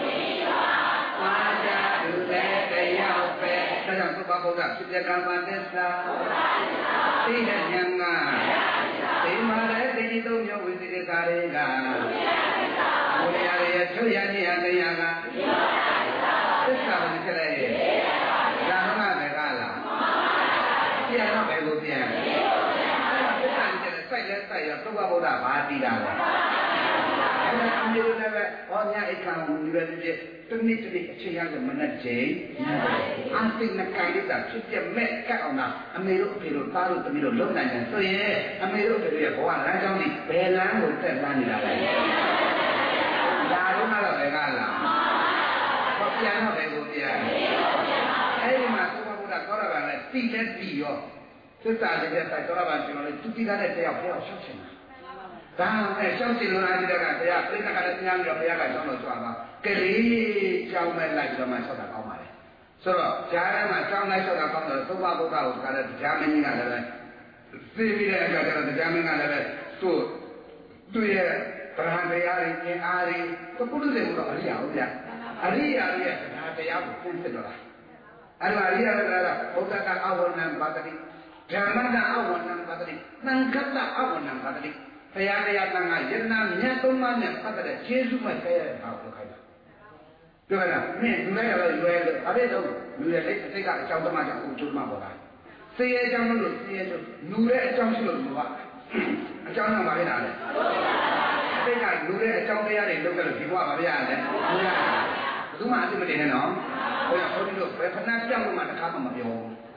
wajah dulu deyau pe, sedang tu bapak dah sediakan mandesa, tidak jangan. Terima kasih itu yang wujud karega. Mulia dia cuya ni ada yang apa? Sesuatu ni celai. Jangan ada kalah. Siapa bego dia? Sesuatu ni celai. Saya saya tu bawa dah mati dah. Ambil dah. Orang ikan mulia dia. Tuni tuni cuya tu mana jay? Asing nak kali dah. Setiap mereka orang ambil ambil taruh ambil lom nanya. So ye ambil ambil bawa rajang ni. Belang hotel mana dah. Lalu malah mereka lah, kopian apa kopian? Eh masuk apa budak korban lah, tidak dia. Sesaat dia tak korban cuma itu tidak ada dia apa syaksir. Dah, eh syaksir orang tidak kan dia, mereka kada tiang dia dia kan sama sama. Kali jauh melai juga masuk tak kau malah. So, jangan macam lain sudah kau tu apa budak kada jamin ni ada lah. Sibir ada kada jamin ada lah. Tu, tu ya. Terhadap hari ini hari, keputusan itu hari apa ya? Hari hari ya, ada yang pun sedara. Hari hari ada, orang tak awal nam bateri, jangan tak awal nam bateri, nangkat tak awal nam bateri. Saya ada yang nangay, yang namanya tu mana bateri, Yesus macam saya tahu kaya. Tuhan, ni dulu ada dulu ada, ada tu, dulu ada, saya kat jauh macam ucap macam saya jauh dulu, saya tu, dulu ada jauh dulu, jauh nama mana ada? Saya kan dulu ada jauh dia ada, dulu kalau dibuat apa dia ada, tu macam mana dia no? Oh ya, kalau dulu, pernah jauh mana kau macam dia?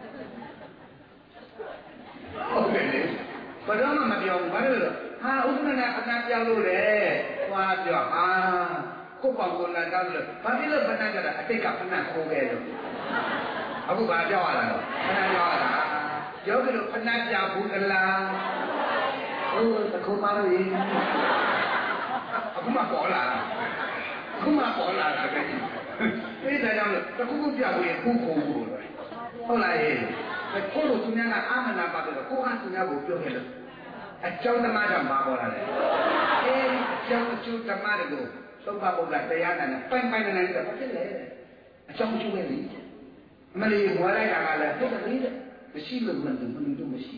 Oh betul. Padahal macam dia orang baru, ha, usman nak nak jauh deh, wah dia, ha, kau bangun nak jauh, tapi lu pernah jadi, tapi kau pernah kau gaya. Aku baca jauh lah, pernah jauh lah, jauh dulu pernah jauh lah. Oh, tak kau malu ini. Aku mah bola, aku mah bola lah kan. Ini dah yang, tak kau dia boleh kuku. Oh lah eh, kau lu punya nak aman apa tu? Kau kan punya buku ni. Jauh nama jam apa lah? Eh, jauh jauh nama tu. So apa bukan saya nak, pen-pen nanti tak boleh leh. Jauh jauh ni. Mesti mulai agak lah, tu tak boleh. Mesti lu mana tu, mana tu mesti.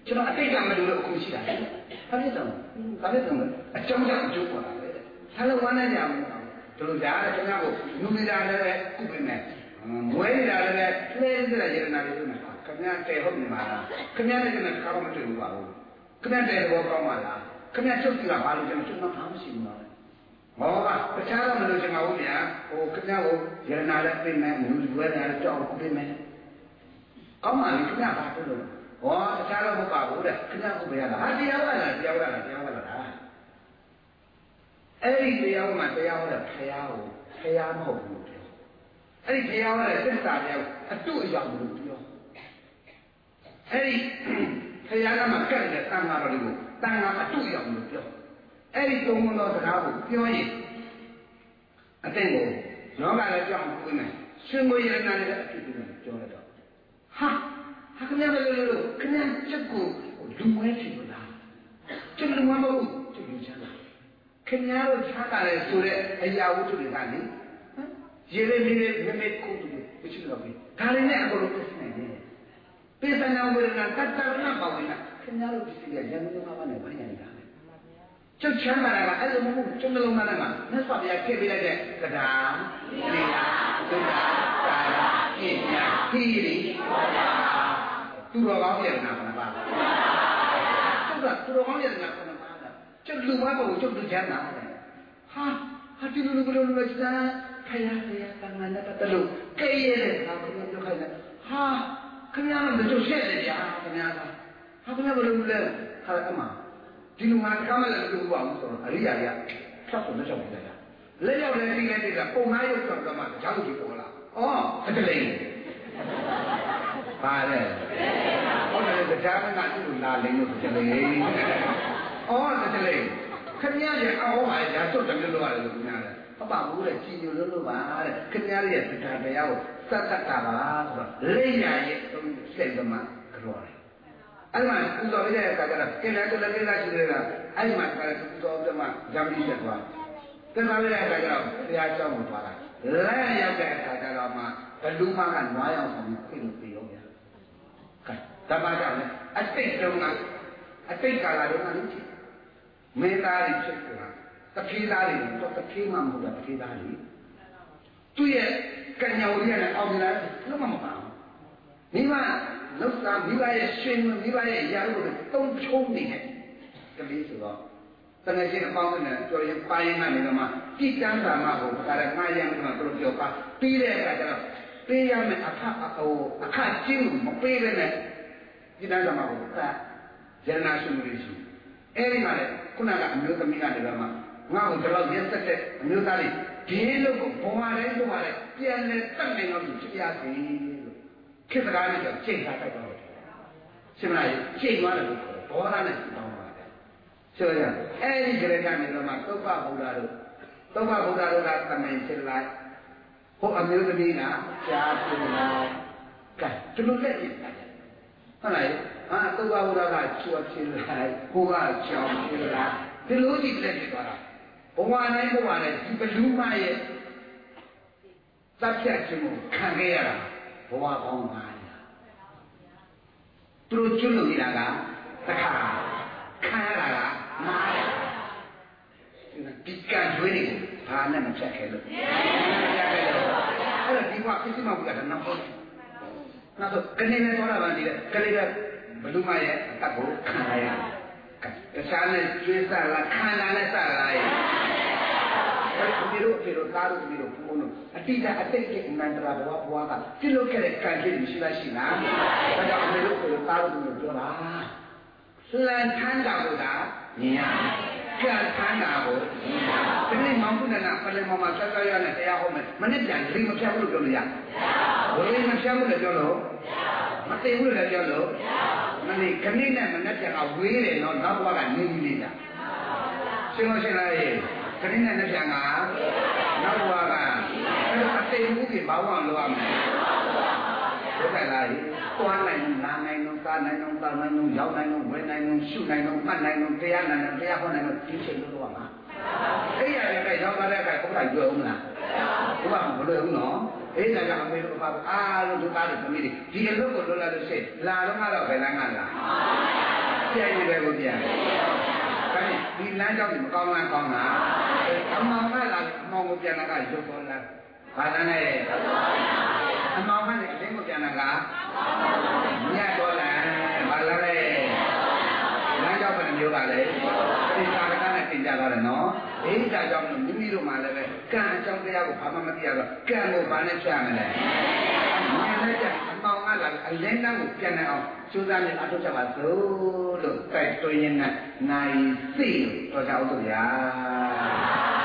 ကျွန်တော်အတိတ်ကမလို့အခုရှိတာလေဘာဖြစ်တော့ဘာဖြစ်တော့အကြောင်းကြောင့်အကျိုးပေါ်လာတယ်ဆန်းလုံးဝမ်းနဲ့ကြအောင်တို့ကြားတယ်ခင်ဗျားကိုလူနေတာလည်းကုပြင်မယ်မွေးနေတာလည်းလှဲတဲ့ရတနာလေးတို့မှာခင်ဗျားတဲဟုတ်နေမှာလားခင်ဗျားနဲ့ကျွန်တော်ကားမတွေ့ဘူးပါဘူးခင်ဗျားတဲတော့ကောင်းပါလားခင်ဗျားချုပ်ကြည့်တာဘာလို့ကျွန်တော်ကျွန်တော်ဘာမှမရှိဘူးနော်မောကတခြားတော့မလို့ကျွန်တော်ဟုတ်ဗျာဟိုခင်ဗျားကိုရတနာလည်းပြင်မယ်လူဝဲတာလည်းကြောက်ကုပြင်မယ်ကောင်းပါပြီခင်ဗျားဘာလို့လဲဟောတခြားတော့မပါဘူးတဲ့ခင်ဗျားကိုဘယ်ရလားဟာတရားဝါလားတရားဝါလားတရားဝါလားအဲ့ဒီတရားမှာတရားဟောတဲ့ဖရာကိုဖရာမဟုတ်ဘူးပြောအဲ့ဒီဖရာဟောတဲ့သစ္စာတရားကိုအတုအယောင်လို့ပြောအဲ့ဒီဖရာကမှကတ်တဲ့တန်ခါတော်လေးကိုတန်ခါအတုအယောင်လို့ပြောအဲ့ဒီသုံးခုသောစကားကိုပြောရင်အသိကိုလောကလည်းကြောက်ကိုနေရှင်ကိုရဏနဲ့အတူတူပြောလိုက်တော့ဟာဟာခင်ဗျားလည်းလို့ခင်ဗျားချက်ကိုလူဝဲချင်လို့လားချက်လူဝဲမဟုတ်ချက်လူချမ်းသာခင်ဗျားတို့ချမ်းသာတယ်ဆိုတဲ့အရာဝတ္ထုတွေကလေရေလေးလေးလေးမမေကိုတူမရှိတော့ဘူးဒါလေးနဲ့အကုန်လုံးပြနေတယ်ပိဿနာဝေဒနာတတ္တနာပါဝင်တာခင်ဗျားတို့ဒီစီကရန်ကုန်မှာပါနေဘာညာနေတာကျုပ်ချမ်းသာတာကအဲ့လိုမဟုတ်ကျုပ်နှလုံးသားထဲမှာမြတ်စွာဘုရားထည့်ပေးလိုက်တဲ့ကဒါသီလဒုက္ခသာရပညာသီရိသူတော်ကောင်းရဲ့နာမပါကျုပ်ကသူတော်ကောင်းရဲ့နာမပါကျုပ်လူမဘုံကျုပ်လူချမ်းသာတယ်ဟာဟာဒီလိုလိုလိုလိုစမ်းခရရရတန်ငါနဲ့ပတ်လို့ကဲရဲတဲ့ဟာကိုပြောခိုင်းတယ်ဟာခင်ဗျားတို့မကျုပ်ရှက်တယ်ဗျာခင်ဗျားကဟာခင်ဗျားဘယ်လိုလဲဟာအမဒီလူငါတကားမလည်းမလုပ်ဘူးပါဘူးဆိုတော့အရိယာကြီးဖြတ်ဖို့လက်ရောက်နေတာလက်ရောက်လည်းပြီးလည်းပြီးတာပုံနာရုပ်ဆိုတော့မှကြောက်ကြည့်ပေါ်လာအော်အတလိန်ပါလေဟုတ်တယ်ကြားမကသူ့လာလိန်လို့တလိန်အော်တလိန်ခင်ဗျားရဲ့အော်ပါရာစွတ်တယ်လို့ရတယ်လို့ခင်ဗျားလည်းပပဘူးတဲ့ကြည်ညိုလို့လို့ပါတဲ့ခင်ဗျားရဲ့တရားတရားကိုစက်တက်တာပါဆိုတော့လက်ရရဲ့စိတ်ကမှကြောတယ်အဲ့မှာကုသိုလ်ပြတဲ့အခါကျတော့ကိလေသာလည်းကိလေသာရှိတယ်လားအဲ့မှာကလည်းကုသိုလ်ပြမှာဂျမ်းပြီးဆက်သွားကိလေသာလည်းအခါကျတော့ဘုရားကြောင်းကိုသွားတာလက်ရောက်တဲ့အခါကျတော့မှဘလူမကနွားရောက်ဆောင်ပြီးပြင်ပြီးရောဗျာကဲဒါပါကြောင့်လေအတိတ်တုန်းကအတိတ်ကာလတုန်းကလည်းမင်းသားတွေဖြစ်သွားတထေးသားတွေတော့တထေးမှမဟုတ်တာတထေးသားတွေသူ့ရဲ့ကညောင်လေးနဲ့အောင်လာလုံးမမပါဘူးမိမလောက်စားမိဘရဲ့ရှင်မိဘရဲ့ရာလို့တုံးချုံးနေတယ်ကလေးဆိုတော့တကယ်ချင်းအပေါင်းနဲ့ပြောရင်ပါရင်ကနေတော့မှကြည်တန်းတာမှကိုဒါလည်းငါရမ်းမှတို့ပြောပါပြီးတဲ့အခါကျတော့ပေးရမယ်အခဟိုအခကျင်းမပေးပဲနဲ့ကြည်တန်းတာမှကိုဒါရဏရှင်လူရှိအဲ့ဒီမှာလေခုနကအမျိုးသမီးကနေတော့မှငါ့ကိုတော့ရက်ဆက်တဲ့အမျိုးသားလေးဒီလိုကိုဘုံပါလဲလို့ပါလေပြန်လဲတတ်နိုင်တော့ဖြစ်ရစီခေတ္တကားနဲ့ကြောင့်ချိန်ထားတိုက်တော့ရှင်မလားချိန်သွားတယ်လို့ဘောဓာနဲ့တောင်းပါတယ်ဆိုရအဲ့ဒီကြရကနေတော့မှသုဘဗုဒ္ဓတို့သုဘဗုဒ္ဓတို့ကတမင်ဖြစ်လိုက်ဟိုအမျိုးသမီးကကြားပြလိုက်ကဲဒီလိုလက်ဖြစ်တယ်ဟုတ်လားဟာသုဘဗုဒ္ဓကချွတ်ဖြစ်လိုက်ကိုကကြောင်ဖြစ်လိုက်ဒီလိုကြည့်လက်ဖြစ်သွားတာဘဝတိုင်းဘဝတိုင်းဒီဘလူးမရဲ့သတ်ဖြတ်ခြင်းကိုခံခဲ့ရတာဘဝပေါင်းပါးသူတို့ကျွလို့နေတာကတခါခံရတာကမားတယ်ဒီကံကျွေးနေဘာနဲ့မဖြတ်ခဲ့လို့မဖြတ်ခဲ့လို့အဲ့တော့ဒီဘဝပြစ်မှဘူးကတော့နောက်ဆုံးနောက်တော့ကနေနဲ့သွားတာပါဒီကကလေးကဘလူမရဲ့အတက်ကိုခံရရတယ်တခြားနဲ့ကျွေးစားလားခံတာနဲ့စားလားရဲ့အဲ့ဒီလိုပြေလို့သားတို့ပြေလို့ဘုန်းတို့အတိတ်အတိတ်ကအနန္တရာဘဝဘဝကပြုလုပ်ခဲ့တဲ့ကံကြိတ်မရှိလားရှိလားဒါကြောင့်အမေတို့ပြေလို့သားတို့ပြေလို့ပြောတာလန်ထမ်းတာကိုသာမြင်ရတယ်ကံထမ်းတာကိုဒီနေ့မောင်ကုဏနာပလင်မောင်မှာဆက်ဆက်ရနဲ့တရားဟောမယ်မနစ်ပြန်လိမဖြတ်ဘူးလို့ပြောလို့ရဘယ်လိမဖြတ်ဘူးလို့ပြောလို့မသိဘူးလို့ပြောလို့မနေ့ခဏနဲ့မနက်ပြန်ကဝေးတယ်နော်နောက်ဘဝကနေပြီးနေတာရှင်းလို့ရှင်းလားရေခဏနဲ့လက်ပြန်ကနောက်ဘဝကအဲ့တော့အသိမှုတွေဘာဝလို့ရမလဲဟုတ်ကဲ့လားတွားနိုင်နားနိုင်တော့စားနိုင်တော့တောင်းနိုင်တော့ရောက်နိုင်တော့ဝယ်နိုင်တော့ရှုနိုင်တော့မှတ်နိုင်တော့တရားနိုင်တော့တရားဟောနိုင်တော့ဒီချိန်လို့ရမှာအဲ့ရတဲ့ကရောက်လာတဲ့ကဘုရားကြွယ်ဦးမလားဘုရားမလို့ဘူးနော်အေးဒါကြောင့်အမေတို့ဘာအားလို့သူသားတို့သမီးတွေဒီအလုပ်ကိုလုပ်လာလို့ရှိရင်လာတော့ကတော့ဘယ်လမ်းကလာကြိုက်နေပဲကိုပြန်ဒါနဲ့ဒီလမ်းကြောင့်မကောင်းလားကောင်းလားအမောင်ကလာအမောင်ကိုပြန်လာကရုပ်ပေါ်လာဘာသာနဲ့အမောင်ကလည်းအတင်းကိုပြန်လာကညတ်တော့လာဘာလာလဲလမ်းကြောင့်ဘယ်နှမျိုးကလဲဒီသာကနဲ့တင်ကြတာနော်အေးဒါကြောင့်မိမိတို့မှလည်းပဲကံအကြောင်းတရားကိုဘာမှမသိရတော့ကံကိုဘာနဲ့ဖြတ်မလဲမြင်လိုက်တဲ့အမောင်ကလာအလင်းတန်းကိုပြန်နေအောင်ကျိုးစားနေအထုတ်ချက်ပါစို့လို့တိုက်တွင်းရင်းနဲ့နိုင်သိလို့တော်ကြအောင်ဆိုဗျာ